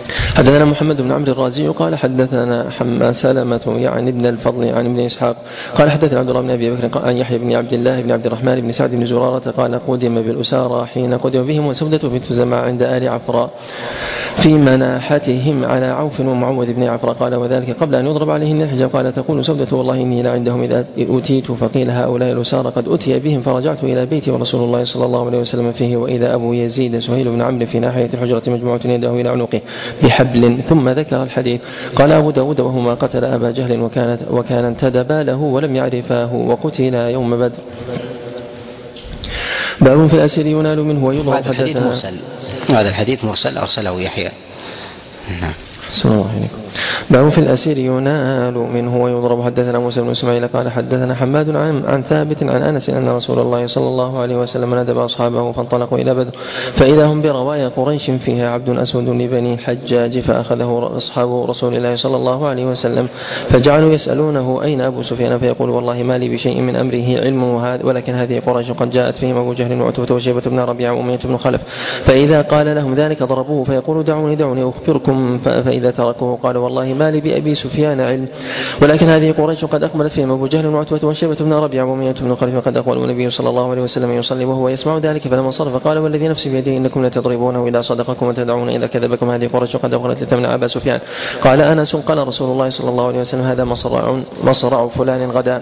حدثنا محمد بن عمرو الرازي قال حدثنا حما سلمة يعني ابن الفضل عن ابن إسحاق قال حدثنا عبد الله بن أبي بكر عن يحيى بن عبد الله بن عبد الرحمن بن سعد بن زرارة قال قدم بالأسارى حين قدم بهم وسودة بنت زمع عند آل عفراء في مناحتهم على عوف ومعوذ بن عفراء قال وذلك قبل أن يضرب عليهن الحجاب قال تقول سودة والله إني لعندهم إذا أتيت فقيل هؤلاء الأسارى قد أتي بهم فرجعت إلى بيتي ورسول الله صلى الله عليه وسلم فيه وإذا أبو يزيد سهيل بن عمرو في ناحية الحجرة مجموعة يده إلى عنقه بحبل ثم ذكر الحديث. قال أبو داود وهما قتل أبا جهل وكانت وكان انتدبا له ولم يعرفاه وقتل يوم بدر. باب في الأسير ينال منه ويضرب. هذا الحديث مرسل هذا الحديث مرسل أرسله يحيى. نعم. باب في الأسير ينال منه ويضرب. حدثنا موسى بن اسماعيل قال حدثنا حماد عن, عن ثابت عن أنس أن رسول الله صلى الله عليه وسلم ندب أصحابه فانطلقوا إلى بدر فإذا هم برواية قريش فيها عبد أسود لبني الحجاج فأخذه أصحاب رسول الله صلى الله عليه وسلم فجعلوا يسألونه أين أبو سفيان فيقول والله ما لي بشيء من أمره علم ولكن هذه قريش قد جاءت فيهم أبو جهل وعتبة وشيبة بن ربيعة وأمية بن خلف فإذا قال لهم ذلك ضربوه فيقول دعوني دعوني أخبركم فإذا تركوه قال والله ما لي بأبي سفيان علم ولكن هذه قريش قد أقبلت فيهم أبو جهل وعتبة وشيبة بن ربيعة وأمية بن خلف قد أقبل النبي صلى الله عليه وسلم يصلي وهو يسمع ذلك فلما صرف قال والذي نفسي بيده إنكم لتضربونه إذا صدقكم وتدعون إذا كذبكم هذه قريش قد أقبلت لتمنع أبا سفيان. قال أنس قال رسول الله صلى الله عليه وسلم هذا مصرع, مصرع فلان غدا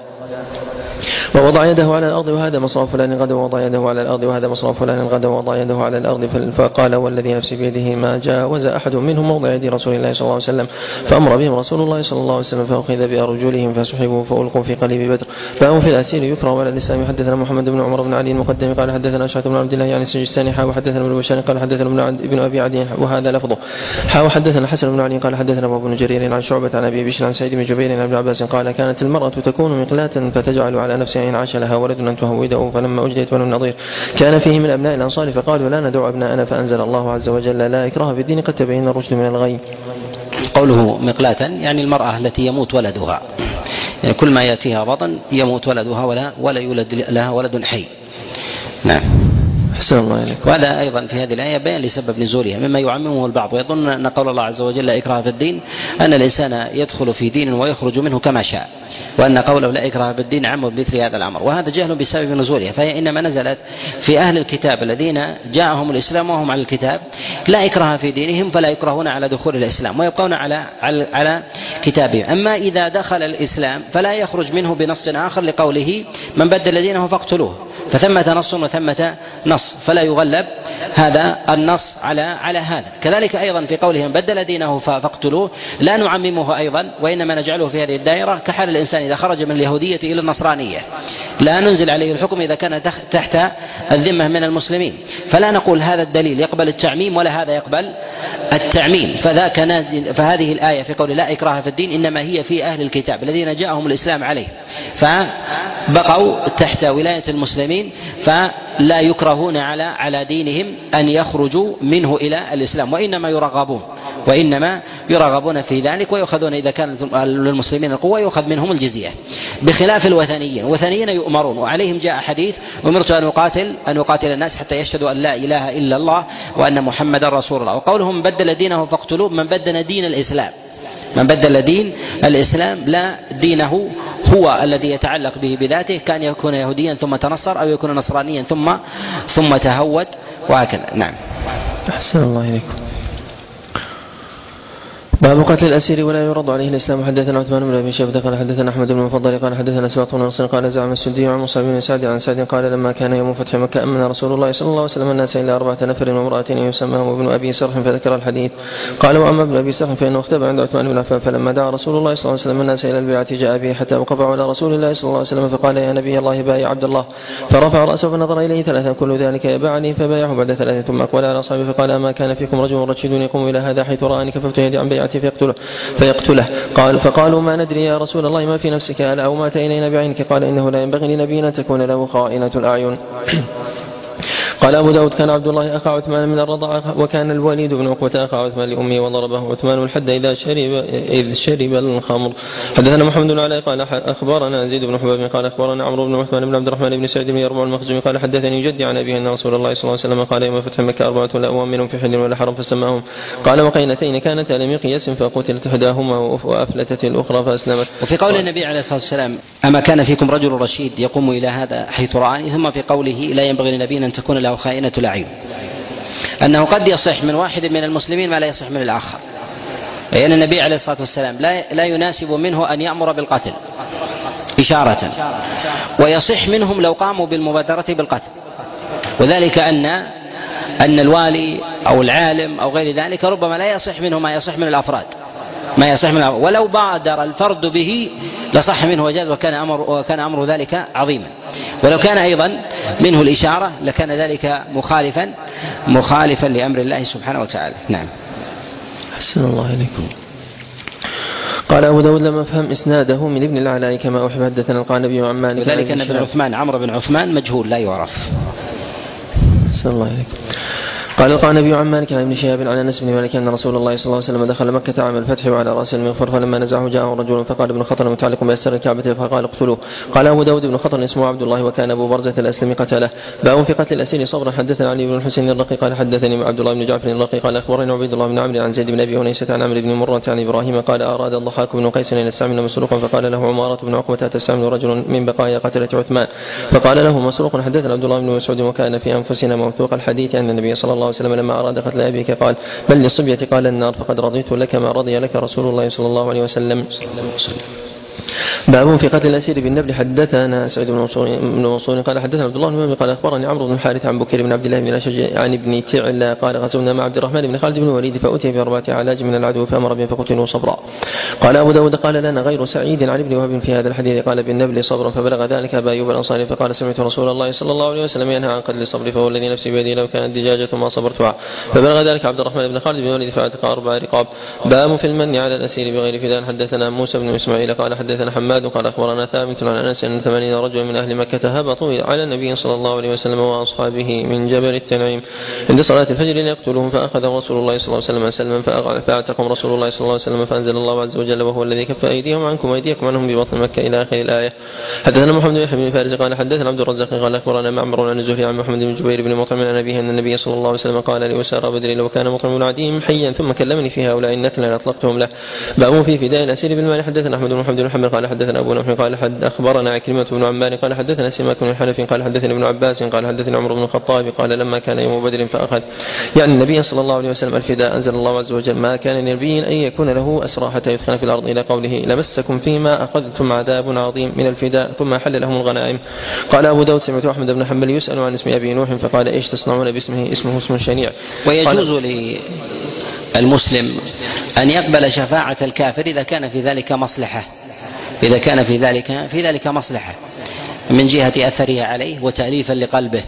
ووضع يده على الأرض وهذا مصرع فلان غدا ووضع يده على الأرض وهذا مصرع فلان غدا ووضع يده على الأرض فقال والذي نفسي بيده ما جاوز أحد منهم موضع يد رسول الله صلى الله عليه وسلم فأمر بهم رسول الله صلى الله عليه وسلم فأخذ بأرجلهم فسحبوا فألقوا في قليب بدر. فهم في الأسير يكره على الإسلام. حدثنا محمد بن عمر بن علي المقدم قال حدثنا أشعث بن عبد الله يعني السجستاني حا وحدثنا ابن بشار قال حدثنا ابن أبي عدي وهذا لفظه حا وحدثنا حسن بن علي قال حدثنا أبو بن جرير عن شعبة عن أبي بشر عن سعيد بن جبير عن ابن عباس قال كانت المرأة تكون مقلاة فتجعل على نفسها إن عاش لها ولد أن تهوده فلما أجدت بنو النضير كان فيه من أبناء الأنصار فقالوا لا ندعو أبناءنا فأنزل الله عز وجل لا إكراه في الدين قد تبين الرشد من الغي. قوله مقلاة يعني المرأة التي يموت ولدها يعني كل ما يأتيها بطن يموت ولدها ولا, ولا يولد لها ولد حي. نعم. أحسن الله إليك. وهذا أيضا في هذه الآية بيان لسبب نزولها مما يعممه البعض ويظن أن قول الله عز وجل لا إكراه في الدين أن الإنسان يدخل في دين ويخرج منه كما شاء وأن قوله لا إكراه في الدين عم بمثل هذا الأمر وهذا جهل بسبب نزولها. فهي إنما نزلت في أهل الكتاب الذين جاءهم الإسلام وهم على الكتاب لا إكراه في دينهم فلا يكرهون على دخول الإسلام ويبقون على, على, على كتابهم. أما إذا دخل الإسلام فلا يخرج منه بنص آخر لقوله من بدل دينه فاقتلوه فثمة نص وثمة نص فلا يغلب هذا النص على على هذا. كذلك أيضا في قوله من بدل دينه فاقتلوه لا نعممه أيضا وإنما نجعله في هذه الدائرة كحال الإنسان إذا خرج من اليهودية إلى النصرانية لا ننزل عليه الحكم إذا كان تحت الذمة من المسلمين فلا نقول هذا الدليل يقبل التعميم ولا هذا يقبل التعميم فذاك نازل. فهذه الآية في قول لا إكراه في الدين إنما هي في أهل الكتاب الذين جاءهم الإسلام عليه فبقوا تحت ولاية المسلمين فلا يكرهون على على دينهم أن يخرجوا منه إلى الإسلام وإنما يرغبون وإنما يرغبون في ذلك ويأخذون إذا كان للمسلمين القوة يأخذ منهم الجزية بخلاف الوثنيين. الوثنيين يؤمرون وعليهم جاء حديث أمرت أن أقاتل أن أقاتل الناس حتى يشهدوا أن لا إله إلا الله وأن محمد رسول الله. وقولهم بدل دينه فاقتلوه من بدل دين الإسلام من بدل دين الإسلام لا دينه هو الذي يتعلق به بذاته كان يكون يهوديا ثم تنصر أو يكون نصرانيا ثم ثم تهود وهكذا. نعم. أحسن الله إليكم. باب قتل الأسير ولا يرد عليه الإسلام. حدثنا عثمان بن أبي شيبة قال حدثنا أحمد بن المفضل قال حدثنا سباق بن نصر قال زعم السدي عن مصعب بن سعد عن سعد قال لما كان يوم فتح مكة أمن رسول الله صلى الله عليه وسلم الناس إلى أربعة نفر وامرأة يسمىهم ابن أبي سرح فذكر الحديث. قال وأما ابن أبي سرح فإنه اختبأ عند عثمان بن عفان فلما دعا رسول الله صلى الله عليه وسلم الناس إلى البيعة جاء به حتى وقف على رسول الله صلى الله عليه وسلم فقال يا نبي الله بايع عبد الله فرفع رأسه فنظر إليه ثلاثا كل ذلك يباعني فبايعه بعد ثلاثة ثم أقبل على أصحابه فقال أما كان فيكم رجل رشيد يقوم إلى هذا حيث رآني كففت يدي عن بيعتي فيقتله فيقتله. قال فقالوا ما ندري يا رسول الله ما في نفسك ألا أو مات إلينا بعينك قال إنه لا ينبغي لنبي أن تكون له خائنة الأعين. قال أبو داود كان عبد الله أخا عثمان من الرضاعة وكان الوليد بن عقبة أخا عثمان لأمه وضربه عثمان الحد إذا شرب إذ شرب الخمر. حدثنا محمد بن علاء قال أخبرنا زيد بن حباب قال أخبرنا عمرو بن عثمان بن عبد الرحمن بن سعيد بن يربوع المخزومي قال حدثني جدي عن أبيه أن رسول الله صلى الله عليه وسلم قال يوم فتح مكة أربعة لا أوام منهم في حل ولا حرم فسماهم قال وقينتين كانتا لمقياس فقتلت إحداهما وأفلتت الأخرى فأسلمت. وفي قول النبي عليه الصلاة والسلام أما كان فيكم رجل رشيد يقوم إلى هذا حيث رآني، ثم في قوله لا ينبغي لنبي أن تكون له خائنة الأعين، أنه قد يصح من واحد من المسلمين ما لا يصح من الآخر، أي يعني أن النبي عليه الصلاة والسلام لا, لا يناسب منه أن يأمر بالقتل إشارة، ويصح منهم لو قاموا بالمبادرة بالقتل، وذلك أن أن الوالي أو العالم أو غير ذلك ربما لا يصح منه ما يصح من الأفراد ما يصح من الأفراد، ولو بادر الفرد به لصح منه وجاز، وكان أمر, وكان أمر ذلك عظيما، ولو كان أيضا منه الإشارة لكان ذلك مخالفا مخالفا لأمر الله سبحانه وتعالى. نعم. أحسن الله إليكم. قال أبو داود لما فهم إسناده من ابن العلاء كما أحب حدثنا القعنبي عن مالك وذلك أن ابن عثمان عمرو بن عثمان مجهول لا يعرف. أحسن الله إليكم. قال القعنبي عن مالك عن ابن شهاب عن انس بن مالك ان رسول الله صلى الله عليه وسلم دخل مكة عام الفتح وعلى راس المغفر، فلما نزعه جاءه رجل فقال ابن خطر متعلق بأستار الكعبة فقال اقتلوه. قال أبو داود بن خطر اسمه عبد الله وكان أبو برزة الأسلمي قتله. باب في قتل الأسير صبرا. حدثنا علي بن الحسين الرقي قال حدثني عبد الله بن جعفر الرقي قال أخبرني عبيد الله بن عمرو عن زيد بن أبي أنيسة عن عمرو بن مرة عن إبراهيم قال أراد الضحاك بن قيس أن يستعمل مسروقا فقال له عمارة بن عقبة تستعمل رجل من بقايا قتلة عثمان، فقال له مسروق حدثنا عبد الله بن مسعود وكان في أنفسنا موثوق الحديث أن النبي صلى الله عليه وسلم لما أراد قتل أبيك قال بل للصبية قال النار فقد رضيت لك ما رضي لك رسول الله صلى الله عليه وسلم. باب في قتل الأسير بالنبل. حدثنا سعيد بن منصور قال حدثنا عبد الله بن مبي قال أخبرني عمرو بن الحارث عن بكير بن عبد الله بن الأشج عن ابن تعلى قال غزونا مع عبد الرحمن بن خالد بن الوليد فأتي بأربعة علاج من العدو فأمر بهم فقتلوا صبرا. قال أبو داود قال لنا غير سعيد عن ابن وهب في هذا الحديث قال بالنبل صبرا، فبلغ ذلك أبا أيوب الأنصاري فقال سمعت رسول الله صلى الله عليه وسلم ينهى عن قتل الصبر فهو الذي نفسي بيده لو كانت دجاجة ما صبرتها، فبلغ ذلك عبد الرحمن بن خالد بن الوليد فاعتق أربع رقاب. باب في المن على الأسير بغير فداء. حدثنا موسى بن إسماعيل قال حدثنا حماد قال أخبرنا ثابت عن أنس أن ثمانين رجلا من أهل مكة هبطوا على النبي صلى الله عليه وسلم وأصحابه من جبل التنعيم عند صلاة الفجر ليقتلوهم، فأخذ رسول الله صلى الله عليه وسلم سلما فأعتقهم رسول الله صلى الله عليه وسلم، فأنزل الله عز وجل وهو الذي كف أيديهم عنكم وأيديكم عنهم ببطن مكة إلى آخر الآية. حدثنا محمد بن بن فارس قال حدثنا عبد الرزاق قال أخبرنا معمر عن الزهري عن محمد بن جبير بن مطعم عن أبيه أن النبي صلى الله عليه وسلم قال لأسارى بدر لو كان مطعم بن عدي حيا ثم كلمني في هؤلاء النتن لأطلقتهم له. باب في فداء الأسير بالمال. حدثنا أحمد بن محمد بن محمد قال حدثنا أبو نوح قال حد أخبرنا عكرمة بن عمار قال حدثنا سماك بن الحنف قال حدثني ابن عباس قال حدثني عمر بن الخطاب قال لما كان يوم بدر فأخذ يعني النبي صلى الله عليه وسلم الفداء أنزل الله عز وجل ما كان لنبي أن يكون له أسرى حتى يثخن في الأرض إلى قوله لمسكم فيما أخذتم عذاب عظيم من الفداء ثم حل لهم الغنائم. قال أبو داود سمعت أحمد بن حنبل يسأل عن اسم أبي نوح فقال إيش تصنعون باسمه اسمه اسم شنيع. ويجوز للمسلم أن يقبل شفاعة الكافر إذا كان في ذلك مصلحة إذا كان في ذلك في ذلك مصلحة من جهة أثرها عليه وتأليفا لقلبه،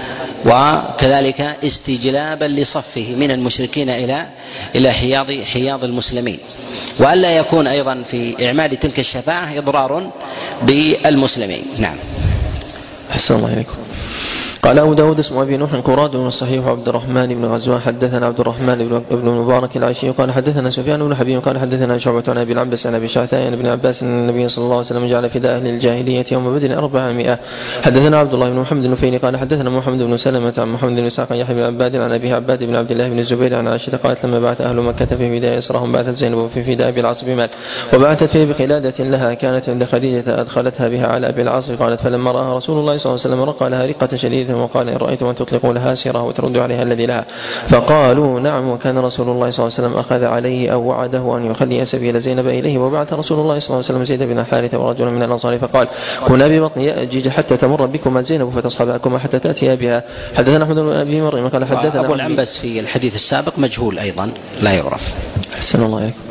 وكذلك استجلابا لصفه من المشركين إلى إلى حياض حياض المسلمين، وألا يكون أيضا في إعمال تلك الشفاعة إضرار بالمسلمين. نعم. أحسن الله إليكم. قال أبو داود اسم أبي نوح قراد والصحيح عبد الرحمن بن غزوان حدثنا عبد الرحمن بن المبارك العشي قال حدثنا سفيان بن حبيب قال حدثنا شعبة عن أبي العنبس عن أبي شعثاء عن ابن عباس أن النبي صلى الله عليه وسلم جعل فداء أهل الجاهلية يوم بدر أربعمائة. حدثنا عبد الله بن محمد النفيلي قال حدثنا محمد بن سلمة عن محمد بن إسحاق يحيى بن عباد عن أبيه عباد بن عبد الله بن الزبير عن عائشة قالت لما بعث أهل مكة في فداء إسراهم بعثت زينب في فداء أبي العاص بمال وبعثت فيه بقلادة لها كانت عند خديجة أدخلتها بها على أبي العاص قالت فلما رأى رسول الله صلى الله عليه وسلم رقى لها رقة شديدة وقال إن رأيتم أن تطلقوا لها سيرة وتردوا عليها الذي لها فقالوا نعم. وكان رسول الله صلى الله عليه وسلم أخذ عليه أو وعده أن يخلي سبيل زينب إليه. وبعث رسول الله صلى الله عليه وسلم زيد بن حارثة ورجلا من الأنصار فقال كنا ببطن يأجوج حتى تمر بكما زينب فتصحبكما حتى تأتي بها. حدثنا أحمد بن أبي مريم قال حدثنا أبو العنبس في الحديث السابق مجهول أيضا لا يعرف. أحسن الله عليكم.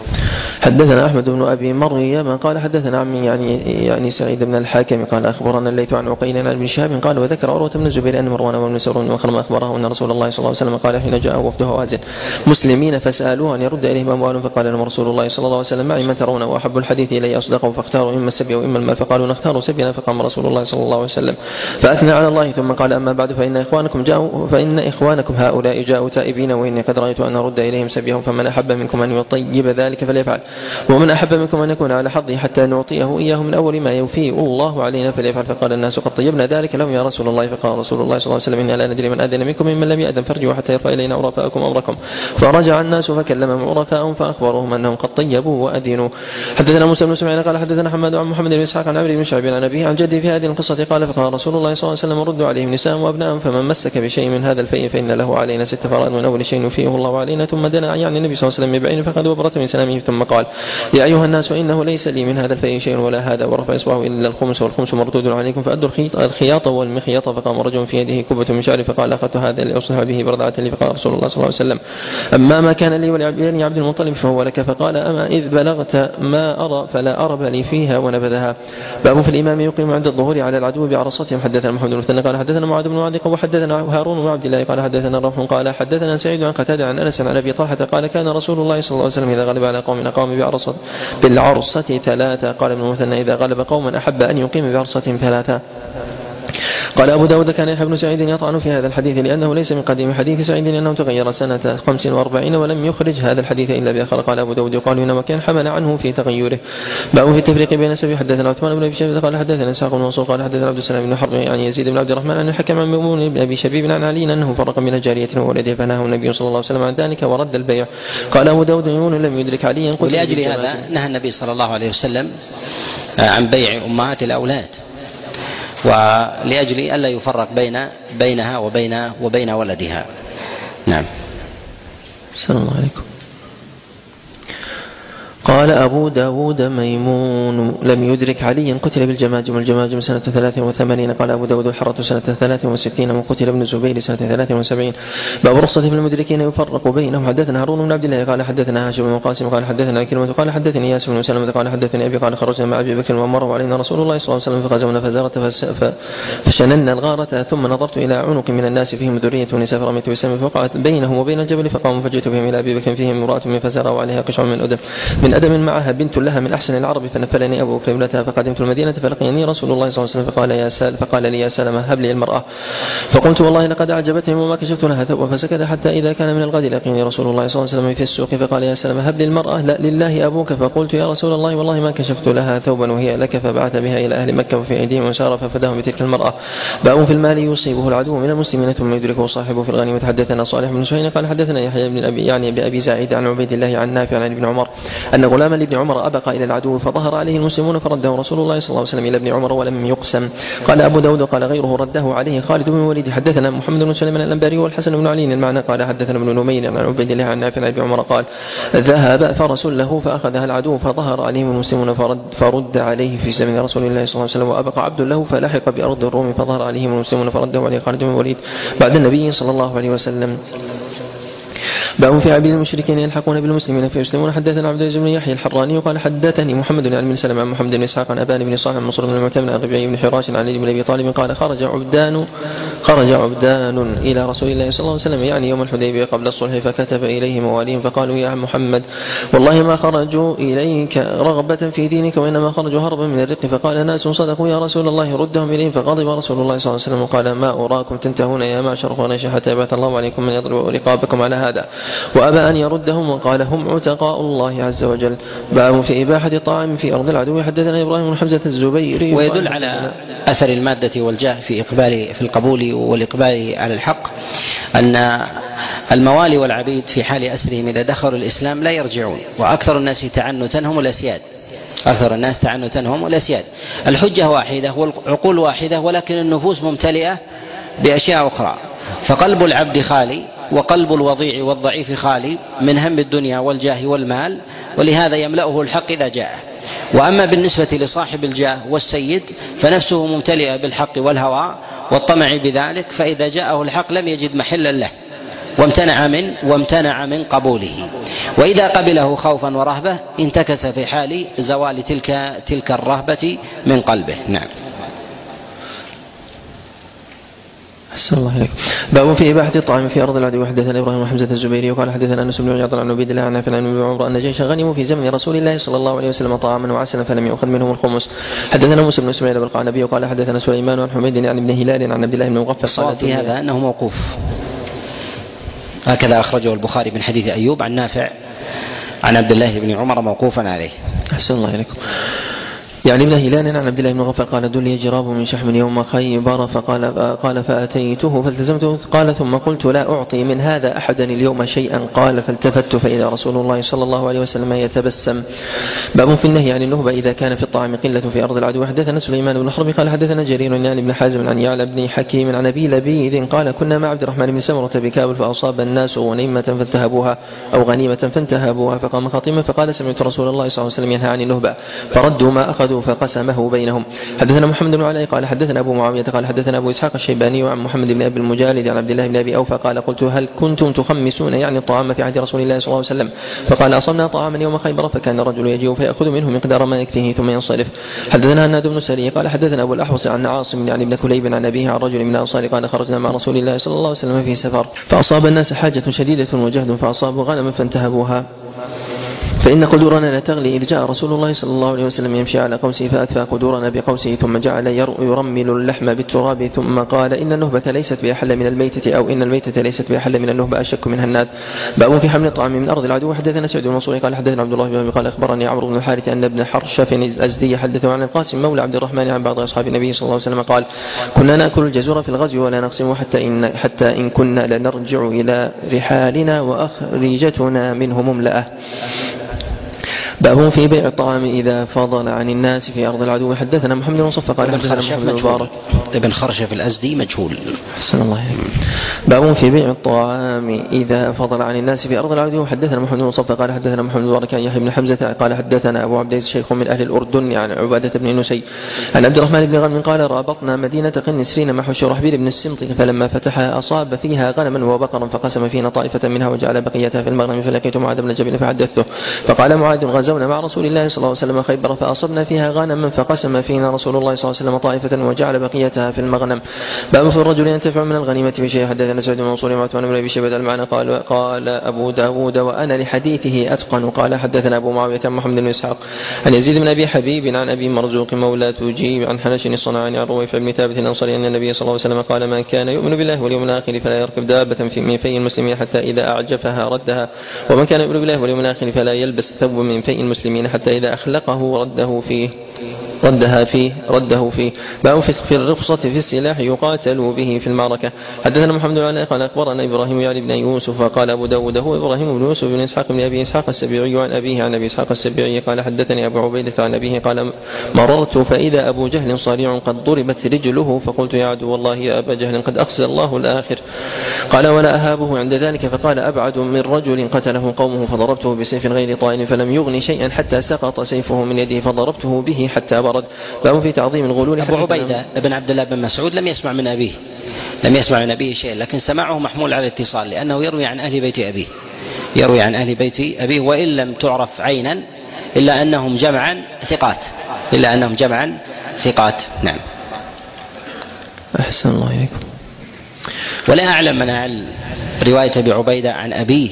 حدثنا أحمد بن أبي مريم قال حدثنا عمي يعني يعني سعيد بن الحاكم قال أخبرنا الليث عن عقيل عن ابن شهاب قال وذكر عروة بن الزبير أن مروان بن مسعود بن مخرمة أخبره أن رسول الله صلى الله عليه وسلم قال حين جاء وفد هوازن مسلمين فسألوه أن يرد إليهم أموالهم فقال لهم رسول الله صلى الله عليه وسلم معي من ترون وأحب الحديث إلي أصدقه فاختاروا إما السبي وإما المال فقالوا نختار سبينا فقام رسول الله صلى الله عليه وسلم فأثنى على الله ثم قال أما بعد فإن إخوانكم جاءوا فإن إخوانكم هؤلاء جاءوا تائبين وإني قد رأيت أن أرد إليهم سبيهم فمن أحب منكم أن يطيب ذلك فليفعل ومن أحب منكم أن يكون على حظه حتى نعطيه إياه من أول ما يوفيه الله علينا فليفعل فقال الناس قد طيبنا ذلك لهم يا رسول الله فقال رسول الله صلى الله عليه وسلم إنا لا ندري من أذن منكم ممن لم يأذن فارجعوا حتى يرفع إلينا عرفاءكم أمركم فرجع الناس فكلمهم عرفاءهم فأخبروهم أنهم قد طيبوا وأذنوا. حدثنا موسى بن اسماعيل قال حدثنا حماد عن محمد بن إسحاق عن عمرو بن شعيب عن أبيه عن جده في هذه القصة قال فقال رسول الله صلى الله عليه وسلم ردوا عليهم نساء وأبناء فمن مسك بشيء من هذا الفيء فإن له علينا ست فرائض من أول شيء يوفيه الله علينا ثم دنا يعني النبي صلى الله عليه وسلم بعينه فقد وبرت من سلامه ثم قال يا أيها الناس إنه ليس لي من هذا الفيء شيء ولا هذا ورفع إصبعه إلا الخمس والخمس مردود عليكم فأدوا الخياط والمخيط فقام رجل في يده كبة من شعر فقال أخذت هذا لأصلح به بردعة لي فقال رسول الله صلى الله عليه وسلم أما ما كان لي ولبني عبد المطلب فهو لك فقال أما إذ بلغت ما أرى فلا أرب لي فيها ونبذها. باب في الإمام يقيم عند الظهور على العدو بعرصتهم. حدثنا محمد بن مثنى قال حدثنا معاذ بن معاذ وحدثنا هارون بن عبد الله قال حدثنا رفع قال حدثنا سعيد عن قتادة عن أنس عن أبي طلحة قال كان رسول الله صلى الله عليه وسلم إذا غلب على قوم أقام بعرصة بالعرصة ثلاثة. قال ابن مثنى إذا غلب قوما أحب أن يقيم بعرصتهم ثلاثة. قال أبو داود كان يحيى بن سعيد يطعن في هذا الحديث لأنه ليس من قديم حديث سعيد لأنه تغير سنة خمس وأربعين ولم يخرج هذا الحديث إلا بآخر. قال أبو داود يقال هنا وكان حمل عنه في تغيره. باب في التفريق بين السبي. حدثنا عثمان بن أبي شيبة قال حدثنا إسحاق بن منصور قال حدثنا عبد السلام بن حرب يعني يزيد بن عبد الرحمن أن الحكم عن ميمون بن أبي شبيب عن علي أنه فرق بين جارية وولده فنهى النبي صلى الله عليه وسلم عن ذلك ورد البيع. قال أبو داود ميمون لم يدرك عليا. ولأجل هذا نهى النبي صلى الله عليه وسلم عن بيع أمهات الأولاد ولأجل ألا يفرق بين بينها وبين وبين ولدها. نعم. السلام عليكم. قال أبو داود ميمون لم يدرك عليا قتل بالجماجم والجماجم سنة ثلاث وثمانين. قال أبو داود الحرة سنة ثلاث وستين وقتل ابن الزبير سنة ثلاث وسبعين. باب رخصة في المدركين يفرق بينهم. حدثنا هارون بن عبد الله قال حدثنا هاشم بن قاسم قال حدثنا كلمة قال حدثني ياسر بن سلمة قال حدثني أبي قال خرجنا مع أبي بكر وعمر وعلينا رسول الله صلى الله عليه وسلم فغزونا فزارة فشننا الغارة ثم نظرت إلى عنق من الناس فيهم ذرية ونساء فرميت بسهم فوقعت بينهم وبين الجبل فقاموا فجئت بهم إلى أبي بكر فيهم امرأة من فزارة وعليها قشع من أدم من أدم معها بنت لها من أحسن العرب فنفلني أبو بكر ابنتها فقدمت المدينة فلقيني رسول الله صلى الله عليه وسلم فقال يا سال فقال لي يا سلمة هب لي المرأة فقلت والله لقد أعجبتني وما كشفت لها ثوبا فسكت حتى إذا كان من الغد لقيني رسول الله صلى الله عليه وسلم في السوق فقال يا سلمة هب لي المرأة لا لله أبوك فقلت يا رسول الله والله ما كشفت لها ثوبا وهي لك فبعث بها إلى أهل مكة وفي أيديهم وسار ففداهم بتلك المرأة. باب في المال يصيبه العدو من المسلمين ثم يدركه صاحبه في الغنيمة. حدثنا صالح بن سهيل قال حدثنا يحيى بن أبي يعني بأبي زاعد عن عبيد الله عن نافع عن ابن عمر أن غلاما لابن عمر أبقى إلى العدو فظهر عليه المسلمون فرده رسول الله صلى الله عليه وسلم إلى ابن عمر ولم يقسم. قال أبو داود قال غيره رده عليه خالد بن الوليد. حدثنا محمد بن سليمان الأنباري والحسن بن علي المعنى قال حدثنا ابن نمير عن عبيد الله عن نافع عن ابن عمر قال ذهب فرس له فأخذها العدو فظهر عليهم المسلمون فرد, فرد عليه في زمن رسول الله صلى الله عليه وسلم وأبقى عبد له فلحق بأرض الروم فظهر عليهم المسلمون فرده عليه خالد بن الوليد بعد النبي صلى الله عليه وسلم. باب في عبيد المشركين يلحقون بالمسلمين فيسلمون. حدثنا عبد العزيز بن يحيى الحراني وقال حدثني محمد بن علي بن سلمة عن محمد بن اسحاق عن ابان بن صالح عن منصور بن المعتمد عن ربيعي بن حراش عن علي بن ابي طالب قال خرج عبدان خرج عبدان الى رسول الله صلى الله عليه وسلم يعني يوم الحديبيه قبل الصلح فكتب اليه مواليهم فقالوا يا محمد والله ما خرجوا اليك رغبة في دينك وانما خرجوا هربا من الرق. فقال ناس صدقوا يا رسول الله ردهم اليهم فغضب رسول الله صلى الله عليه وسلم وقال ما اراكم تنتهون يا معشر قريش حتى يبعث الله عليكم من يضرب رقابكم على هذا وأبى أن يردهم وقال هم عتقاء الله عز وجل. باب في إباحة الطعام في أرض العدو. حدثنا إبراهيم بن حمزة الزبيري. ويدل على أثر المادة والجاه في إقبال في القبول والإقبال على الحق أن الموالي والعبيد في حال أسرهم إذا دخلوا الإسلام لا يرجعون وأكثر الناس تعنتا هم الأسياد أكثر الناس تعنتا هم الأسياد. الحجة واحدة والعقول واحدة ولكن النفوس ممتلئة بأشياء أخرى فقلب العبد خالي وقلب الوضيع والضعيف خالي من هم الدنيا والجاه والمال ولهذا يملأه الحق إذا جاءه. وأما بالنسبة لصاحب الجاه والسيد فنفسه ممتلئة بالحق والهوى والطمع بذلك فإذا جاءه الحق لم يجد محلا له وامتنع من وامتنع من قبوله. وإذا قبله خوفا ورهبة انتكس في حال زوال تلك تلك الرهبة من قلبه. نعم. أحسن الله إليكم. باب في إباحة الطعام في أرض العدو. حدثنا إبراهيم وحمزة الزبيري وقال حدثنا أنس بن عياض عن عبيد الله عن نافع عن ابن عمر أن جيشا غنموا في زمن رسول الله صلى الله عليه وسلم طعاما وعسلا فلم يؤخذ منهم الخمس. حدثنا موسى بن إسماعيل بالقعنبي وقال حدثنا سليمان عن حميد عن ابن هلال عن عبد الله بن مغفل قال في هذا أنه موقوف، هكذا أخرجه البخاري من حديث أيوب عن نافع عن عبد الله بن عمر موقوفا عليه. أحسن الله إليكم. يعني ابن هلال عن عبد الله بن مغفل قال دلي جراب من شحم يوم خيبر فقال قال فأتيته فالتزمته قال ثم قلت لا أعطي من هذا أحدا اليوم شيئا قال فالتفت فإذا رسول الله صلى الله عليه وسلم يتبسم. باب في النهي عن النهبة إذا كان في الطعام قلة في أرض العدو. حدثنا سليمان بن حرب قال حدثنا جرير يعني بن حازم عن يعلى بن حكيم عن أبي لبيد قال كنا مع عبد الرحمن بن سمرة بكابل فأصاب الناس غنيمة فانتهبوها أو غنيمة فانتهبوها فقام خطيما فقال سمعت رسول الله صلى الله عليه وسلم ينهى عن النهبة فردوا ما أخذوا فقسمه بينهم. حدثنا محمد بن علي قال حدثنا أبو معاوية قال حدثنا أبو إسحاق الشيباني عن محمد بن أبي المجالد عن عبد الله بن أبي أوفى قال قلت هل كنتم تخمسون يعني الطعام في عهد رسول الله صلى الله عليه وسلم؟ فقال أصبنا طعاما يوم خيبر فكان الرجل يجيء فيأخذ منه مقدار ما يكفيه ثم ينصرف. حدثنا هناد بن سري قال حدثنا أبو الأحوص عن عاصم يعني ابن كليب عن أبيه عن رجل من الأنصار قال خرجنا مع رسول الله صلى الله عليه وسلم في سفر فأصاب الناس حاجة شديدة وجهد فأصابوا غنما فانتهبوها فإن قدورنا لا تغلي إذ جاء رسول الله صلى الله عليه وسلم يمشي على قوسه فأكفى قدورنا بقوسه ثم جعل يرمل اللحم بالتراب ثم قال إن النهبة ليست بأحل من الميتة أو إن الميتة ليست بأحل من النهبة أشك منها الناد. باب في حمل الطعام من أرض العدو. حدثنا سعيد بن منصور قال حدثنا عبد الله بن أبي قال أخبرني عمرو بن الحارث أن ابن حرشف الأزدي حدثه عن القاسم مولى عبد الرحمن عن بعض أصحاب النبي صلى الله عليه وسلم قال كنا نأكل الجزور في الغزو ولا نقسمه حتى إن حتى إن كنا لنرجع إلى رحالنا وأخرجتنا منه مملأة. باب في بيع الطعام إذا فضل عن الناس في أرض العدو. حدثنا محمد بن صفا قال حدثنا محمد بن مبارك ابن خرشف الأزدي مجهول. أحسن الله عليك. باب في بيع الطعام إذا فضل عن الناس في أرض العدو. حدثنا محمد بن صفا قال حدثنا محمد بن مبارك عن يحيى بن حمزة قال حدثنا أبو عبد العزيز شيخ من أهل الأردن عن عبادة بن نسي عن عبد الرحمن بن غنم قال رابطنا مدينة قنسرين مع شرحبيل بن السمط فلما فتحها أصاب فيها غنما وبقرا فقسم فينا طائفة منها وجعل بقيتها في المغنم فلقيت معاذ بن جبل فحدثته فقال معاذ غزونا مع رسول الله صلى الله عليه وسلم خيبر فأصبنا فيها غنما فقسم فينا رسول الله صلى الله عليه وسلم طائفة وجعل بقيتها في المغنم. باب في الرجل ينتفع من الغنيمة بشيء. حدثنا سعيد بن منصور وعثمان بن أبي شيبة المعنى قال قال أبو داود وأنا لحديثه أتقن. قال حدثنا أبو معاوية عن محمد بن إسحاق عن يزيد بن أبي حبيب عن أبي مرزوق مولى تجيب عن حنش الصنعاني عن رويفة بن ثابت الأنصاري أن النبي صلى الله عليه وسلم قال من كان يؤمن بالله واليوم الآخر فلا يركب دابة في من في المسلمين حتى إذا أعجفها ردها ومن كان يؤمن بالله واليوم الآخر فلا يلبس ثوب من في المسلمين حتى إذا أخلقه رده فيه ردها فيه رده فيه. باب في الرخصة في السلاح يقاتل به في المعركة. حدثنا محمد بن علي قال أخبرنا إبراهيم يعني بن يوسف قال أبو داود هو إبراهيم بن يوسف بن إسحاق بن أبي إسحاق السبيعي عن أبيه عن أبي إسحاق السبيعي قال حدثني أبو عبيدة عن أبيه قال مررت فإذا أبو جهل صريع قد ضربت رجله فقلت يا عدو الله يا أبا جهل قد أخزى الله الآخر. قال ولا أهابه عند ذلك فقال أبعد من رجل قتله قومه فضربته بسيف غير طائل فلم يغني شيئا حتى سقط سيفه من يده فضربته به حتى برد. باب في تعظيم الغلول. أبو عبيدة ابن عبد الله بن مسعود لم يسمع من أبيه لم يسمع من أبيه شيء لكن سماعه محمول على الاتصال لأنه يروي عن أهل بيت أبيه يروي عن أهل بيت أبيه وإن لم تعرف عينا إلا أنهم جمعا ثقات إلا أنهم جمعا ثقات. نعم. أحسن الله إليكم. ولا أعلم من أعلم رواية أبي عبيدة عن أبيه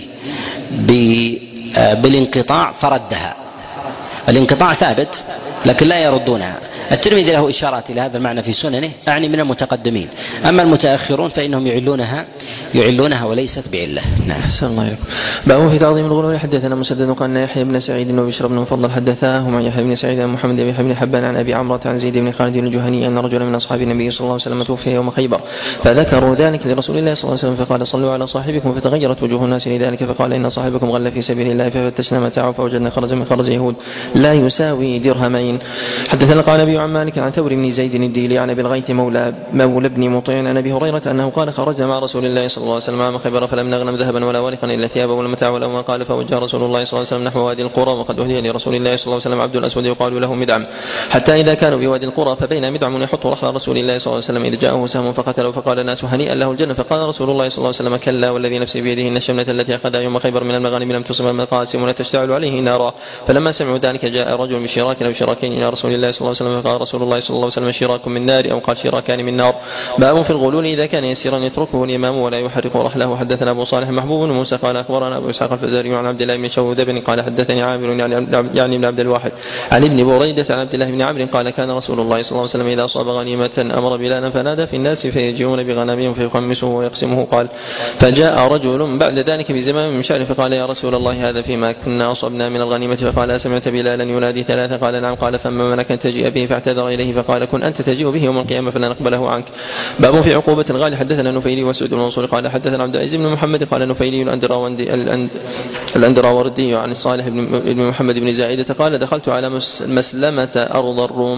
بالانقطاع فردها. الانقطاع ثابت لكن لا يردونها. الترمذي له إشارات إلى هذا المعنى في سننه أعني من المتقدمين. أما المتأخرون فإنهم يعلونها يعلونها وليست بعلة. نعم. أحسن الله إليكم. باب في تعظيم الغلول. حدثنا مسدد قال يحيى بن سعيد وبشر بن مفضل حدثاهم عن يحيى بن سعيد عن محمد بن بن حبان عن أبي عمرة عن زيد بن خالد الجهني أن رجلا من أصحاب النبي صلى الله عليه وسلم توفي يوم خيبر فذكروا ذلك لرسول الله صلى الله عليه وسلم فقال صلوا على صاحبكم فتغيرت وجوه الناس لذلك فقال إن صاحبكم غل في سبيل الله ففتشنا متاعه فوجدنا خرج من خرج يهود لا يساوي درهمين. حدثنا قال أبي عن مالك عن ثور بن زيد الديلي عن أبي الغيث مولى مولى بن مطيع عن أبي هريرة أنه قال خرجنا مع رسول الله صلى الله عليه وسلم عام خيبر فلم نغنم ذهبا ولا ورقا إلا ثيابا ولا متاع ولا ما قال فوجه رسول الله صلى الله عليه وسلم نحو وادي القرى وقد أهدي لرسول الله صلى الله عليه وسلم عبد الأسود يقال له مدعم حتى إذا كانوا بوادي القرى فبين مدعم يحط رحل رسول الله صلى الله عليه وسلم إذ جاءه سهم فقتله فقال الناس هنيئا له الجنة فقال رسول الله صلى الله عليه وسلم كلا والذي نفسي بيده إن الشملة التي أخذها يوم خيبر من المغانم لم تصب المقاسم ولا تشتعل عليه نارا فلما سمعوا ذلك جاء رجل بشراك أو شراكين إلى رسول الله صلى الله عليه وسلم فقال رسول الله صلى الله عليه وسلم شراك من نار أو قال شراكان من نار. باب في الغلول إذا كان يسيرا يتركه الإمام ولا يحرق رحله. حدثنا أبو صالح محبوب بن موسى قال أخبرنا أبو إسحاق الفزاري عن عبد الله بن شوذب قال حدثني عامر يعني بن عبد الواحد عن ابن بريدة عن عبد الله بن عمرو قال كان رسول الله صلى الله عليه وسلم إذا أصاب غنيمة أمر بلالا فنادى في الناس فيجيئون بغنمهم فيخمسه ويقسمه. قال فجاء رجل بعد ذلك بزمام من شعر فقال يا رسول الله هذا فيما كنا أصبنا من الغنيمة فقال سمعت بلالا ينادي ثلاثة قال نعم قال فما منك أن تجيء به فاعتذر إليه فقال كن أنت تجيء به يوم القيامة فلا نقبله عنك. باب في عقوبة الغالي. حدثنا نفيلي وسعود بن منصور قال حدثنا عبد العزيز بن محمد قال نفيلي الأندراوردي عن الصالح بن محمد بن زائدة قال دخلت على مسلمة أرض الروم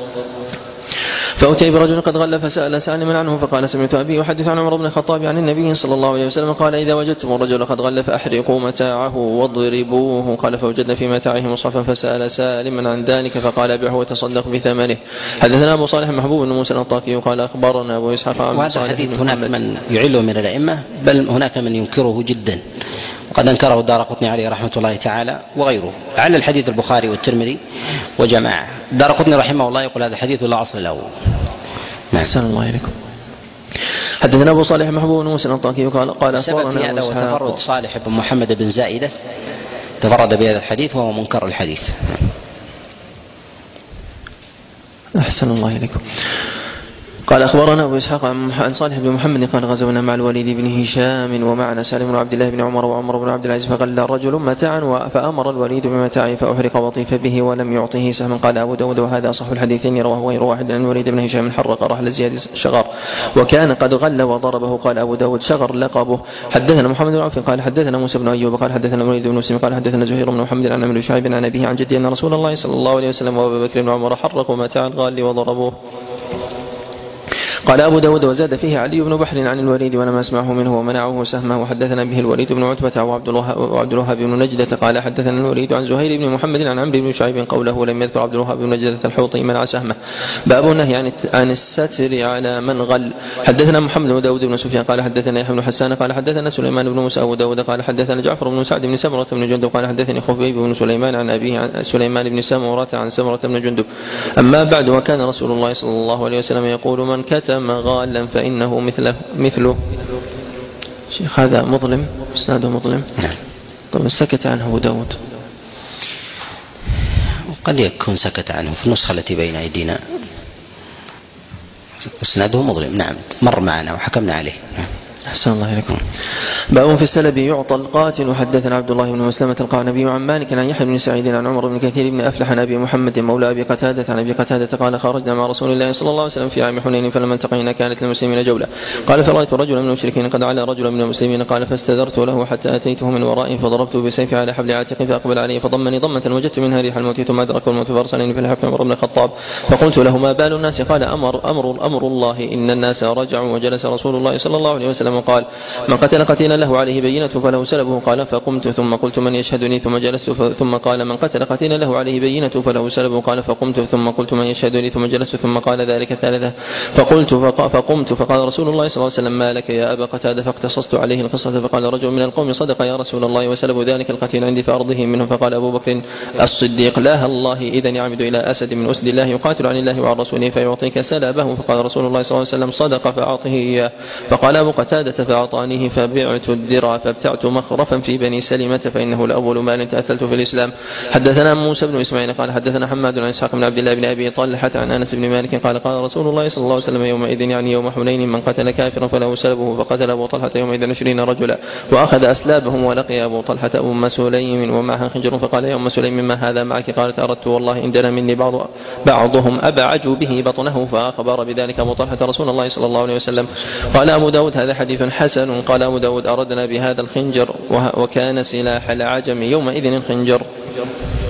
فأتي برجل قد غل فسأل سالما عنه فقال سمعت أبي يحدث عن عمر بن الخطاب عن النبي صلى الله عليه وسلم قال إذا وجدتم الرجل قد غل فأحرقوا متاعه واضربوه. قال فوجدنا في متاعه مصحفا فسأل سالما عن ذلك فقال أبيعه وتصدق بثمنه. حدثنا أبو صالح محبوب بن موسى الأنطاكي قال أخبرنا أبو إسحاق عن وهذا الحديث هناك من يعله من الأئمة بل هناك من ينكره جدا وقد أنكره الدارقطني عليه رحمة الله تعالى وغيره على الحديث البخاري والترمذي وجماعة. الدارقطني رحمه الله يقول هذا الحديث لا أصل له. أحسن الله إليكم. حدثنا أبو صالح محبوب بن موسى الأنطاكي قال قال أخبرنا هذا وتفرد صالح بن محمد بن زائدة تفرد بهذا الحديث وهو منكر الحديث. أحسن الله إليكم. قال أخبرنا أبو إسحاق عن صالح بن محمد قال غزونا مع الوليد بن هشام ومعنا سالم بن عبد الله بن عمر وعمر بن عبد العزيز فغل رجل متاعا فأمر الوليد بمتاعه فأحرق وطيف به ولم يعطه سهما. قال أبو داود وهذا أصح الحديثين رواه غير واحد عن الوليد بن هشام حرق رحل زياد شغر وكان قد غل وضربه. قال أبو داود شغر لقبه. حدثنا محمد بن عوف قال حدثنا موسى بن أيوب قال حدثنا الوليد بن مسلم قال حدثنا زهير بن محمد عن عمرو شعيب عن أبيه عن جدي أن رسول الله صلى الله عليه وسلم وأبو بكر بن عمر حرقوا متاع الغال وضربوه. قال أبو داود وزاد فيه علي بن بحر عن الوليد ولم أسمعه منه ومنعه سهمه. وحدثنا به الوليد بن عتبة وعبد الوهاب بن نجدة قال حدثنا الوليد عن زهير بن محمد عن عمرو بن شعيب قوله لم يذكر عبد الوهاب بن نجدة الحوطي منع سهمه. باب النهي عن الستر على من غل. حدثنا محمد بن داود بن سفيان قال حدثنا يحيى بن حسان قال حدثنا سليمان بن موسى أبو داود قال حدثنا جعفر بن سعد بن سمرة بن جندب قال حدثني خبيب بن سليمان عن أبيه عن سليمان بن سمرة عن سمرة بن جندب. أما بعد وكان رسول الله صلى الله عليه وسلم يقول من كتم غالا فإنه مثله مثله. شيخ هذا مظلم إسناده مظلم. طبعا سكت عنه أبو داود قد يكون سكت عنه في النسخة التي بين أيدينا إسناده مظلم. نعم مر معنا وحكمنا عليه. أحسن الله إليكم. باب في السلب يعطى القاتل. وحدثنا عبد الله بن مسلمة القعنبي عن مالك عن يحيى بن سعيد عن عمر بن كثير بن أفلح عن أبي محمد مولى أبي قتادة عن أبي قتادة قال خرجنا مع رسول الله صلى الله عليه وسلم في عام حنين فلما التقينا كانت للمسلمين جولة. قال فرأيت رجلا من المشركين قد على رجلا من المسلمين قال فاستدرت له حتى أتيته من ورائه فضربته بسيفي على حبل عاتقه فأقبل عليه فضمني ضمة وجدت منها ريح الموت ثم أدركه الموت فأرسلني فلحقت عمر بن الخطاب فقلت له ما بال الناس؟ قال أمر أمر أمر الله إن الناس رجعوا. وجلس رسول الله صلى الله عليه وسلم قال من قتل قتيلا له عليه بينة فله سلبه. قال فقمت ثم قلت من يشهدني ثم جلست ثم قال من قتل قتيلا له عليه بينة فله سلبه. قال فقمت ثم قلت من يشهدني ثم جلست ثم قال ذلك ثالثة. فقلت فقمت فقال رسول الله صلى الله عليه وسلم ما لك يا أبا قتادة؟ فاقتصصت عليه القصة. فقال رجل من القوم صدق يا رسول الله وسلب ذلك القتيل عندي فأرضه منه. فقال أبو بكر الصديق لا الله إذن يعمد إلى أسد من أسد الله يقاتل عن الله وعن رسوله فيعطيك سلبه. فقال رسول الله صلى الله عليه وسلم صدق فأعطه إياه. فقال أبو قتادة فأعطانيه فبعت الدرع فابتعت مخرفا في بني سلمة فإنه لأول مال تأثلت في الإسلام. حدثنا موسى بن إسماعيل قال حدثنا حماد عن إسحاق بن عبد الله بن أبي طلحة عن أنس بن مالك قال قال رسول الله صلى الله عليه وسلم يومئذ يعني يوم حنين من قتل كافرا فله سلبه. فقتل أبو طلحة يومئذ عشرين رجلا وأخذ أسلابهم ولقي أبو طلحة أم سليم ومعها خنجر فقال يا أم سليم ما هذا معك؟ قالت أردت والله إن دنا مني بعض بعضهم أبعج به بطنه. فأخبر بذلك أبو طلحة رسول الله صلى الله عليه وسلم. قال أبو داود هذا حديث حسن. قال أبو داود أردنا بهذا الخنجر وكان سلاح العجم يومئذ الخنجر.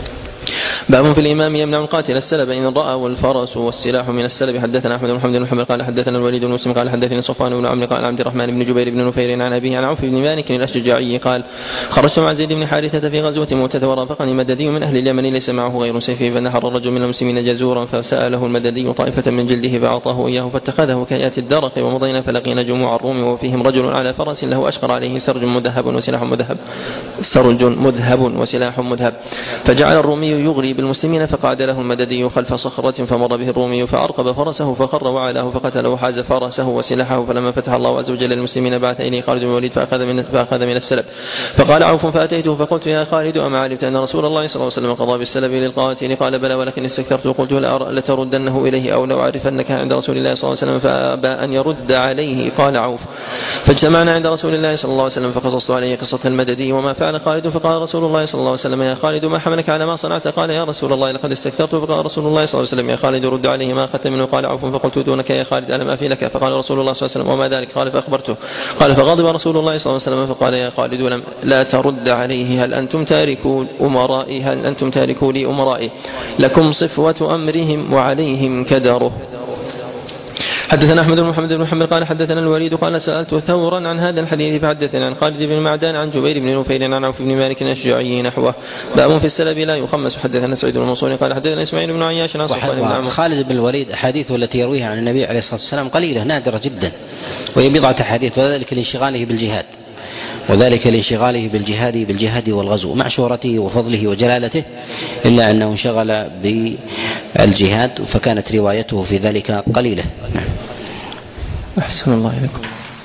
باب في الإمام يمنع القاتل السلب إن رأى والفرس والسلاح من السلب. حدثنا أحمد بن محمد بن حنبل قال حدثنا الوليد بن مسلم قال حدثني صفوان بن عمرو قال عبد الرحمن بن جبير بن نفير عن أبيه عن عوف بن مالك الأشجعي قال خرجت مع زيد بن حارثة في غزوة مؤتة ورافقني مددي من أهل اليمن ليس معه غير سيفه فنحر الرجل من المسلمين جزورا فسأله المددي طائفة من جلده فأعطاه إياه فاتخذه كيات الدرق ومضينا فلقينا جموع الروم وفيهم رجل على فرس له أشقر عليه سرج مذهب وسلاح مذهب سرج مذهب وسلاح مذهب فجعل الرومي يغري بالمسلمين فقعد له المددي خلف صخرة فمر به الرومي فأرقب فرسه فخر وعلاه فقتله وحاز فرسه وسلاحه فلما فتح الله عز وجل المسلمين بعث إليه خالد بن الوليد فأخذ من, فأخذ من السلب. فقال عوف فأتيته فقلت يا خالد أما علمت أن رسول الله صلى الله عليه وسلم قضى بالسلب للقاتل؟ قال بلى ولكن استكثرت وقلت لتردنه إليه أو لو أعرفنك عند رسول الله صلى الله عليه وسلم فأبى أن يرد عليه. قال عوف فاجتمعنا عند رسول الله صلى الله عليه وسلم فقصصت عليه قصة المددي وما فعل خالد فقال رسول الله صلى الله عليه وسلم يا خالد ما حملك على ما صنعت؟ قال يا رسول الله لقد استكثرت. فقال رسول الله صلى الله عليه وسلم يا خالد رد عليه ما أخذت منه. قال عوف فقلت دونك يا خالد ألم أفي لك؟ فقال رسول الله صلى الله عليه وسلم وما ذلك؟ قال فأخبرته. قال فغضب رسول الله صلى الله عليه وسلم فقال يا خالد لم لا ترد عليه هل أنتم تاركوا أمرائي هل أنتم تاركوا لي أمرائي لكم صفوة أمرهم وعليهم كدره. حدثنا أحمد بن محمد بن حنبل قال حدثنا الوليد قال سألت ثورا عن هذا الحديث فحدثني عن خالد بن معدان عن جبير بن نفير عن عوف بن مالك الأشجعي نحوه. باب في السلب لا يخمس. حدثنا سعيد بن منصور قال حدثنا إسماعيل بن عياش عن صفوان بن عمرو. خالد بن الوليد أحاديثه التي يرويها عن النبي عليه الصلاة والسلام قليلة نادرة جدا وهي بضعة أحاديث وذلك لانشغاله بالجهاد وذلك لانشغاله بالجهاد بالجهاد والغزو مع شهرته وفضله وجلالته إلا أنه انشغل بالجهاد فكانت روايته في ذلك قليلة. أحسن الله إليكم.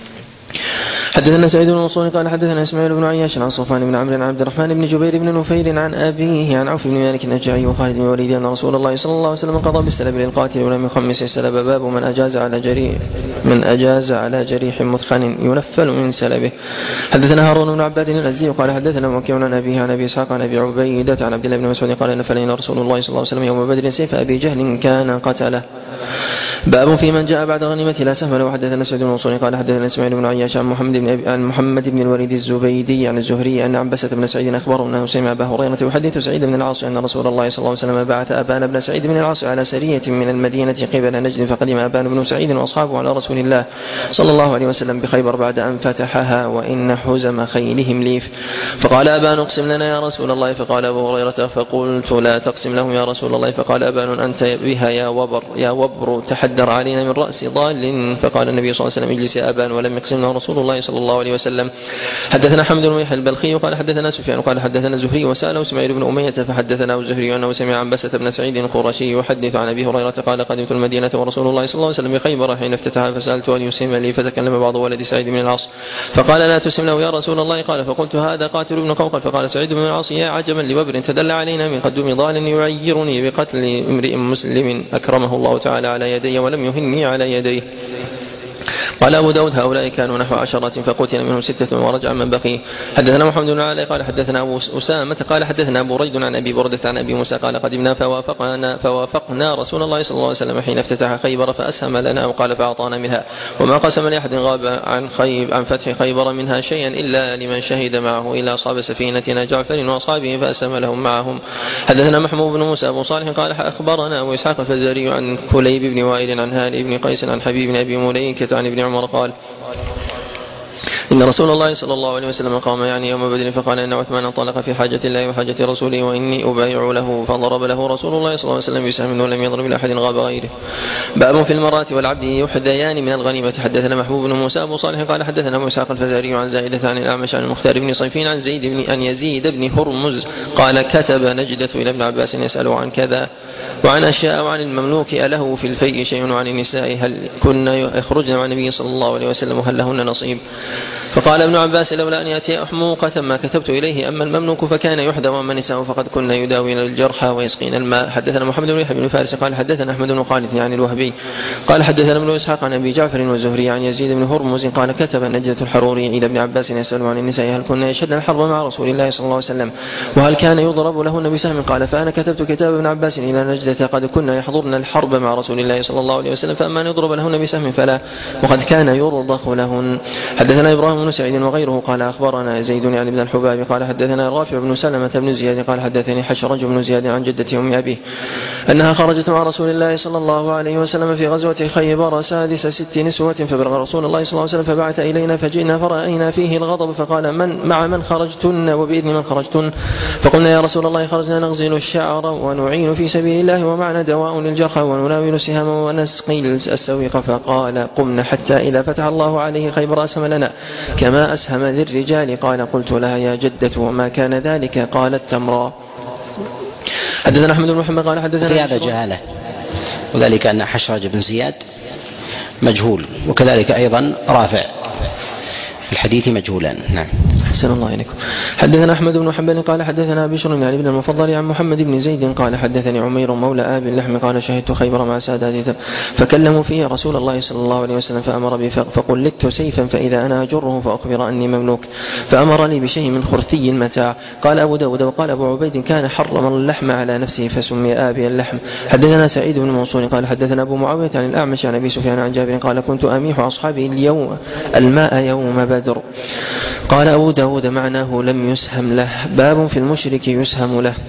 حدثنا سعيد بن منصور قال حدثنا اسماعيل بن عياش عن صفوان بن عمرو عن عبد الرحمن بن جبير بن نفير عن أبيه عن عوف بن مالك الأشجعي وخالد بن الوليد أن رسول الله صلى الله عليه وسلم قضى بالسلب للقاتل ولم يخمس السلب. باب من أجاز على جريح من أجاز على جريح مثخن ينفل من سلبه. حدثنا هارون بن عباد الأزدي قال حدثنا وكيع عن أبيه عن أبي إسحاق عن أبي عبيدة عن عبد الله بن مسعود قال نفل لنا رسول الله صلى الله عليه وسلم يوم بدر سيف أبي جهل كان قتله. باب في من جاء بعد غنيمة لا سهم له. حدثنا سعيد بن منصور قال حدثنا اسماعيل بن عياش عن محمد بن عن محمد بن الوليد الزبيدي عن الزهري أن عنبسة بن سعيد أخبره أنه سمع أبا هريرة يحدث سعيد بن العاص أن رسول الله صلى الله عليه وسلم بعث أبان بن سعيد بن العاص على سرية من المدينة قبل نجد فقدم أبان بن سعيد وأصحابه على رسول الله صلى الله عليه وسلم بخيبر بعد أن فتحها وإن حزم خيلهم ليف. فقال أبان اقسم لنا يا رسول الله. فقال أبو هريرة فقلت لا تقسم لهم يا رسول الله. فقال أبان أنت بها يا وبر يا وبر تحدر علينا من رأس ضال. فقال النبي صلى الله عليه وسلم اجلس يا أبان ولم يقسم له رسول الله صلى الله عليه وسلم. حدثنا حمد بن يحيى البلخي قال حدثنا سفيان قال حدثنا الزهري وسأله اسماعيل بن أمية فحدثنا الزهري أنه سمع عنبسة بن سعيد القرشي يحدث عن أبي هريرة قال قدمت المدينة ورسول الله صلى الله عليه وسلم بخيبر حين افتتحها فسألت أن يسلم لي فتكلم بعض ولد سعيد بن العاص فقال لا تسلم له يا رسول الله. قال فقلت هذا قاتل ابن قوقل. فقال سعيد بن العاص يا عجبا لببر تدل علينا من قدوم ضال يعيرني بقتل امرئ مسلم أكرمه الله تعالى على يدي ولم يهني على يديه. قال أبو داود هؤلاء كانوا نحو عشرة فقتل منهم ستة ورجع من بقي. حدثنا محمد بن علي قال حدثنا أبو أسامة قال حدثنا أبو ريد عن أبي بردة عن أبي موسى قال قدمنا فوافقنا, فوافقنا رسول الله صلى الله عليه وسلم حين افتتح خيبر فأسهم لنا وقال فأعطانا منها وما قسم لأحد غاب عن, خيب عن فتح خيبر منها شيئا إلا لمن شهد معه إلى أصحاب سفينتنا جعفر وأصحابه فأسهم لهم معهم. حدثنا محمود بن موسى أبو صالح قال أخبرنا أبو إسحاق الفزاري عن كليب بن وائل عن هاني بن قيس عن حبيب بن أبي مليكة عن ابن عمر قال إن رسول الله صلى الله عليه وسلم قام يعني يوم بدر فقال إن عثمان انطلق في حاجة الله وحاجة رسوله وإني أبايع له فضرب له رسول الله صلى الله عليه وسلم بسهم ولم يضرب لأحد غاب غيره. باب في المرأة والعبد يحديان من الغنيمة. حدثنا محبوب بن موسى أبو صالح قال حدثنا أبو إسحاق الفزاري عن زائدة عن الأعمش عن المختار بن صيفين عن زيد بن أن يزيد بن هرمز قال كتب نجدة إلى ابن عباس يسأله عن كذا وعن أشياء وعن المملوك أله في الفيء شيء وعن النساء هل كنا يخرجن مع النبي صلى الله عليه وسلم وهل لهن نصيب. فقال ابن عباس لولا أن يأتي أحموقة ما كتبت إليه أما المملوك فكان يحدى وأما النساء فقد كنا يداوين الجرحى ويسقين الماء. حدثنا محمد بن يحيى بن فارس قال حدثنا أحمد بن خالد يعني الوهبي قال حدثنا ابن إسحاق عن أبي جعفر والزهري عن يزيد بن هرمز قال كتب نجدة الحروري إلى ابن عباس يسأل عن النساء هل كنا يشهدن الحرب مع رسول الله صلى الله عليه وسلم وهل كان يضرب لهن بسهم. قال فأنا كتبت كتاب ابن عباس إلى نجدة زيادة قد كنا يحضرن الحرب مع رسول الله صلى الله عليه وسلم فأما أن يضرب لهن بسهم فلا وقد كان يرضخ لهن. حدثنا إبراهيم بن سعيد وغيره قال أخبرنا زيد يعني بن الحباب قال حدثنا رافع بن سلمة بن زياد قال حدثني حشرج بن زياد عن جدة أم أبيه أنها خرجت مع رسول الله صلى الله عليه وسلم في غزوة خيبر سادس ست نسوة فبلغ رسول الله صلى الله عليه وسلم فبعث إلينا فجئنا فرأينا فيه الغضب فقال من مع من خرجتن وبإذن من خرجتن فقلنا يا رسول الله خرجنا نغزل الشعر ونعين في سبيل الله ومعنا دواء للجرحى ونناول السهام ونسقي السويق فقال قمنا حتى إذا فتح الله عليه خيبر أسهم لنا كما أسهم للرجال قال قلت لها يا جدة وما كان ذلك قالت تمرا. حدثنا أحمد بن محمد قال حدثنا في هذا جهالة وذلك أن حشرج بن زياد مجهول وكذلك أيضا رافع في الحديث مجهولان. نعم. أحسن الله إليكم. حدثنا أحمد بن حنبل قال حدثنا بشر يعني بن المفضل عن محمد بن زيد قال حدثني عمير مولى آب اللحم قال شهدت خيبر مع سادات فكلموا فيه رسول الله صلى الله عليه وسلم فأمر بي فقلدت سيفا فإذا أنا أجره فأخبر أني مملوك فأمر لي بشيء من خرثي متاع. قال أبو داود وقال أبو عبيد كان حرم اللحم على نفسه فسمي آبي اللحم. حدثنا سعيد بن منصور قال حدثنا أبو معاوية عن الأعمش عن أبي سفيان عن جابر قال كنت أميح أصحابي اليوم الماء يوم بدر. قال أبو داود معناه لم يسهم له. باب في المشرك يسهم له.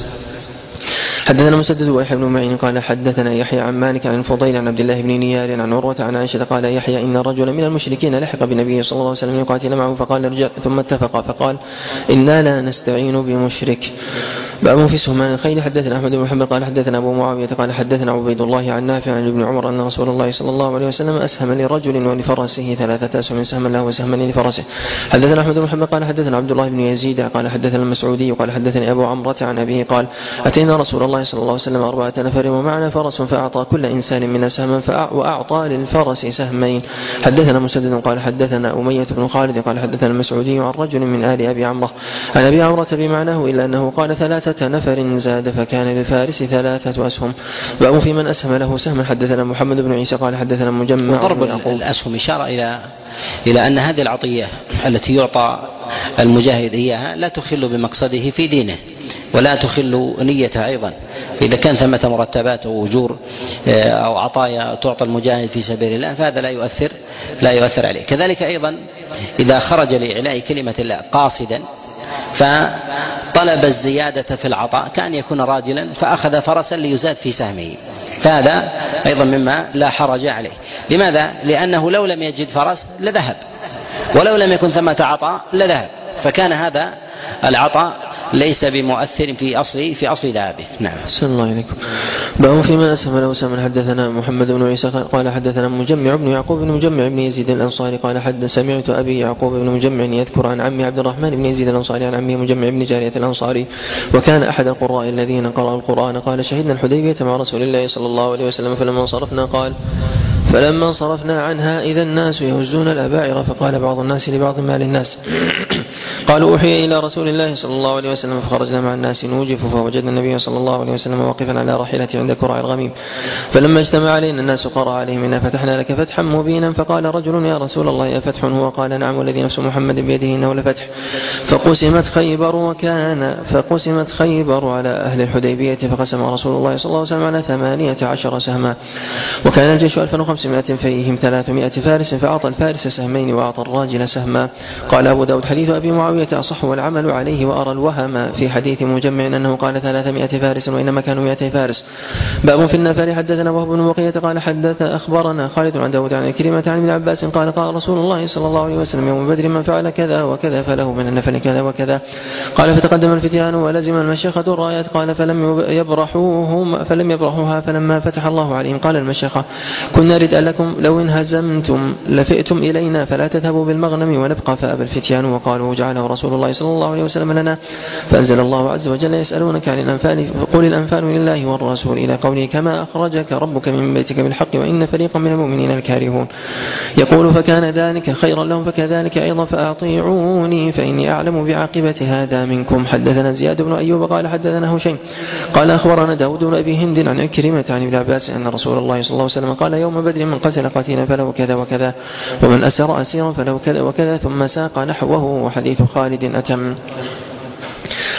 حدثنا مسدد ويحيى بن معين قال حدثنا يحيى عن مالك عن الفضيل عن عبد الله بن نيار عن عروة عن عائشة قال يحيى إن رجلا من المشركين لحق بالنبي صلى الله عليه وسلم يقاتل معه فقال ارجع ثم اتفق فقال إنا لا نستعين بمشرك. باب في سهمان الخيل. حدثنا أحمد بن محمد قال حدثنا أبو معاوية قال حدثنا عبيد الله عن نافع عن ابن عمر أن رسول الله صلى الله عليه وسلم أسهم لرجل ولفرسه ثلاثة أسهم سهما له وسهما لفرسه. حدثنا أحمد بن محمد قال حدثنا عبد الله بن يزيد قال حدثنا المسعودي قال حدثني أبو عمرة عن أبيه قال أتينا رسول الله صلى الله عليه وسلم أربعة نفر ومعنا فرس فأعطى كل إنسان منا سهما وأعطى للفرس سهمين. حدثنا مسدد قال حدثنا أمية بن خالد قال حدثنا المسعودي عن رجل من آل أبي عمرة عن أبي عمرة بمعناه إلا أنه قال ثلاثة نفر زاد فكان للفارس ثلاثة أسهم. باب في من أسهم له سهما. حدثنا محمد بن عيسى قال حدثنا مجمع. ضرب الأسهم إشارة إلى إلى أن هذه العطية التي يعطى المجاهد إياها لا تخل بمقصده في دينه ولا تخل نيته أيضا. إذا كان ثمة مرتبات أو أجور أو عطايا تعطى المجاهد في سبيل الله فهذا لا يؤثر لا يؤثر عليه. كذلك أيضا إذا خرج لإعلاء كلمة الله قاصدا فطلب الزيادة في العطاء كأن يكون راجلا فأخذ فرسا ليزاد في سهمه فهذا أيضا مما لا حرج عليه. لماذا؟ لأنه لو لم يجد فرس لذهب ولو لم يكن ثمة عطاء لذهب فكان هذا العطاء ليس بمؤثر في أصل في أصل ذهابه. نعم. صلى الله عليكم. باب في من أسهم له سهما. حدثنا محمد بن عيسى قال حدثنا مجمع بن يعقوب بن مجمع بن يزيد الأنصاري قال حد سمعت أبي يعقوب بن مجمع يذكر عن عمي عبد الرحمن بن يزيد الأنصاري عن عمي مجمع بن جارية الأنصاري وكان أحد القراء الذين قرأوا القرآن قال شهدنا الحديبية مع رسول الله صلى الله عليه وسلم فلما انصرفنا قال فلما انصرفنا عنها إذا الناس يهزون الأباعر فقال بعض الناس لبعض ما للناس قالوا أوحي إلى رسول الله صلى الله عليه وسلم فخرجنا مع الناس نوجف فوجدنا النبي صلى الله عليه وسلم واقفا على راحلته عند كرع الغميم فلما اجتمع علينا الناس قرأ عليهم إنا فتحنا لك فتحا مبينا فقال رجل يا رسول الله أفتح هو قال نعم والذي نفس محمد بيده إنه لفتح. فقسمت خيبر وكان فقسمت خيبر على أهل الحديبية فقسم رسول الله صلى الله عليه وسلم على ثمانية عشر سهما وكان الجيش ألفا وخمسمائة فيهم ثلاثمائة فارس فأعطى الفارس سهمين وأعطى الراجل سهما. قال أبو داود حديث أبي معاوية أصح والعمل عليه وأرى الوهم في حديث مجمع أنه قال ثلاثمائة فارس وإنما كانوا مائتي فارس. باب في النفر. حدثنا وهب بن بقية قال حدث أخبرنا خالد عن داود عن كلمة عن ابن عباس قال قال رسول الله صلى الله عليه وسلم يوم بدر من فعل كذا وكذا فله من النفل كذا وكذا. قال فتقدم الفتيان ولزم المشيخة الرايات قال فلم يبرحوهم فلم يبرحوها فلما فتح الله عليهم قال المشيخة كنا ردء لكم لو انهزمتم لفئتم إلينا فلا تذهبوا بالمغنم ونبقى. فأبى الفتيان وقالوا جعله رسول الله صلى الله عليه وسلم لنا. فأنزل الله عز وجل يسألونك عن الأنفال فقل الأنفال لله والرسول إلى قوله كما أخرجك ربك من بيتك بالحق وإن فريقا من المؤمنين الكارهون. يقول فكان ذلك خيرا لهم فكذلك أيضا فأطيعوني فإني أعلم بعاقبة هذا منكم. حدثنا زياد بن أيوب قال حدثنا هشيم قال أخبرنا داود بن أبي هند عن عكرمة عن ابن عباس أن رسول الله صلى الله عليه وسلم قال يوم بدر من قتل قتيلا فله كذا وكذا ومن أسر أسيرا فله كذا وكذا ثم ساق نحوه وحديث خالد أتم.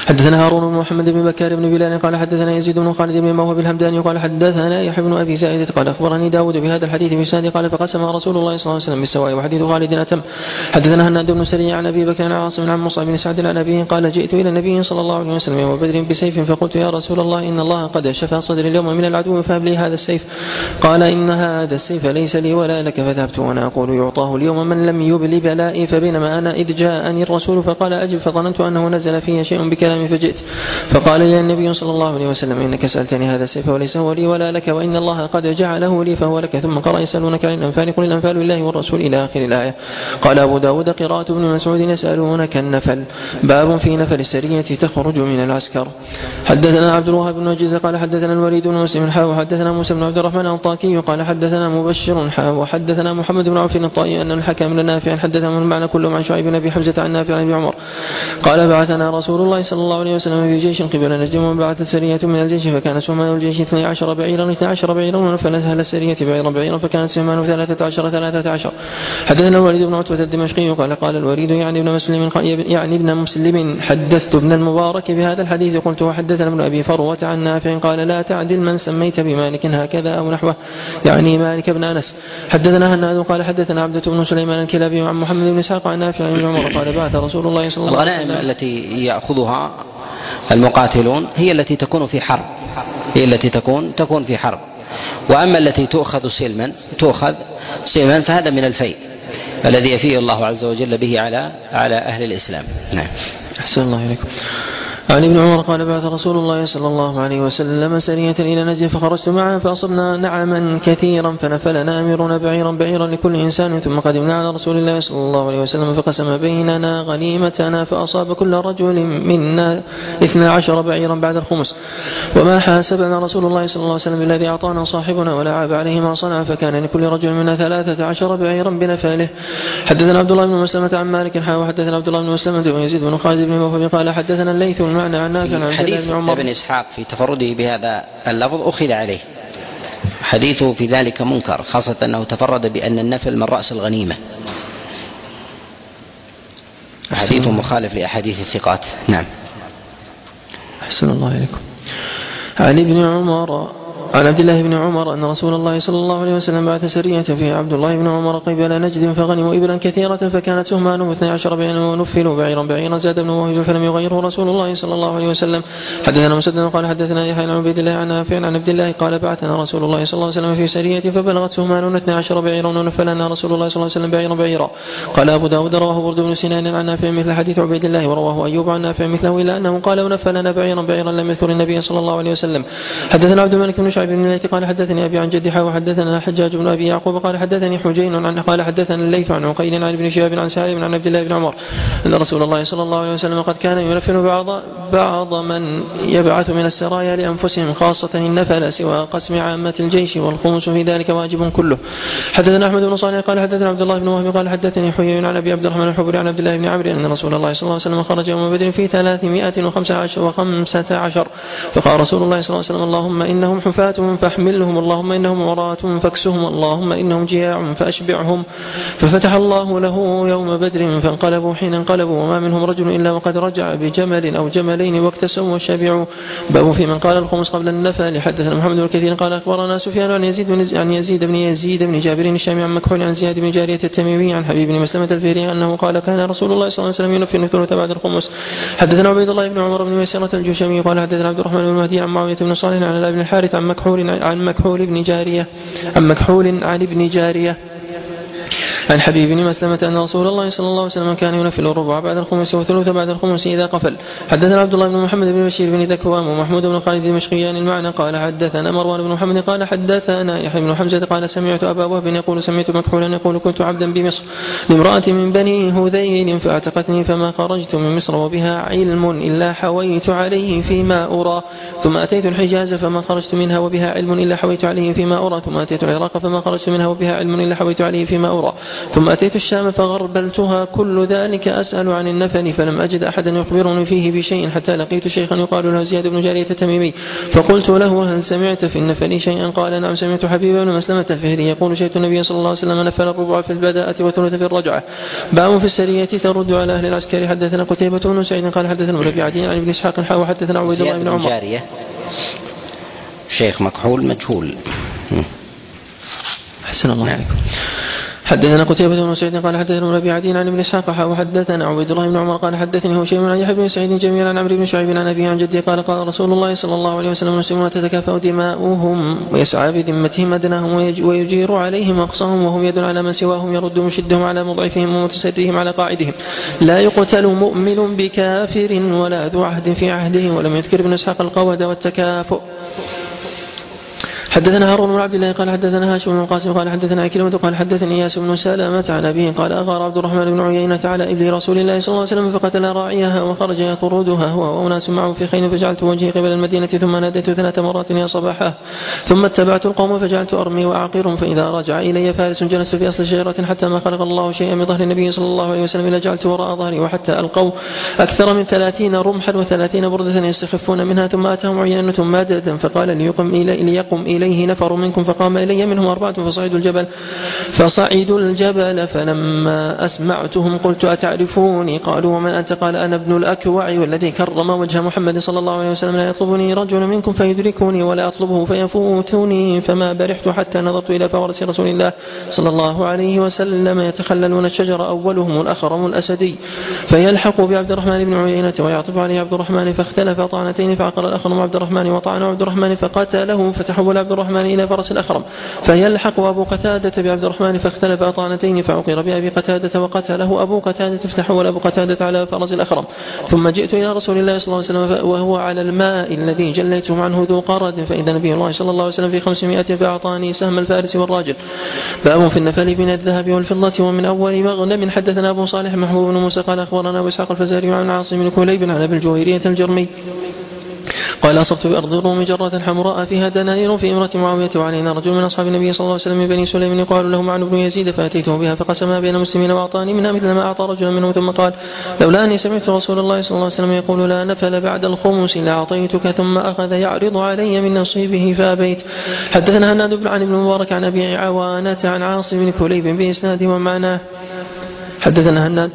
حدثنا هارون بن محمد بن بكار بن بلال قال حدثنا يزيد بن خالد بن موهب الهمداني قال حدثنا يحيى بن أبي زائدة قال أخبرني داود بهذا الحديث بإسناده قال فقسم رسول الله صلى الله عليه وسلم بالسواء وحديث خالد أتم. حدثنا هناد بن سري عن أبي بكر عن عاصم عن مصعب بن سعد عن أبيه قال جئت إلى النبي صلى الله عليه وسلم يوم بدر بسيف فقلت يا رسول الله إن الله قد شفى صدري اليوم من العدو فهب لي هذا السيف. قال إن هذا السيف ليس لي ولا لك. فذهبت وأنا أقول يعطاه اليوم من لم يبل بلائي. فبينما أنا إذ جاءني الرسول فقال أجب فظننت أنه نزل فيه شيء بكلامي فجئت فقال لي النبي صلى الله عليه وسلم إنك سألتني هذا السيف وليس هو لي ولا لك وإن الله قد جعله لي فهو لك. ثم قرأ يسألونك عن الأنفال قل الأنفال لله والرسول إلى آخر الآية. قال أبو داود قراءة ابن مسعود يسألونك النفل باب في نفل السرية تخرج من العسكر. حدثنا عبد الوهاب بن وجيز قال حدثنا الوليد بن مسلم حا وحدثنا موسى بن عبد الرحمن الطاكي قال حدثنا مبشر حا وحدثنا محمد بن عوف الطائي أن الحكم بن نافع حدثهم المعنى كلهم عن شعيب بن أبي حمزة عن نافع عن عمر قال بعثنا رسول الله صلى الله عليه وسلم في جيش قبل نجد وبعث سرية من الجيش فكان سهمان الجيش اثني عشر بعيرا اثني عشر بعيرا ونفل أهل السرية بعيرا بعيرا فكانت سهمان ثلاثة عشر ثلاثة عشر. حدثنا الوليد بن عتبة الدمشقي قال قال الوليد يعني ابن مسلم يعني ابن مسلم حدثت ابن المبارك بهذا الحديث قلت وحدثنا ابن أبي فروة عن نافع قال لا تعدل من سميت بمالك هكذا أو نحوه يعني مالك بن أنس. حدثنا هناد قال حدثنا عبدة بن سليمان الكلابي عن محمد بن إسحاق عن نافع عن عمر قال بعث رسول الله صلى الله عليه وسلم. الغنائم التي يأخذها المقاتلون هي التي تكون في حرب هي التي تكون تكون في حرب وأما التي تؤخذ سلما تؤخذ سلما فهذا من الفيء الذي يفيه الله عز وجل به على على أهل الإسلام. نعم. أحسن الله إليكم. عن ابن عمر قال بعث رسول الله صلى الله عليه وسلم سرية إلى نجد فخرجت معه فأصبنا نعما كثيرا فنفلنا أميرنا بعيرا بعيرا لكل إنسان ثم قدمنا على رسول الله صلى الله عليه وسلم فقسم بيننا غنيمتنا فأصاب كل رجل منا اثنا عشر بعيرا بعد الخمس وما حاسبنا رسول الله صلى الله عليه وسلم الذي أعطانا صاحبنا ولا عاب عليه ما صنع فكان لكل رجل منا ثلاثة عشر بعيرا بنفاله. حدثنا عبد الله بن مسلمة عن مالك حا وحدثنا عبد الله بن مسلمة ويزيد بن خالد بن موهب قال حدثنا الليث المعنى عن نافع عن حديث ابن إسحاق في تفرده بهذا اللفظ أخذ عليه حديثه في ذلك منكر خاصة أنه تفرد بأن النفل من رأس الغنيمة حديث مخالف لأحاديث الثقات. نعم. أحسن الله إليكم. عن ابن عمر عن عبد الله بن عمر أن رسول الله صلى الله عليه وسلم بعث سرية فيها عبد الله بن عمر قبل نجد فغنموا إبلا كثيرة فكانت سهمان واثني عشر بعيرا ونفلوا بعيرا بعيرا زاد بن وهب فلم يغيره رسول الله صلى الله عليه وسلم. حدثنا مسدد قال حدثنا يحيى عن عبيد الله عن نافع عن عبد الله قال بعثنا رسول الله صلى الله عليه وسلم في سرية فبلغت سهمان واثني عشر بعيرا ونفلنا رسول الله صلى الله عليه وسلم بعيرا بعيرا. قال أبو داود رواه برد بن سنان عن نافع مثل حديث عبيد الله ورواه أيوب عن نافع مثله إلا أنه قال ونفلنا بعيرا بعيرا لم يذكر النبي صلى الله عليه وسلم. حدثنا عبد الملك بن شعيب بن الليث قال حدثني أبي عن جدي وحدثنا حجاج بن أبي يعقوب قال حدثني حجين عن قال حدثنا الليث عن عقيل عن ابن شهاب عن سالم عن عبد الله بن عمر أن رسول الله صلى الله عليه وسلم قد كان ينفل بعض بعض من يبعث من السرايا لأنفسهم خاصة النفل سوى قسم عامة الجيش والخمس في ذلك واجب كله. حدثنا أحمد بن صالح قال حدثنا عبد الله بن وهب قال حدثني حيي عن أبي عبد الرحمن الحبري عن عبد الله بن عمرو أن رسول الله صلى الله عليه وسلم خرج يوم بدر في ثلاثمائة وخمسة عشر فقال رسول الله صلى الله عليه وسلم اللهم إنهم حفاة فاحملهم اللهم إنهم عراة فاكسهم اللهم إنهم جياع فأشبعهم. ففتح الله له يوم بدر فانقلبوا حين انقلبوا وما منهم رجل إلا وقد رجع بجمل أو جملين واكتسوا وشبعوا. باب في من قال الخمس قبل النفل. حدثنا محمد بن كثير قال أخبرنا سفيان عن يزيد بن عن يزيد بن يزيد بن جابر الشامي عن مكحول عن زياد بن جارية التميمي عن حبيب بن مسلمة الفهري أنه قال كان رسول الله صلى الله عليه وسلم ينفل الثلث بعد الخمس. حدثنا عبيد الله بن عمر بن ميسرة الجشمي قال حدثنا عبد الرحمن بن مهدي عن معاوية بن صالح عن ابن الحارث عن مكحول عن مكحول بن جارية عن مكحول عن ابن جارية عن حبيب بن مسلمة أن رسول الله صلى الله عليه وسلم كان ينفل الربع بعد الخمس والثلث بعد الخمس إذا قفل. حدثنا عبد الله بن محمد بن بشير بن ذكوان ومحمود بن خالد المشقيان المعنى قال حدثنا مروان بن محمد قال حدثنا يحيى بن حمزة قال سمعت أبا وهب يقول سمعت مكحولا يقول كنت عبدا بمصر لامرأة من بني هذيل فاعتقتني فما خرجت من مصر وبها علم إلا حويت عليه فيما أرى ثم أتيت الحجاز فما خرجت منها وبها علم إلا حويت عليه فيما أرى ثم أتيت العراق فما خرجت منها وبها علم إلا حويت عليه فيما أرى. ثم أتيت الشام فغربلتها كل ذلك أسأل عن النفل فلم أجد أحدا يخبرني فيه بشيء حتى لقيت شيخا يقال له زياد بن جارية التميمي فقلت له هل سمعت في النفل شيئا؟ قال نعم سمعت حبيب بن مسلمة الفهري يقول شهدت النبي صلى الله عليه وسلم نفل الربع في البداءة وثلث في الرجعة. باب في السرية ترد على أهل العسكر. حدثنا قتيبة بن سعيد قال حدثنا ابن عدي عن ابن إسحاق حا وحدثنا عبيد الله بن عمر. جارية شيخ مكحول مجهول. أحسن الله عليكم. حدثنا قتيبة بن سعيد قال حدثنا ابن عدي عن ابن إسحاق حا وحدثنا عبيد الله بن عمر قال حدثني هشيم عن يحيى بن سعيد جميعا عن عمرو بن شعيب عن أبيه عن جده قال قال رسول الله صلى الله عليه وسلم المسلمون تتكافأ دماؤهم ويسعى بذمتهم أدناهم ويجير عليهم أقصاهم وهم يد على من سواهم يرد مشدهم على مضعفهم ومتسرهم على قاعدهم. لا يقتل مؤمن بكافر ولا ذو عهد في عهده. ولم يذكر ابن إسحاق القود والتكافؤ. حدثنا هارون بن عبد الله قال حدثنا هاشم بن القاسم قال حدثنا عكرمة قال حدثني إياس بن سلمة عن أبيه قال أغار عبد الرحمن بن عيينة على إبل رسول الله صلى الله عليه وسلم فقتل راعيها وخرج يطردها هو وأناس معه في خيل فجعلت وجهي قبل المدينة ثم ناديت ثلاث مرات يا صباحا ثم اتبعت القوم فجعلت أرمي وأعقرهم فإذا رجع إلي فارس جلست في أصل شجرة حتى ما خلق الله شيئا من ظهر النبي صلى الله عليه وسلم إلا جعلت وراء ظهري وحتى ألقوا أكثر من ثلاثين رمحا وثلاثين بردة يستخفون منها ثم أتاهم عيينة ماددا فقال ليقم, إلي ليقم إليه نفر منكم فقام إلي منهم أربعة فصعدوا الجبل فصعدوا الجبل فلما أسمعتهم قلت أتعرفوني؟ قالوا ومن أنت؟ قال أنا ابن الأكوع والذي كرم وجه محمد صلى الله عليه وسلم لا يطلبني رجل منكم فيدركني ولا أطلبه فيفوتني فما برحت حتى نظرت إلى فورس رسول الله صلى الله عليه وسلم يتخللون الشجر أولهم الأخرم الأسدي فيلحق بعبد الرحمن بن عيينة ويعطف عليه عبد الرحمن فاختلف طعنتين فعقر الأخرم عبد الرحمن وطعن عبد الرحمن فقتله فتحول عبد الرحمن إلى فرس الأخرم فيلحق أبو قتادة بعبد الرحمن فاختلف طعنتين فعقر بأبي قتادة وقتله أبو قتادة فتحول أبو قتادة على فرس الأخرم ثم جئت إلى رسول الله صلى الله عليه وسلم وهو على الماء الذي جليته عنه ذو قرد فإذا نبي الله صلى الله عليه وسلم في خمسمائة فأعطاني سهم الفارس والراجل. باب في النفل من الذهب والفضة ومن أول مغنم. حدثنا أبو صالح محبوب بن موسى قال أخبرنا أبو إسحاق الفزاري عن عاصم بن كليب عن أبي الجويرية الجرمي قال أصبت بأرض الروم جرة حمراء فيها دنانير في إمرة معاوية وعلينا رجل من أصحاب النبي صلى الله عليه وسلم من بني سليم يقال له معن بن يزيد فأتيته بها فقسمها بين المسلمين وأعطاني منها مثل ما أعطى رجلا منهم ثم قال لولا أني سمعت رسول الله صلى الله عليه وسلم يقول لا نفل بعد الخمس لأعطيتك ثم أخذ يعرض علي من نصيبه فأبيت. حدثنا هناد بن عن ابن مبارك عن أبي عوانة عن عاصم بن كليب بإسناد ومعناه. حدثنا هناد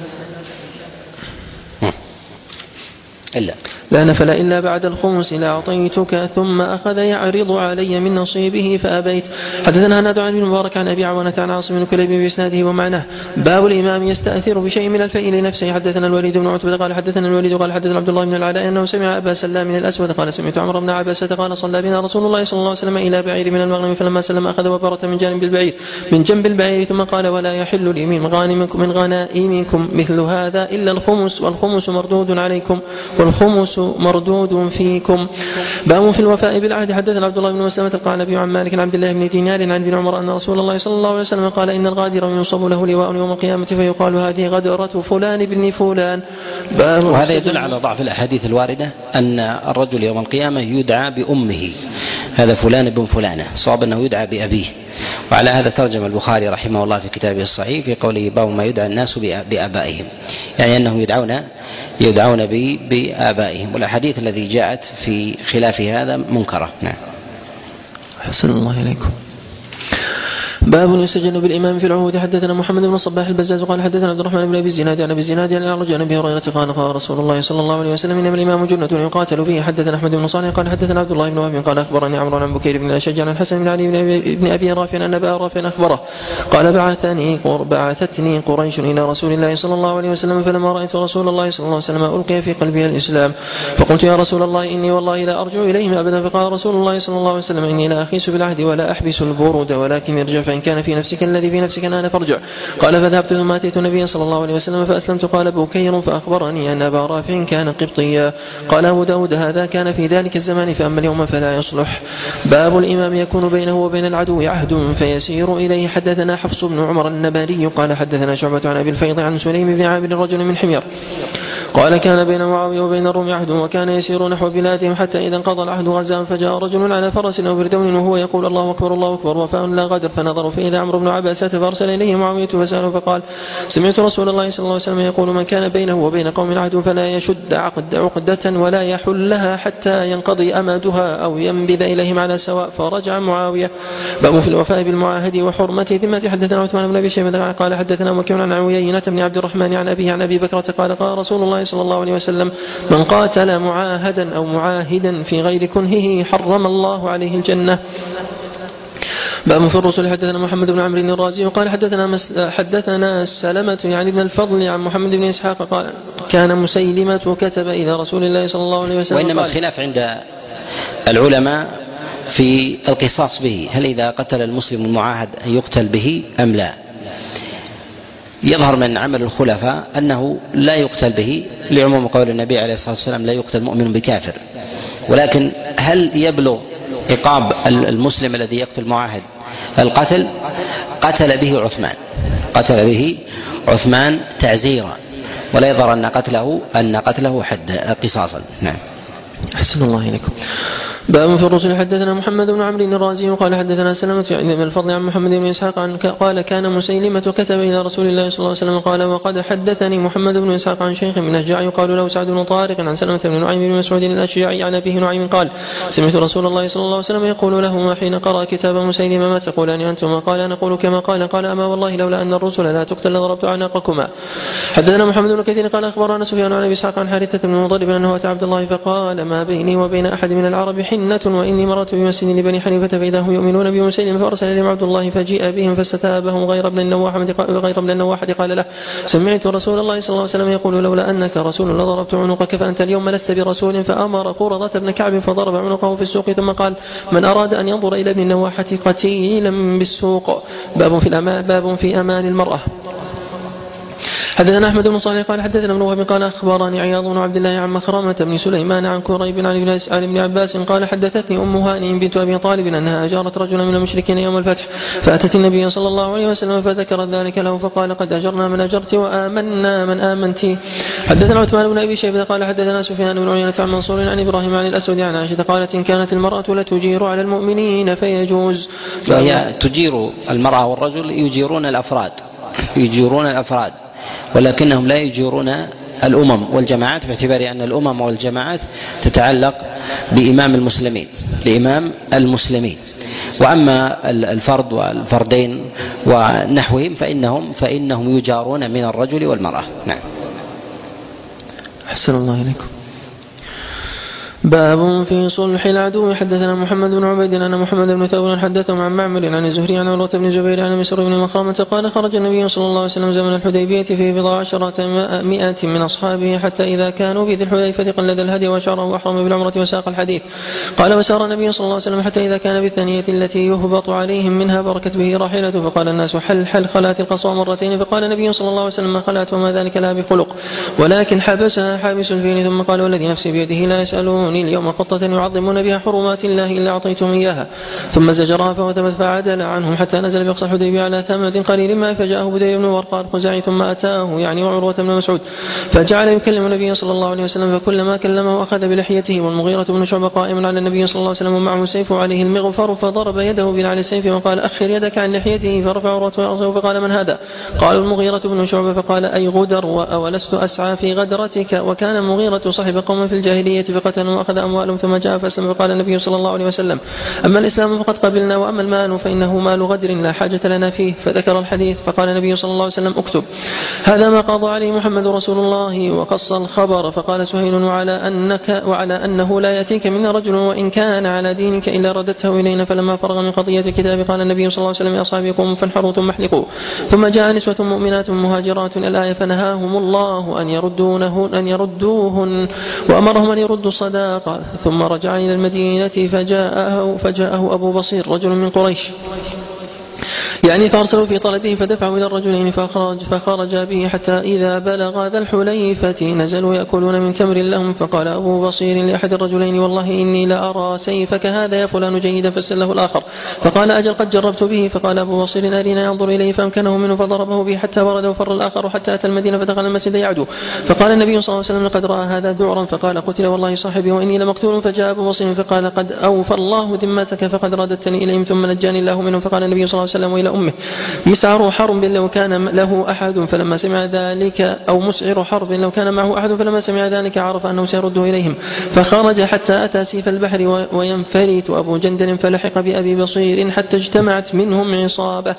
إلا لا نفل إلا بعد الخمس لأعطيتك ثم أخذ يعرض علي من نصيبه فأبيت. حدثنا هناد عن ابن مبارك عن أبي عوانة عن عاصم بن كليب بإسناده ومعناه. باب الإمام يستأثر بشيء من الفيء لنفسه. حدثنا الوليد بن عتبة قال حدثنا الوليد قال حدثنا عبد الله بن العلاء أنه سمع أبا سلام من الأسود قال سمعت عمرو بن عباسة قال صلى بنا رسول الله صلى الله عليه وسلم إلى بعير من المغنم فلما سلم أخذ وبرة من جانب البعير من جنب البعير ثم قال ولا يحل لي من غانمكم من غنائمكم مثل هذا إلا الخمس والخمس مردود عليكم والخمس مردود فيكم. باب في الوفاء بالعهد. حدثنا عبد الله بن مسلمة قال نبي عن مالك عن عبد الله بن دينار عن ابن عمر أن رسول الله صلى الله عليه وسلم قال إن الغادر ينصب له لواء يوم القيامة فيقال هذه غدرة فلان بن فلان. وهذا يدل على ضعف الأحاديث الواردة أن الرجل يوم القيامة يدعى بأمه هذا فلان بن فلانة صعب أنه يدعى بأبيه. وعلى هذا ترجم البخاري رحمه الله في كتابه الصحيح في قوله باب ما يدعى الناس بآبائهم يعني أنهم يدعون يدعون بآبائهم. والأحاديث الذي جاءت في خلاف هذا منكرة. نعم. حسن الله إليكم. باب يستجن بالإمام في العهود. حدثنا محمد بن الصباح البزاز قال حدثنا عبد الرحمن بن أبي الزناد عن أبي الزناد عن أعرج عن أبي هريرة قال قال رسول الله صلى الله عليه وسلم إنما الإمام جنة يقاتل به. حدثنا أحمد بن صالح قال حدثنا عبد الله بن وهب قال أخبرني عمرو عن بكير بن الأشج عن الحسن بن علي بن أبي رافع أن أبا رافع أخبره قال بعثني بعثتني قريش إلى رسول الله صلى الله عليه وسلم فلما رأيت رسول الله صلى الله عليه وسلم ألقي في قلبي الإسلام فقلت يا رسول الله إني والله لا أرجو إليهم أبدا. فقال رسول الله صلى الله عليه وسلم إني لا أخيس بالعهد ولا أحبس البرود ولكن ارجع فإن كان في نفسك الذي في نفسك أنا فارجع. قال فذهبت ثم أتيت النبي صلى الله عليه وسلم فأسلمت. قال بكير فأخبرني أن أبا رافع كان قبطيا. قال أبو داود هذا كان في ذلك الزمان فأما اليوم فلا يصلح. باب الإمام يكون بينه وبين العدو عهد فيسير إليه. حدثنا حفص بن عمر النباري قال حدثنا شعبة عن أبي الفيض عن سليم بن عامر رجل من حمير قال كان بين معاوية وبين الروم عهد وكان يسير نحو بلادهم حتى إذا انقضى العهد غزاهم فجاء رجل على فرس أو بردون وهو يقول الله أكبر الله أكبر وفاء لا غدر فنظروا فإذا عمرو بن عباسة فأرسل إليه معاوية فسأله فقال سمعت رسول الله صلى الله عليه وسلم يقول من كان بينه وبين قوم عهد فلا يشد عقد عقدة ولا يحلها حتى ينقضي أمادها أو ينبذ إليهم على سواء. فرجع معاوية. باب في الوفاء بالمعاهد وحرمة ذمة. حدثنا عثمان بن أبي شيبة قال حدثنا وكيع عن عيينة بن عبد الرحمن عن أبيه عن أبي بكرة قال قال رسول الله صلى الله عليه وسلم من قاتل معاهدا أو معاهدا في غير كنهه حرم الله عليه الجنة. باب في الرسل. حدثنا محمد بن عمرو الرازي قال حدثنا حدثنا سلمة يعني ابن الفضل عن محمد بن إسحاق قال كان مسيلمة كتب إلى رسول الله صلى الله عليه وسلم. وإنما الخلاف عند العلماء في القصاص به، هل إذا قتل المسلم المعاهد أن يقتل به أم لا؟ يظهر من عمل الخلفاء أنه لا يقتل به لعموم قول النبي عليه الصلاة والسلام لا يقتل مؤمن بكافر، ولكن هل يبلغ عقاب المسلم الذي يقتل معاهد القتل؟ قتل به عثمان قتل به عثمان تعزيرا، ولا يظهر أن قتله أن قتله حد قصاصا. نعم. أحسن الله إليكم. باب في الرسل. حدثنا محمد بن عمرو الرازي قال حدثنا سلمة بن الفضل عن محمد بن إسحاق عن قال كان مسيلمة كتب إلى رسول الله صلى الله عليه وسلم قال وقد حدثني محمد بن إسحاق عن شيخ من أشجاع يقال له سعد بن طارق عن سلمة بن نعيم بن مسعود الأشجعي عن أبيه نعيم قال سمعت رسول الله صلى الله عليه وسلم يقول له حين قرأ كتاب مسيلمة ما تقولان أنتما؟ قال نقول كما قال. قال أما والله لولا أن الرسل لا تقتل لضربت أعناقكما. حدثنا محمد بن كثير قال أخبرنا سفيان عن أبي إسحاق عن حارثة بن مضرب أنه أتى عبد الله فقال ما بيني وبين أحد من العرب حنة وإني مررت بمسجد لبني حنيفة فإذا هم يؤمنون بمسيلمة فأرسل إليهم عبد الله فجيء بهم فاستتابهم غير ابن النواحة غير ابن النواحة قال له سمعت رسول الله صلى الله عليه وسلم يقول لولا أنك رسول لضربت عنقك فأنت اليوم لست برسول. فأمر قرظة بن كعب فضرب عنقه في السوق ثم قال من أراد أن ينظر إلى ابن النواحة قتيلا بالسوق. باب في الأمان باب في أمان المرأة. حدثنا أحمد بن صالح قال حدثنا ابن وهب قال أخبرني عياض بن عبد الله عن مخرمة بن سليمان عن كريب عن ابن عباس قال حدثتني أم هانئ بنت أبي طالب أنها أجارت رجلا من المشركين يوم الفتح فأتت النبي صلى الله عليه وسلم فذكرت ذلك له فقال قد أجرنا من أجرت وآمنا من آمنت. حدثنا عثمان بن أبي شيبة قال حدثنا سفيان بن عيينة عن منصور عن إبراهيم عن الأسود عن عائشة قالت إن كانت المرأة لتجير على المؤمنين فيجوز. فهي تجير المرأة والرجل يجيرون الأفراد يجيرون الأفراد ولكنهم لا يجيرون الأمم والجماعات باعتبار أن الأمم والجماعات تتعلق بإمام المسلمين بإمام المسلمين وأما الفرد والفردين ونحوهم فإنهم فإنهم يجارون من الرجل والمرأة. نعم. أحسن الله إليكم. باب في صلح العدو. حدثنا محمد بن عبيد أن محمد بن ثور حدثهم عن معمر عن الزهري عن عروة بن زبير عن مسر بن مخرمة قال خرج النبي صلى الله عليه وسلم زمن الحديبية في بضع عشرة مئة من أصحابه حتى إذا كانوا في ذي الحليفة قلد الهدي وشعره وأحرم بالعمرة وساق الحديث. قال وسار النبي صلى الله عليه وسلم حتى إذا كان بالثانية التي يهبط عليهم منها بركت به راحلته فقال الناس حل حل خلات القصوى مرتين فقال النبي صلى الله عليه وسلم ما خلات وما ذلك لا بخلق ولكن حبسها حابس الفيل ثم قال والذي نفسي بيده لا يسألوني اليوم قطة يعظمون بها حرمات الله إلا أعطيتم إياها ثم زجرها فوثبت فعدل عنهم حتى نزل بأقصى الحديبية على ثمد قليل ما فجاءه بدي بن ورقاء الخزاعي ثم أتاه يعني وعروة بن مسعود فجعل يكلم النبي صلى الله عليه وسلم فكلما كلمه أخذ بلحيته والمغيرة بن شعبة قائم على النبي صلى الله عليه وسلم ومعه سيف عليه المغفر فضرب يده بنعل السيف وقال أخر يدك عن لحيته فرفع عروة رأسه فقال من هذا؟ قال المغيرة بن شعبة فقال أي غدر ولست أسعى في غدرتك. وكان المغيرة صاحب قوم في الجاهلية فقتلوا وأخذ أموالهم ثم جاء فأسلم فقال النبي صلى الله عليه وسلم أما الإسلام فقد قبلنا وأما المال فإنه مال غدر لا حاجة لنا فيه. فذكر الحديث فقال النبي صلى الله عليه وسلم اكتب هذا ما قضى عليه محمد رسول الله وقص الخبر. فقال سهيل وعلى أنك وعلى أنه لا يأتيك من رجل وإن كان على دينك إلا رددته إلينا. فلما فرغ من قضية الكتاب قال النبي صلى الله عليه وسلم يا أصحابي قوموا فانحروا ثم احلقوا. ثم جاء نسوة مؤمنات مهاجرات الآية فنهاهم الله أن يردونه أن يردوهن وأمرهم أن يردوا الصداقة. ثم رجع إلى المدينة فجاءه, فجاءه أبو بصير رجل من قريش يعني فأرسلوا في طلبه فدفعوا إلى الرجلين فخرج, فخرج به حتى إذا بلغ ذا الحليفة نزلوا يأكلون من تمر لهم. فقال أبو بصير لأحد الرجلين والله إني لأرى سيفك هذا يا فلان جيدا فسله الآخر. فقال أجل قد جربت به. فقال أبو بصير أرينا ينظر إليه فأمكنه منه فضربه به حتى برد وفر الآخر حتى أتى المدينة فدخل المسجد يعدو. فقال النبي صلى الله عليه وسلم لقد رأى هذا ذعرا. فقال قتل والله صاحبي وإني لمقتول. فجاء أبو بصير فقال قد أوفى الله ذمتك فقد رددتني إليهم ثم نجاني الله منهم. فقال النبي صلى الله عليه وسلم وإلى أمه مسعر حرب لو كان له أحد فلما سمع ذلك أو مسعر حرب لو كان معه أحد فلما سمع ذلك عرف أنه سيرده إليهم. فخرج حتى أتى سيف البحر وينفلت أبو جندل فلحق بأبي بصير حتى اجتمعت منهم عصابة.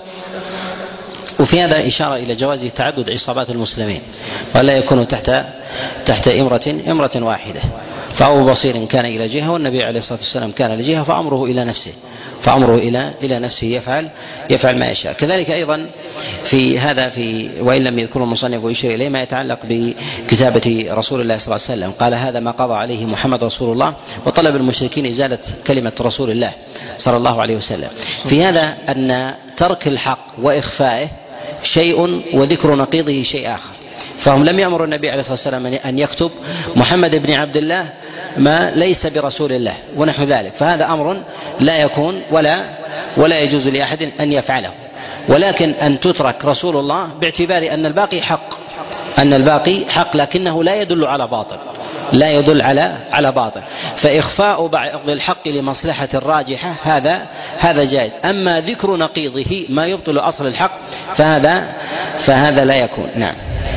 وفي هذا إشارة إلى جواز تعدد عصابات المسلمين ولا يكون تحت تحت إمرة إمرة واحدة. فأبو بصير كان إلى جهة والنبي عليه الصلاة والسلام كان لجهة فأمره إلى نفسه فأمره إلى إلى نفسه يفعل يفعل ما يشاء. كذلك أيضا في هذا في وإن لم يذكر المصنف ويشير إليه ما يتعلق بكتابة رسول الله صلى الله عليه وسلم. قال هذا ما قضى عليه محمد رسول الله وطلب المشركين إزالة كلمة رسول الله صلى الله عليه وسلم. في هذا أن ترك الحق وإخفائه شيء وذكر نقيضه شيء آخر. فهم لم يأمروا النبي عليه الصلاة والسلام أن يكتب محمد بن عبد الله ما ليس برسول الله ونحو ذلك. فهذا أمر لا يكون ولا ولا يجوز لأحد أن يفعله. ولكن أن تترك رسول الله باعتبار أن الباقي حق أن الباقي حق لكنه لا يدل على باطل لا يدل على على باطل. فإخفاء بعض الحق لمصلحة الراجحة هذا هذا جائز. أما ذكر نقيضه ما يبطل أصل الحق فهذا فهذا لا يكون. نعم.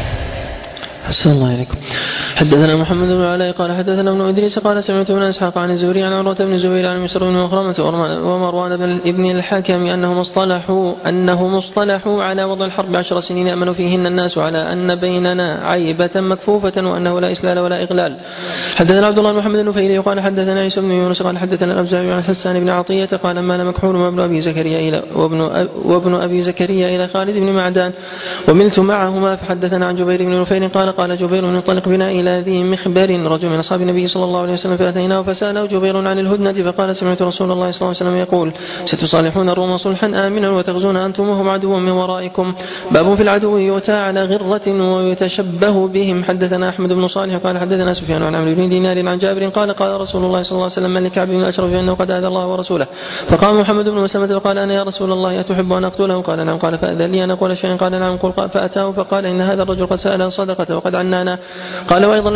أحسن الله عليكم. حدثنا محمد بن علاء قال حدثنا ابن إدريس قال سمعت ابن إسحاق عن الزهري عن عروة بن الزبير عن مسر بن مخرمة ومروان بن ابن الحكم أنهم اصطلحوا أنهم اصطلحوا على وضع الحرب عشر سنين يأمن فيهن الناس على أن بيننا عيبة مكفوفة وأنه لا إسلال ولا إغلال. حدثنا عبد الله بن محمد النفيلي قال حدثنا عيسى بن يونس قال حدثنا الأوزاعي عن حسان بن عطية قال مال مكحول وابن أبي زكريا إلى وابن وابن أبي زكريا إلى خالد بن معدان وملت معهما. فحدثنا عن جبير بن نفيل قال قال جبير ينطلق بنا إلى ذي مخبر رجل من أصحاب النبي صلى الله عليه وسلم فأتيناه فسأله جبير عن الهدنة فقال سمعت رسول الله صلى الله عليه وسلم يقول ستصالحون الروم صلحا آمنا وتغزون أنتم وهم عدو من ورائكم. باب في العدو يؤتى على غرة ويتشبه بهم. حدثنا أحمد بن صالح قال حدثنا سفيان عن عمرو بن دينار عن جابر قال قال رسول الله صلى الله عليه وسلم من لكعب بن الأشرف فإنه قد آذى الله ورسوله. فقام محمد بن مسلمة وقال أنا يا رسول الله أتحب أن أقتله؟ قال نعم. قال فأذن لي أن أقول شيئا؟ قال نعم. قل فأتاه فقال إن هذا الرجل قد سأل صدقة وقد عنانا. قال وأيضا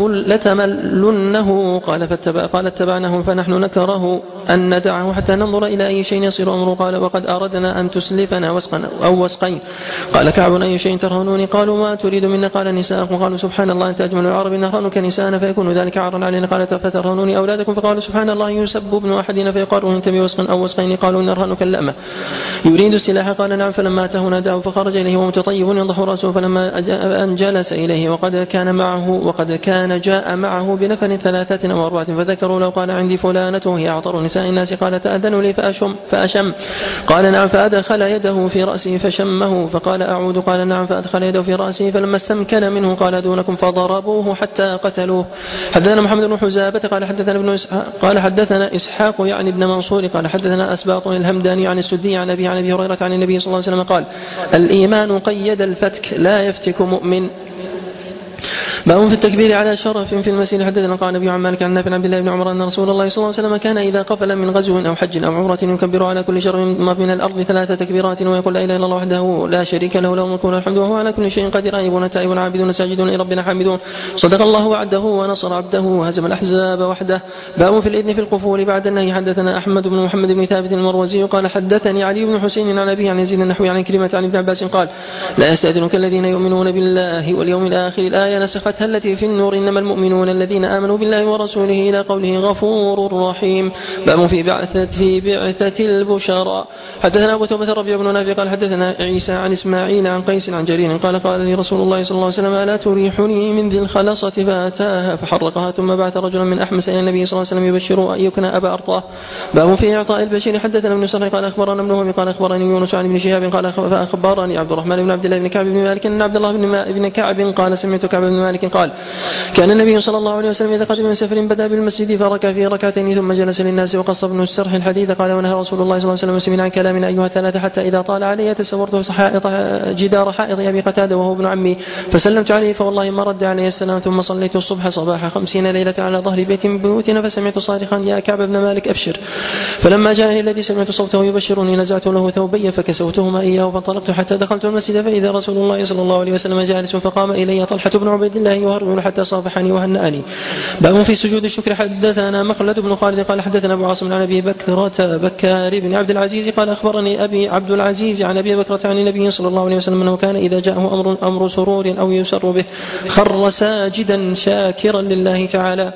لتملنه. قال فاتبع قال اتبعناه فنحن نكره أن ندعه حتى ننظر إلى أي شيء يصير أمره. قال وقد أردنا أن تسلفنا وسقا أو وسقين. قال كعب أي شيء ترهنوني؟ قالوا ما تريد منا؟ قال نساءكم. قالوا سبحان الله أنت أجمل العرب نرهنك نساءنا فيكون ذلك عارا علينا. قال فترهنوني أولادكم؟ فقالوا سبحان الله يسب ابن أحدنا فيقال انت بوسق أو وسقين. قالوا نرهنك اللأمة يريد السلاح. قال نعم. فلما أتاه ناداه فخرج إليه ومتطيب ينضح رأسه. فلما أن جلس إليه وقد كان معه وقد كان جاء معه بنفر ثلاثة أو أربعة فذكروا لو قال عندي فلانة وهي أعطر نساء الناس. قال تأذنوا لي فأشم, فأشم. قال نعم. فأدخل يده في رأسه فشمه. فقال أعود. قال نعم. فأدخل يده في رأسه فلما استمكن منه قال دونكم فضربوه حتى قتلوه. حدثنا محمد بن حزابة قال حدثنا ابن إسحاق قال حدثنا إسحاق يعني ابن منصور قال حدثنا أسباط الهمداني عن السدي عن أبي عن أبي هريرة عن النبي صلى الله عليه وسلم قال الإيمان قيد الفتك لا يفتك مؤمن. باب في التكبير على شرف في المسير. حدثنا قال النبي عن مالك عن نافع عن عبد الله بن عمر أن رسول الله صلى الله عليه وسلم كان إذا قفل من غزو أو حج أو عمرة يكبر على كل شرف من الأرض ثلاث تكبيرات ويقول لا إله إلا الله وحده لا شريك له له الملك وله الحمد وهو على كل شيء قدير آيبون تائبون عابدون ساجدون لربنا حامدون صدق الله وعده ونصر عبده وهزم الأحزاب وحده. باب في الإذن في القفول بعد النهي. حدثنا أحمد بن محمد بن ثابت المروزي قال حدثني علي بن حسين عن أبي عن يزيد النحوي عن كلمة عن ابن عباس قال لا يستأذنك الذين يؤمنون بالله واليوم الآخر. الآية نسختها التي في النور إنما المؤمنون الذين آمنوا بالله ورسوله إلى قوله غفور رحيم. باب في بعثة في بعثة البشراء. حدثنا أبو توبة الربيع بن نافع قال حدثنا عيسى عن إسماعيل عن قيس عن جرير قال قال لي رسول الله صلى الله عليه وسلم ألا تريحني من ذي الخلصة فأتاها فحرقها ثم بعث رجلا من أحمس إلى النبي صلى الله عليه وسلم يبشر أن يكن أبا أرطاه. باب في إعطاء البشير. حدثنا ابن سرح قال أخبرنا ابن وهب قال أخبرني يونس عن ابن شهاب قال فأخبرني عبد الرحمن بن عبد الله بن كعب بن مالك أن عبد الله بن كعب قال سمعت كعب بن مالك مالك قال كان النبي صلى الله عليه وسلم إذا قدم من سفر بدأ بالمسجد فركع فيه ركعتين ثم جلس للناس وقص ابن السرح الحديث قال ونهى رسول الله صلى الله عليه وسلم عن كلامنا أيها الثلاثة حتى إذا طال علي تصورت حائط جدار حائط أبي قتادة وهو ابن عمي فسلمت عليه فوالله ما رد عليه السلام ثم صليت الصبح صباح خمسين ليلة على ظهر بيت من بيوتنا فسمعت صارخا يا كعب بن مالك أبشر فلما جاءني الذي سمعت صوته يبشرني نزعت له ثوبي فكسوتهما إياه فانطلقت حتى دخلت المسجد فإذا رسول الله صلى الله عليه وسلم جالس فقام إلي طلحة بن عبيد الله يهرول حتى صافحني وهنأني. باب في سجود الشكر. حدثنا مخلد بن خالد قال حدثنا أبو عاصم عن أبي بكرة بكار بن عبد العزيز قال أخبرني أبي عبد العزيز عن أبي بكرة عن النبي صلى الله عليه وسلم أنه كان إذا جاءه أمر, أمر سرور أو يسر به خر ساجدا شاكرا لله تعالى.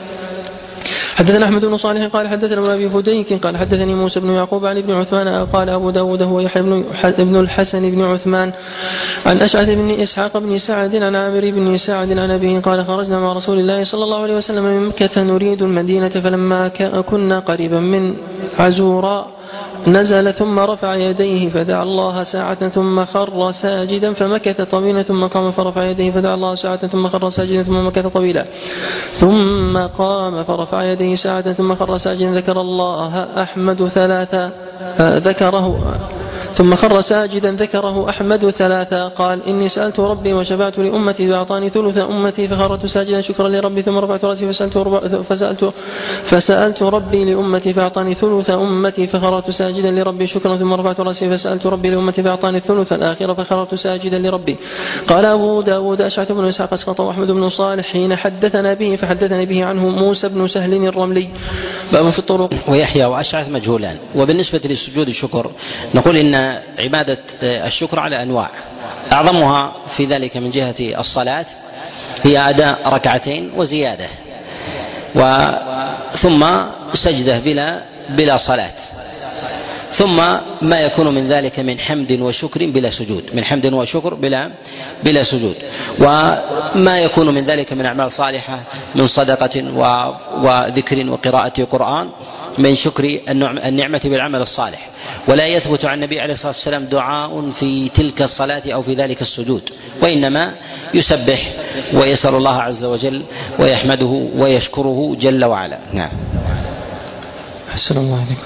حدثنا أحمد بن صالح قال حدثنا أبي فديك قال حدثني موسى بن يعقوب عن ابن عثمان قال أبو داود هو يحيى بن الحسن بن عثمان عن أشعث بن إسحاق بن سعد عن عامر بن سعد عن أبيه قال خرجنا مع رسول الله صلى الله عليه وسلم من مكة نريد المدينة فلما كنا قريبا من عزوراء نزل ثم رفع يديه فدعا الله ساعة ثم خر ساجدا فمكث طويلا ثم قام فرفع يديه فدعا الله ساعة ثم خر ساجدا ثم مكث طويلا ثم قام فرفع يديه ساعة ثم خر ساجدا ذكر الله أحمد ثلاثا ذكره ثم خر ساجدا ذكره أحمد ثلاثا قال إني سألت ربي وشفعت لأمتي فأعطاني ثلث أمتي فخرت ساجدا شكرا لربي ثم رفعت رأسي فسألت, فسألت, فسألت ربي لأمتي فأعطاني ثلث أمتي فخرت ساجدا لربي شكرا ثم رفعت رأسي فسألت ربي لأمتي فأعطاني الثلث الآخر فخرت ساجدا لربي. قال أبو داود أشعث بن إسحاق أسقط وأحمد بن صالح حين حدثنا به فحدثني به عنه موسى بن سهل الرملي. باب في الطرق. ويحيى وأشعث مجهولان. وبالنسبة للسجود الشكر نقول إن عبادة الشكر على أنواع أعظمها في ذلك من جهة الصلاة هي أداء ركعتين وزيادة ثم سجدة بلا, بلا صلاة ثم ما يكون من ذلك من حمد وشكر بلا سجود من حمد وشكر بلا, بلا سجود وما يكون من ذلك من أعمال صالحة من صدقة وذكر وقراءة قرآن من شكر النعمة بالعمل الصالح. ولا يثبت عن النبي عليه الصلاة والسلام دعاء في تلك الصلاة أو في ذلك السجود وإنما يسبح ويسأل الله عز وجل ويحمده ويشكره جل وعلا. نعم. أحسن الله عليكم.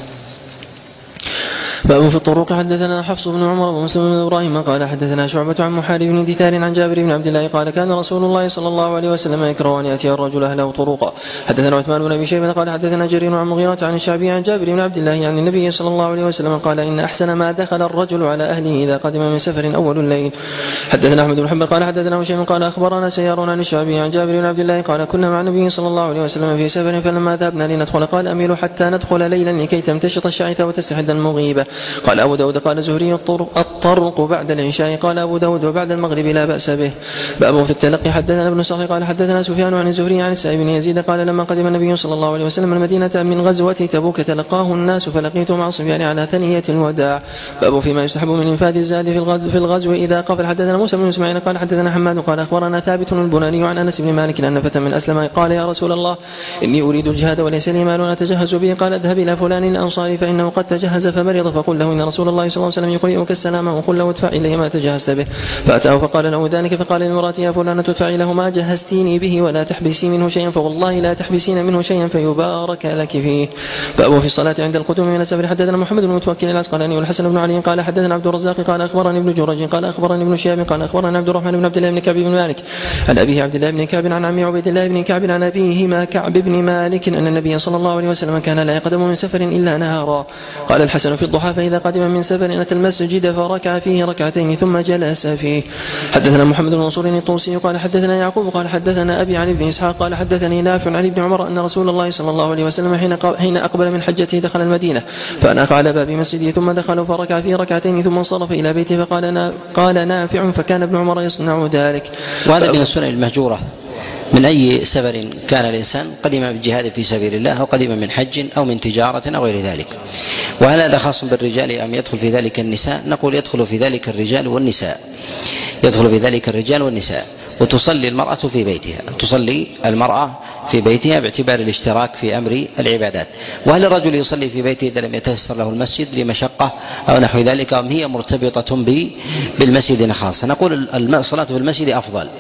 باب في الطرق. حدثنا حفص بن عمر ومسلم بن ابراهيم قال حدثنا شعبة عن محارب بن دثار عن جابر بن عبد الله قال كان رسول الله صلى الله عليه وسلم يكره ان ياتي الرجل اهله طرقا. حدثنا عثمان بن ابي شيبة قال حدثنا جرير عن مغيرة عن الشعبي عن جابر بن عبد الله عن النبي صلى الله عليه وسلم قال ان احسن ما دخل الرجل على اهله اذا قدم من سفر اول الليل. حدثنا احمد بن حنبل قال حدثنا هشيم قال اخبرنا سيار عن الشعبي عن جابر بن عبد الله قال كنا مع النبي صلى الله عليه وسلم في سفر فلما ذهبنا لندخل قال اميل حتى ندخل ليلا لكي تمتشط الشعثة وتستحد المغيبة. قال ابو داود قال زهري الطرق, الطرق بعد العشاء. قال أبو داود وبعد المغرب لا بأس به. باب في التلقي. حدثنا ابن صخر قال حدثنا سفيان عن الزهري عن السائب بن يزيد قال لما قدم النبي صلى الله عليه وسلم المدينة من غزوة تبوك تلقاه الناس فلقيت مع صبيان على ثنية الوداع. باب فيما يستحب من إنفاذ الزاد في الغزو, في الغزو إذا قفل. حدثنا موسى بن إسماعيل قال حدثنا حماد قال أخبرنا ثابت البناني عن أنس بن مالك أن فتى من أسلم قال يا رسول الله إني أريد الجهاد وليس لي مال أتجهز به. قال اذهب إلى فلان الأنصاري فإنه قد تجهز فمرض فقل له إن رسول الله صلى الله عليه وسلم يقرئك السلام وقل له ادفع إلي ما تجهزت به. فأتاه فقال له ذلك فقال لامرأتي يا فلانة ادفعي له ما جهزتيني به ولا تحبسي منه شيئا فوالله لا تحبسين منه شيئا فيبارك لك فيه. باب في الصلاة عند القدوم من السفر. حدثنا محمد بن متوكل العسقلاني والحسن بن علي قال حدثنا عبد الرزاق قال أخبرني ابن جريج قال أخبرني ابن شهاب قال أخبرني عبد الرحمن بن عبد الله بن كعب بن مالك عن أبيه عبد الله بن كعب عن عمي عبيد الله بن كعب عن أبيهما كعب بن مالك أن النبي صلى الله عليه وسلم كان لا يقدم من سفر إلا نهارا. قال الحسن في الضحى فإذا قدم من سفر أتى المسجد فركع فيه ركعتين ثم جلس فيه. حدثنا محمد بن منصور الطوسي قال حدثنا يعقوب قال حدثنا أبي عن ابن إسحاق قال حدثني نافع عن ابن عمر أن رسول الله صلى الله عليه وسلم حين أقبل من حجته دخل المدينة فأناخ على باب مسجده ثم دخل فركع فيه ركعتين ثم انصرف إلى بيته فقال قال نافع فكان ابن عمر يصنع ذلك. وهذا من السنن المهجورة من أي سفر كان الإنسان قدم بالجهاد في سبيل الله أو قدم من حج أو من تجارة أو غير ذلك. وهل هذا خاص بالرجال أم يدخل في ذلك النساء؟ نقول يدخل في ذلك الرجال والنساء يدخل في ذلك الرجال والنساء. وتصلي المرأة في بيتها تصلي المرأة في بيتها باعتبار الاشتراك في أمر العبادات. وهل الرجل يصلي في بيته إذا لم يتيسر له المسجد لمشقة أو نحو ذلك أم هي مرتبطة بالمسجد خاصة؟ نقول الصلاة في المسجد أفضل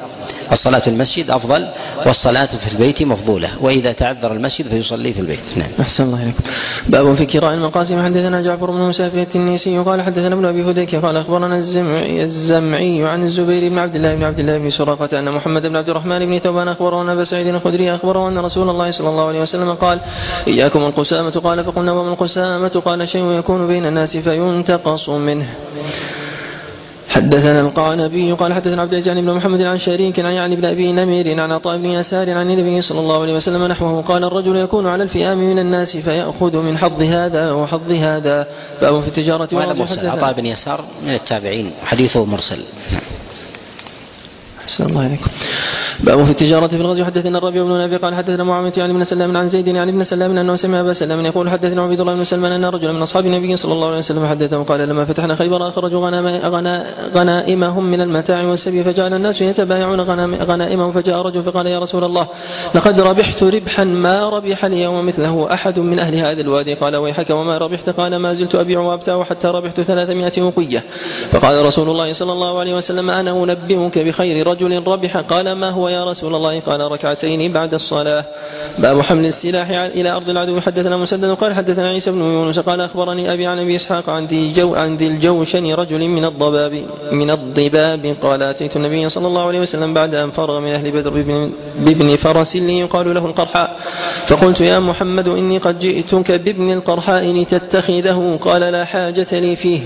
الصلاة في المسجد أفضل والصلاة في البيت مفضولة، وإذا تعذر المسجد فيصلي في البيت. نعم. أحسن الله إليكم. باب في كراء المقاسم. حدثنا جعفر بن مسافر التنيسي قال حدثنا ابن أبي فديك قال أخبرنا الزمعي, الزمعي عن الزبير بن عبد الله بن عبد الله بن سراقة أن محمد بن عبد الرحمن بن ثوبان أخبره أن أبا سعيد الخدري أخبره أن رسول الله صلى الله عليه وسلم قال إياكم القسامة. قال فقلنا وما القسامة؟ قال شيء يكون بين الناس فينتقص منه. حدثنا القعنبي قال حدثنا عبد العزيز بن محمد عن شريك عن يعني بن أبي نمير عن عطاء بن يسار عن النبي صلى الله عليه وسلم نحوه قال الرجل يكون على الفئام من الناس فيأخذ من حظ هذا وحظ هذا. باب في التجارة. وهذا مرسل. عطاء بن يسار من التابعين حديثه مرسل. أحسن الله عليكم. باب في التجارة في الغزو. حدثنا الربيع بن نبي قال حدثنا معاوية يعني بن سلام عن زيد يعني بن سلام أنه سمع أبا سلام يقول حدثنا عبيد الله بن سلمان أن رجلا من أصحاب النبي صلى الله عليه وسلم حدثه قال لما فتحنا خيبر أخرجوا غنائمهم من المتاع والسبي فجعل الناس يتبايعون غنائمهم فجاء رجل فقال يا رسول الله لقد ربحت ربحا ما ربح اليوم مثله أحد من أهل هذا الوادي. قال ويحك وما ربحت؟ قال ما زلت أبيع وأبتاع حتى ربحت ثلاثمائة وقية. فقال رسول الله صلى الله عليه وسلم أنا أنبئك بخير رجل ربح. قال ما هو يا رسول الله؟ قال ركعتين بعد الصلاة. باب حمل السلاح إلى أرض العدو. حدثنا مسدد قال حدثنا عيسى بن يونس قال أخبرني أبي عن أبي إسحاق عن ذي جو عن ذي الجوشن رجل من الضباب من الضباب قال أتيت النبي صلى الله عليه وسلم بعد أن فرغ من أهل بدر بابن, بابن فرس لي يقال له القرحاء فقلت يا محمد إني قد جئتك بابن القرحاء لتتخذه. قال لا حاجة لي فيه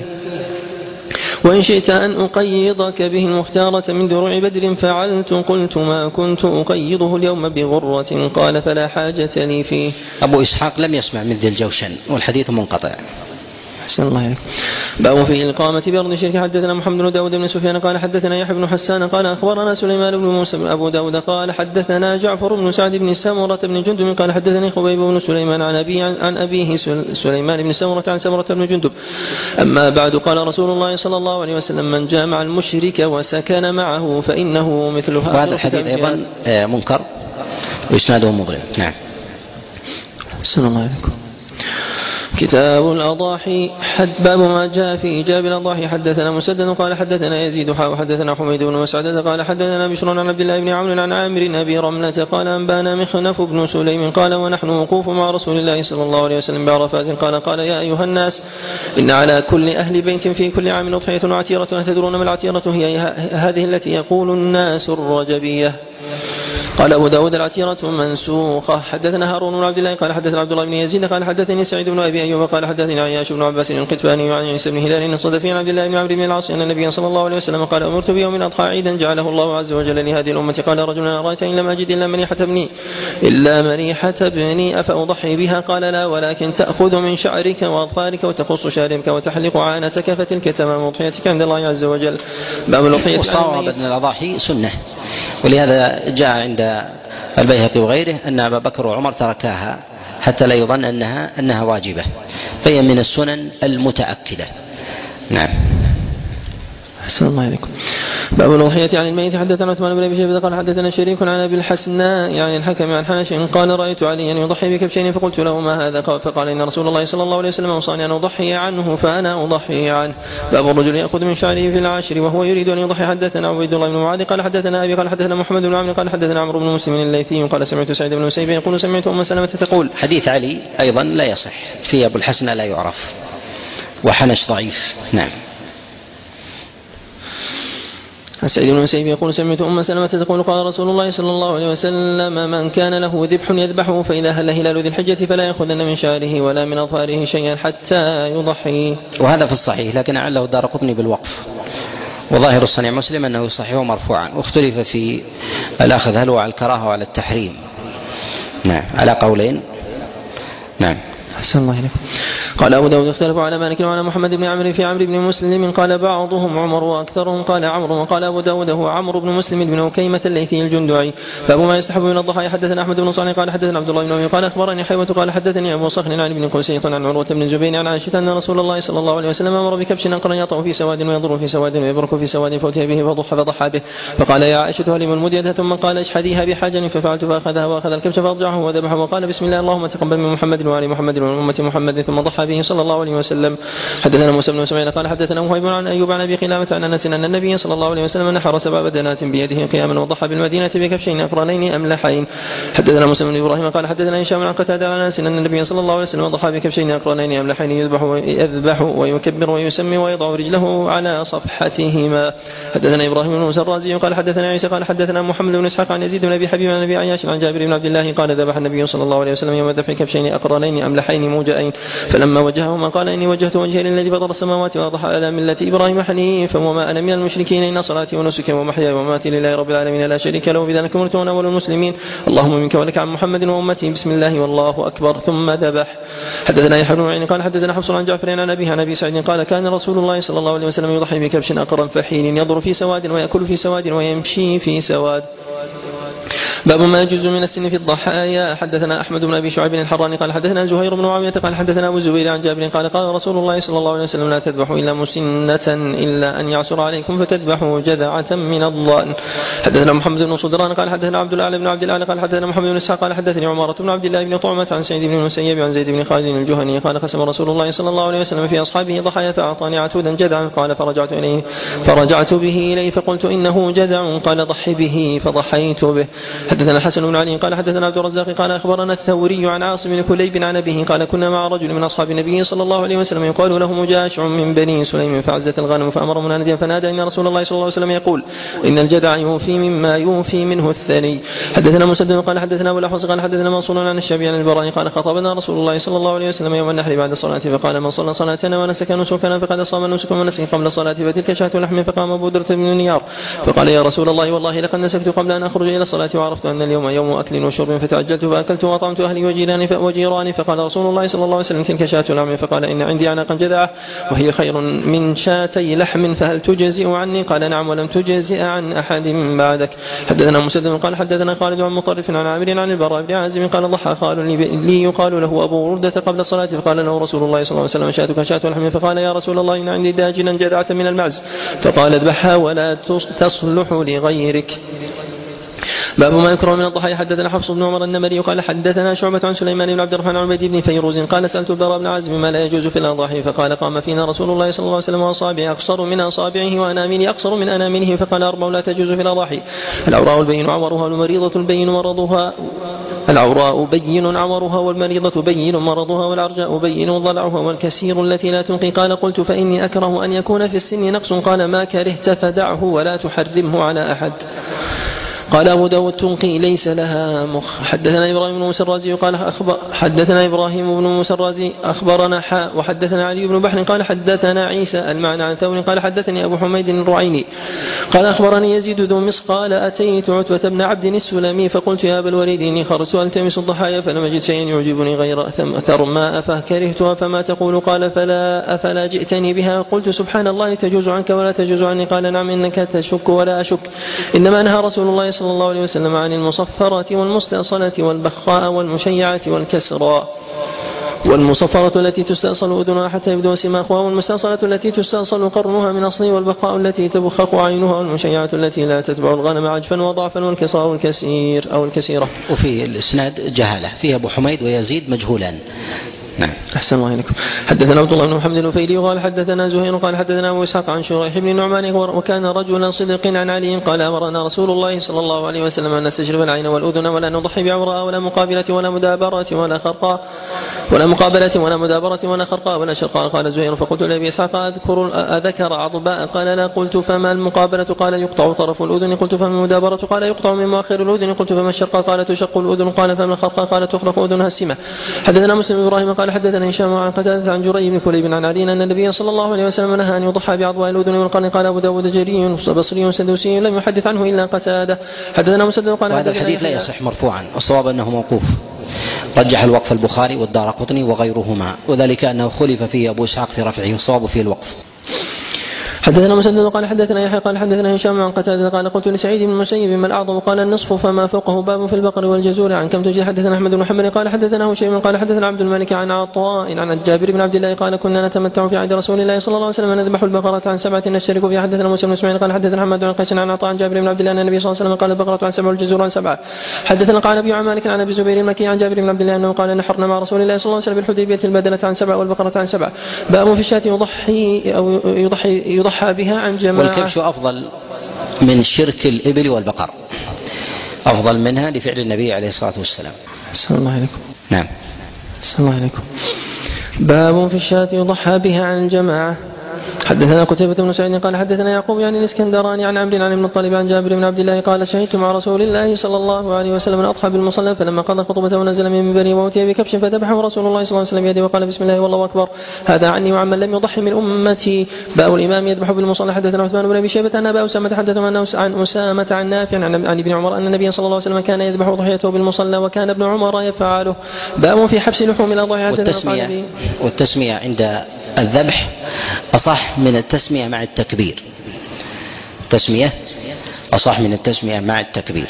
وإن شئت أن أقيضك به المختارة من دروع بدر فعلت. قلت ما كنت أقيضه اليوم بغرة. قال فلا حاجة لي فيه. أبو إسحاق لم يسمع من ذي الجوشن والحديث منقطع. أحسن الله عليكم. باب في الإقامة بأرض الشرك. حدثنا محمد بن داود بن سفيان قال حدثنا يحيى بن حسان قال أخبرنا سليمان بن موسى بن أبو داود قال حدثنا جعفر بن سعد بن سمرة بن جندب قال حدثني خبيب بن سليمان عن أبيه عن أبيه سليمان بن سمرة عن سمرة بن جندب. أما بعد قال رسول الله صلى الله عليه وسلم من جامع المشرك وسكن معه فإنه مثله. وهذا الحديث أيضا منكر وإسناده مضرب. نعم. أحسن الله عليكم. كتاب الأضاحي. حد باب ما جاء في إيجاب الأضاحي. حدثنا مسدد قال حدثنا يزيد حا وحدثنا حميد بن مسعدة قال حدثنا بشر عن عبد الله بن عون عن عامر أبي رملة قال أنبانا مخنف بن سليم قال ونحن وقوف مع رسول الله صلى الله عليه وسلم بعرفات قال قال يا أيها الناس إن على كل أهل بيت في كل عام أضحية وعتيرة. تدرون ما العتيرة؟ هي هذه التي يقول الناس الرجبية. قال أبو داود العتيرة منسوخة. حدثنا هارون بن عبد الله قال حدثنا عبد الله بن يزيد قال حدثني سعيد بن أبي أيوب قال حدثني عياش بن عباس القطفاني وعن عيسى بن هلال الصدفي عن عبد الله بن عمرو بن العاص أن النبي صلى الله عليه وسلم قال أمرت بيوم الأضحى عيدا جعله الله عز وجل لهذه الأمة. قال رجل أرأيت إن لم أجد إلا مريحة ابني إلا مريحة ابني أفأضحي بها؟ قال لا ولكن تأخذ من شعرك وأظفارك وتقص شاربك وتحلق عانتك فتلك تمام أضحيتك عند الله عز وجل. باب الأضحية. وصار بدن الأضاحي سنة، ولهذا جاء عند البيهقي وغيره أن أبا بكر وعمر تركاها حتى لا يظن أنها, أنها واجبة، فهي من السنن المتأكدة. نعم. أحسن الله عليكم. باب الأضحية عن الميت. حدثنا عثمان بن أبي شيبة قال حدثنا شريك عن أبي الحسناء يعني الحكم عن حنش قال رأيت عليا يضحي بكبشين فقلت له ما هذا؟ فقال إن رسول الله صلى الله عليه وسلم أوصاني أن أضحي عنه فأنا أضحي عنه. باب الرجل يأخذ من شعره في العاشر وهو يريد أن يضحي. حدثنا عبيد الله بن معاذ قال حدثنا أبي قال حدثنا محمد بن عمرو قال حدثنا عمرو بن مسلم الليثي قال سمعت سعيد بن مسيب يقول سمعت أم سلمة تقول. حديث علي أيضا لا يصح، في أبو الحسناء لا يعرف وحنش ضعيف. نعم. سعيد بن مسيب يقول سمعت أم سلمة تقول قال رسول الله صلى الله عليه وسلم من كان له ذبح يذبحه فإذا هل هلال ذي الحجة فلا يأخذن من شعره ولا من أظفاره شيئا حتى يضحي. وهذا في الصحيح، لكن عله الدارقطني بالوقف، وظاهر الصنيع مسلم أنه يصححه مرفوعا، واختلف في الأخذ هل هو على الكراهة وعلى التحريم. نعم، على قولين. نعم. أحسن الله إليكم. قال أبو داود اختلفوا على مالك وعلى محمد بن عمرو في عمرو بن مسلم قال بعضهم عمر وأكثرهم قال عمرو. وقال أبو داود هو عمرو بن مسلم بن أكيمة الليثي الجندعي. فأبو ما يستحب من الضحايا. حدثنا أحمد بن صالح قال حدثنا عبد الله بن أبي قال أخبرني حيوة قال حدثني أبو صخر عن ابن قسيط عن عروة بن الزبير عن عائشة أن رسول الله صلى الله عليه وسلم أمر بكبش أنقر يطأ في سواد ويضر في سواد ويبرك في سواد فأتي به فضحى فضحى به. فقال يا عائشة هل من مديدها؟ ثم قال اشحذيها بحجر ففعلت فأخذها وأخذ الكبش فأضجعه وذبحه وقال بسم الله اللهم تقبل من محمد وآل محمد من أمة محمد ثم ضحى به صلى الله عليه وسلم. حدثنا موسى بن اسماعيل قال حدثنا وهيب عن أيوب عن أبي قلابة عن أنس أن النبي صلى الله عليه وسلم نحر سبع بدنات بيده قياما وضحى بالمدينة بكبشين أقرنين أملحين. حدثنا موسى بن إبراهيم قال حدثنا هشام عن قتادة عن أنس أن النبي صلى الله عليه وسلم ضحى بكبشين أقرنين أملحين يذبح ويذبح ويكبر ويسمي ويضع رجله على صفحتهما. حدثنا إبراهيم بن موسى الرازي قال حدثنا عيسى قال حدثنا محمد بن إسحاق عن يزيد بن أبي حبيب عن أبي عياش عن جابر بن عبد الله قال ذبح النبي صلى الله عليه وسلم يوم ذبح كبشين أقرنين أملحين موجئين فلما وجههما قال إني وجهت وجهي للذي فطر السماوات وأضحى على ملة إبراهيم حنيفا وما أنا من المشركين إن صلاتي ونسكي ومحياي ومماتي لله رب العالمين لا شريك له بذلك أمرت وأنا أول المسلمين اللهم منك ولك عن محمد وأمته بسم الله والله أكبر ثم ذبح. حدثنا يحيى بن معين قال حدثنا حفص عن جعفر عن أبيه عن أبي سعيد قال كان رسول الله صلى الله عليه وسلم يضحي بكبش أقرن فحين يضر في سواد ويأكل في سواد ويمشي في سواد. باب ما يجوز من السن في الضحايا. حدثنا أحمد بن أبي شعيب الحراني قال حدثنا زهير بن معاوية قال حدثنا أبو الزبير عن جابر قال قال رسول الله صلى الله عليه وسلم لا تذبحوا إلا مسنة إلا أن يعسر عليكم فتذبحوا جذعة من الضأن. حدثنا محمد بن صدران قال حدثنا عبد الأعلى بن عبد الأعلى قال حدثنا محمد بن إسحاق قال حدثني عمارة بن عبد الله بن طعمة عن سعيد بن المسيب عن زيد بن خالد الجهني قال قسم رسول الله صلى الله عليه وسلم في أصحابه ضحايا فأعطاني عتودا جذعا قال فرجعت إليه فرجعت به إليه فقلت إنه جذع قال ضحي به فضحيت به. حدثنا الحسن بن علي قال حدثنا عبد الرزاق قال أخبرنا الثوري عن عاصم بن كليب عن أبيه قال كنا مع رجل من أصحاب النبي صلى الله عليه وسلم يقال له مجاشع من بني سليم فعزت الغنم فأمر مناديا فنادى إن رسول الله صلى الله عليه وسلم يقول إن الجدع يوفي مما يوفي منه الثني. حدثنا مسدد قال حدثنا أبو الأحوص قال حدثنا منصور عن الشعبي عن البراء قال خطبنا رسول الله صلى الله عليه وسلم يوم النحر بعد الصلاة فقال من صلى صلاتنا ونسك نسكنا فقد صام نسك ونسك قبل الصلاة فتلك شاة لحم فقام أبو درة بن نيار فقال يا رسول الله والله لقد نسكت قبل أن أخرج إلى الصلاة وعرفت أن اليوم يوم أكل وشرب فتعجلت فأكلت وأطعمت أهلي وجيراني وجيراني فقال رسول الله صلى الله عليه وسلم تلك شاة لحم فقال إن عندي عناقا جذعة وهي خير من شاتي لحم فهل تجزئ عني قال نعم ولم تجزئ عن أحد بعدك. حدثنا مسدد قال حدثنا خالد عن مطرف عن عامر عن البراء بن عازم قال ضحى قال لي يقال له أبو وردة قبل الصلاة فقال له رسول الله صلى الله عليه وسلم شاتك شاة لحم فقال يا رسول الله إن عندي داجنا جذعة من المعز فقال اذبحها ولا تصلح لغيرك. باب ما يكره من الضحايا. حدثنا حفص بن عمر النمري قال حدثنا شعبة عن سليمان بن عبد الرحمن عن عبيد بن فيروز قال سألت البراء بن عازب ما لا يجوز في الأضاحي فقال قام فينا رسول الله صلى الله عليه وسلم وأصابعه أقصر من أصابعه وأنامله أقصر من أنامله فقال أربع لا تجوز في الأضاحي العوراء البين عورها والمريضة البين مرضها العوراء بين عورها والمريضة بين مرضها والعرجاء بين ضلعها والكسير التي لا تنقي قال قلت فإني أكره أن يكون في السن نقص قال ما كرهت فدعه ولا تحرمه على أحد. قال أبو داود تنقي ليس لها مخ. حدثنا إبراهيم بن موسى الرازي قال أخبر حدثنا إبراهيم بن موسى الرازي أخبرنا حاء وحدثنا علي بن بحر قال حدثنا عيسى المعنى عن ثور قال حدثني أبو حميد الرعيني قال أخبرني يزيد ذو مصر قال أتيت عتبة بن عبد السلمي فقلت يا أبا الوليد إني خرجت ألتمس الضحايا فلم أجد شيئا يعجبني غير ثرماء فكرهتها فما تقول قال فلا أفلا جئتني بها قلت سبحان الله تجوز عنك ولا تجوز عني قال نعم إنك تشك ولا أشك إنما نهى رسول الله صلى الله عليه وسلم عن المصفرة والمستأصلة والبخاء والمشيعة والكسرى والمصفرة التي تستأصل أذنها حتى يبدو سماخها والمستأصلة التي تستأصل قرنها من أصله والبخاء التي تبخق عينها والمشيعة التي لا تتبع الغنم عجفا وضعفا والكسرى والكسير أو الكسيرة. وفي الإسناد جهالة فيه أبو حميد ويزيد مجهولان. نعم. أحسن الله إليكم. حدثنا عبد الله بن محمد النفيلي قال حدثنا زهير قال حدثنا أبو إسحاق عن شريح بن نعمان وكان رجلا صدق عن علي قال أمرنا رسول الله صلى الله عليه وسلم أن نستجرب العين والأذن ولا نضحي بعوراء ولا مقابلة ولا مدابرة ولا خرقاء ولا مقابلة ولا مدابرة ولا خرقاء ولا شرقاء. قال زهير فقلت لأبي إسحاق أذكر أذكر عضباء قال لا قلت فما المقابلة قال يقطع طرف الأذن قلت فما المدابرة قال يقطع من مؤخر الأذن قلت فما الشرقاء قال تشق الأذن قال فما الخرقاء قال تخرق أذنها السمة. حدثنا مسلم إبراهيم قال حدثنا هشام عن قتادة عن جرير بن كليب عن علي أن النبي صلى الله عليه وسلم نهى أن يضحى بعضواء الأذن والقرن. قال أبو داود جري بصري سدوسي لم يحدث عنه إلا قتادة. حدثنا مسدد قال هذا الحديث لا يصح مرفوعا والصواب أنه موقوف رجح الوقف البخاري والدارقطني وغيرهما وذلك أنه خلف فيه أبو إسحاق في رفعه والصواب فيه الوقف. حدثنا مسدد قال حدثنا يحيى قال حدثنا هشام عن قتادة قال قلت لسعيد بن المسيب ما الأعظم قال النصف فما فوقه باب في البقر والجزور عن كم تجي. حدثنا أحمد بن محمد قال حدثنا هشيم قال حدثنا عبد الملك عن عطاء عن جابر بن عبد الله قال كنا نتمتع في عهد رسول الله صلى الله عليه وسلم نذبح البقرة عن سبعة نشترك فيها. حدثنا موسى بن اسماعيل قال حدثنا محمد بن قيس عن عطاء عن جابر بن عبد الله أن النبي صلى الله عليه وسلم قال البقرة عن سبعة والجزور عن سبعة. حدثنا قال أبي مالك عن أبي زبير المكي عن جابر بن عبد الله أنه قال نحرنا مع رسول الله صلى الله عليه وسلم بالحديبية البدنة عن سبعة والبقرة عن سبعة. باب في الشاة يضحي أو يضحي يضحى بها عن جماعة. والكبش أفضل من شرك الإبل والبقر، أفضل منها لفعل النبي عليه الصلاة والسلام. صلى الله عليكم. نعم. صلى الله عليكم. باب في الشاة يضحى بها عن جماعة. حدثنا قتيبة بن سعيد قال حدثنا يعقوب يعني الاسكندراني عن عمرو عن ابن الطالب عن جابر بن عبد الله قال شهدت مع رسول الله صلى الله عليه وسلم أضحى بالمصلى فلما قضى خطبته ونزل من منبره وأتي بكبش فذبحه رسول الله صلى الله عليه وسلم بيده وقال بسم الله والله أكبر هذا عني وعمن لم يضحي من أمتي. باء الإمام يذبح بالمصلى. حدثنا عثمان بن أبي شيبة أن أبا أسامة حدثهم عن أسامة عن نافع عن ابن عمر أن النبي صلى الله عليه وسلم كان يذبح ضحيته بالمصلى وكان ابن عمر يفعله. باء في حبس لحوم الأضاحي. والتسمية, والتسمية عند الذبح أصح من التسمية مع التكبير. التسمية أصح من التسمية مع التكبير.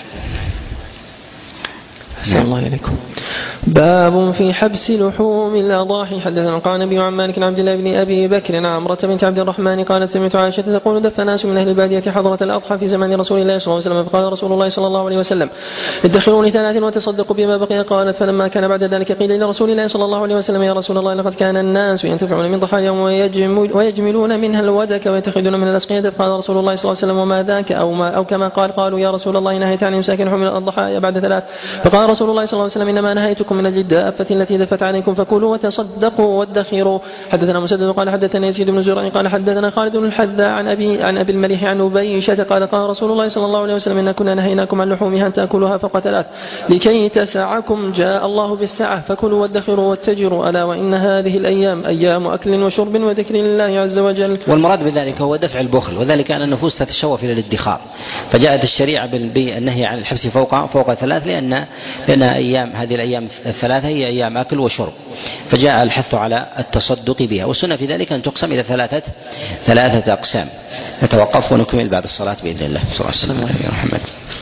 أحسن الله إليكم. باب في حبس لحوم الأضاحي. حدثنا قال النبي عن مالك عن عبد الله بن أبي بكر عن عمرة بنت عبد الرحمن قالت سمعت عائشة تقول دف ناس من أهل البادية حضرة الأضحى في زمان رسول الله صلى الله عليه وسلم فقال رسول الله صلى الله عليه وسلم ادخروا لثلاث وتصدقوا بما بقي. قالت فلما كان بعد ذلك قيل إلى رسول الله صلى الله عليه وسلم يا رسول الله لقد كان الناس ينتفعون من ضحاياهم ويجمل ويجملون منها الودك ويتخذون من الأسقية. قال رسول الله صلى الله عليه وسلم وما ذاك أو, ما أو كما قال. قالوا يا رسول الله نهيت عن إمساك لحوم الضحايا بعد ثلاث. فقال رسول الله صلى الله عليه وسلم إنما نهيتكم من أجل الدابة التي دفت عليكم فكلوا وتصدقوا وادخروا. حدثنا مسدد قال حدثنا يزيد بن زرع قال حدثنا خالد بن الحذاء عن أبي عن أبي المليح عن أبيشة قال قال رسول الله صلى الله عليه وسلم إن كنا نهيناكم عن لحومها أن تأكلوها فقتلات لكي تسعكم جاء الله بالسعة فكلوا وادخروا واتجروا ألا وإن هذه الأيام أيام أكل وشرب وذكر الله عز وجل. والمراد بذلك هو دفع البخل، وذلك أن النفوس تتشوف إلى الادخار، فجاءت الشريعة بالنهي عن الحبس فوق فوق ثلاث لأن لأن أيام هذه الأيام الثلاثة هي أيام أكل وشرب، فجاء الحث على التصدق بها. والسنة في ذلك أن تقسم إلى ثلاثة ثلاثة أقسام. نتوقف ونكمل بعد الصلاة بإذن الله. صلى الله عليه وسلم.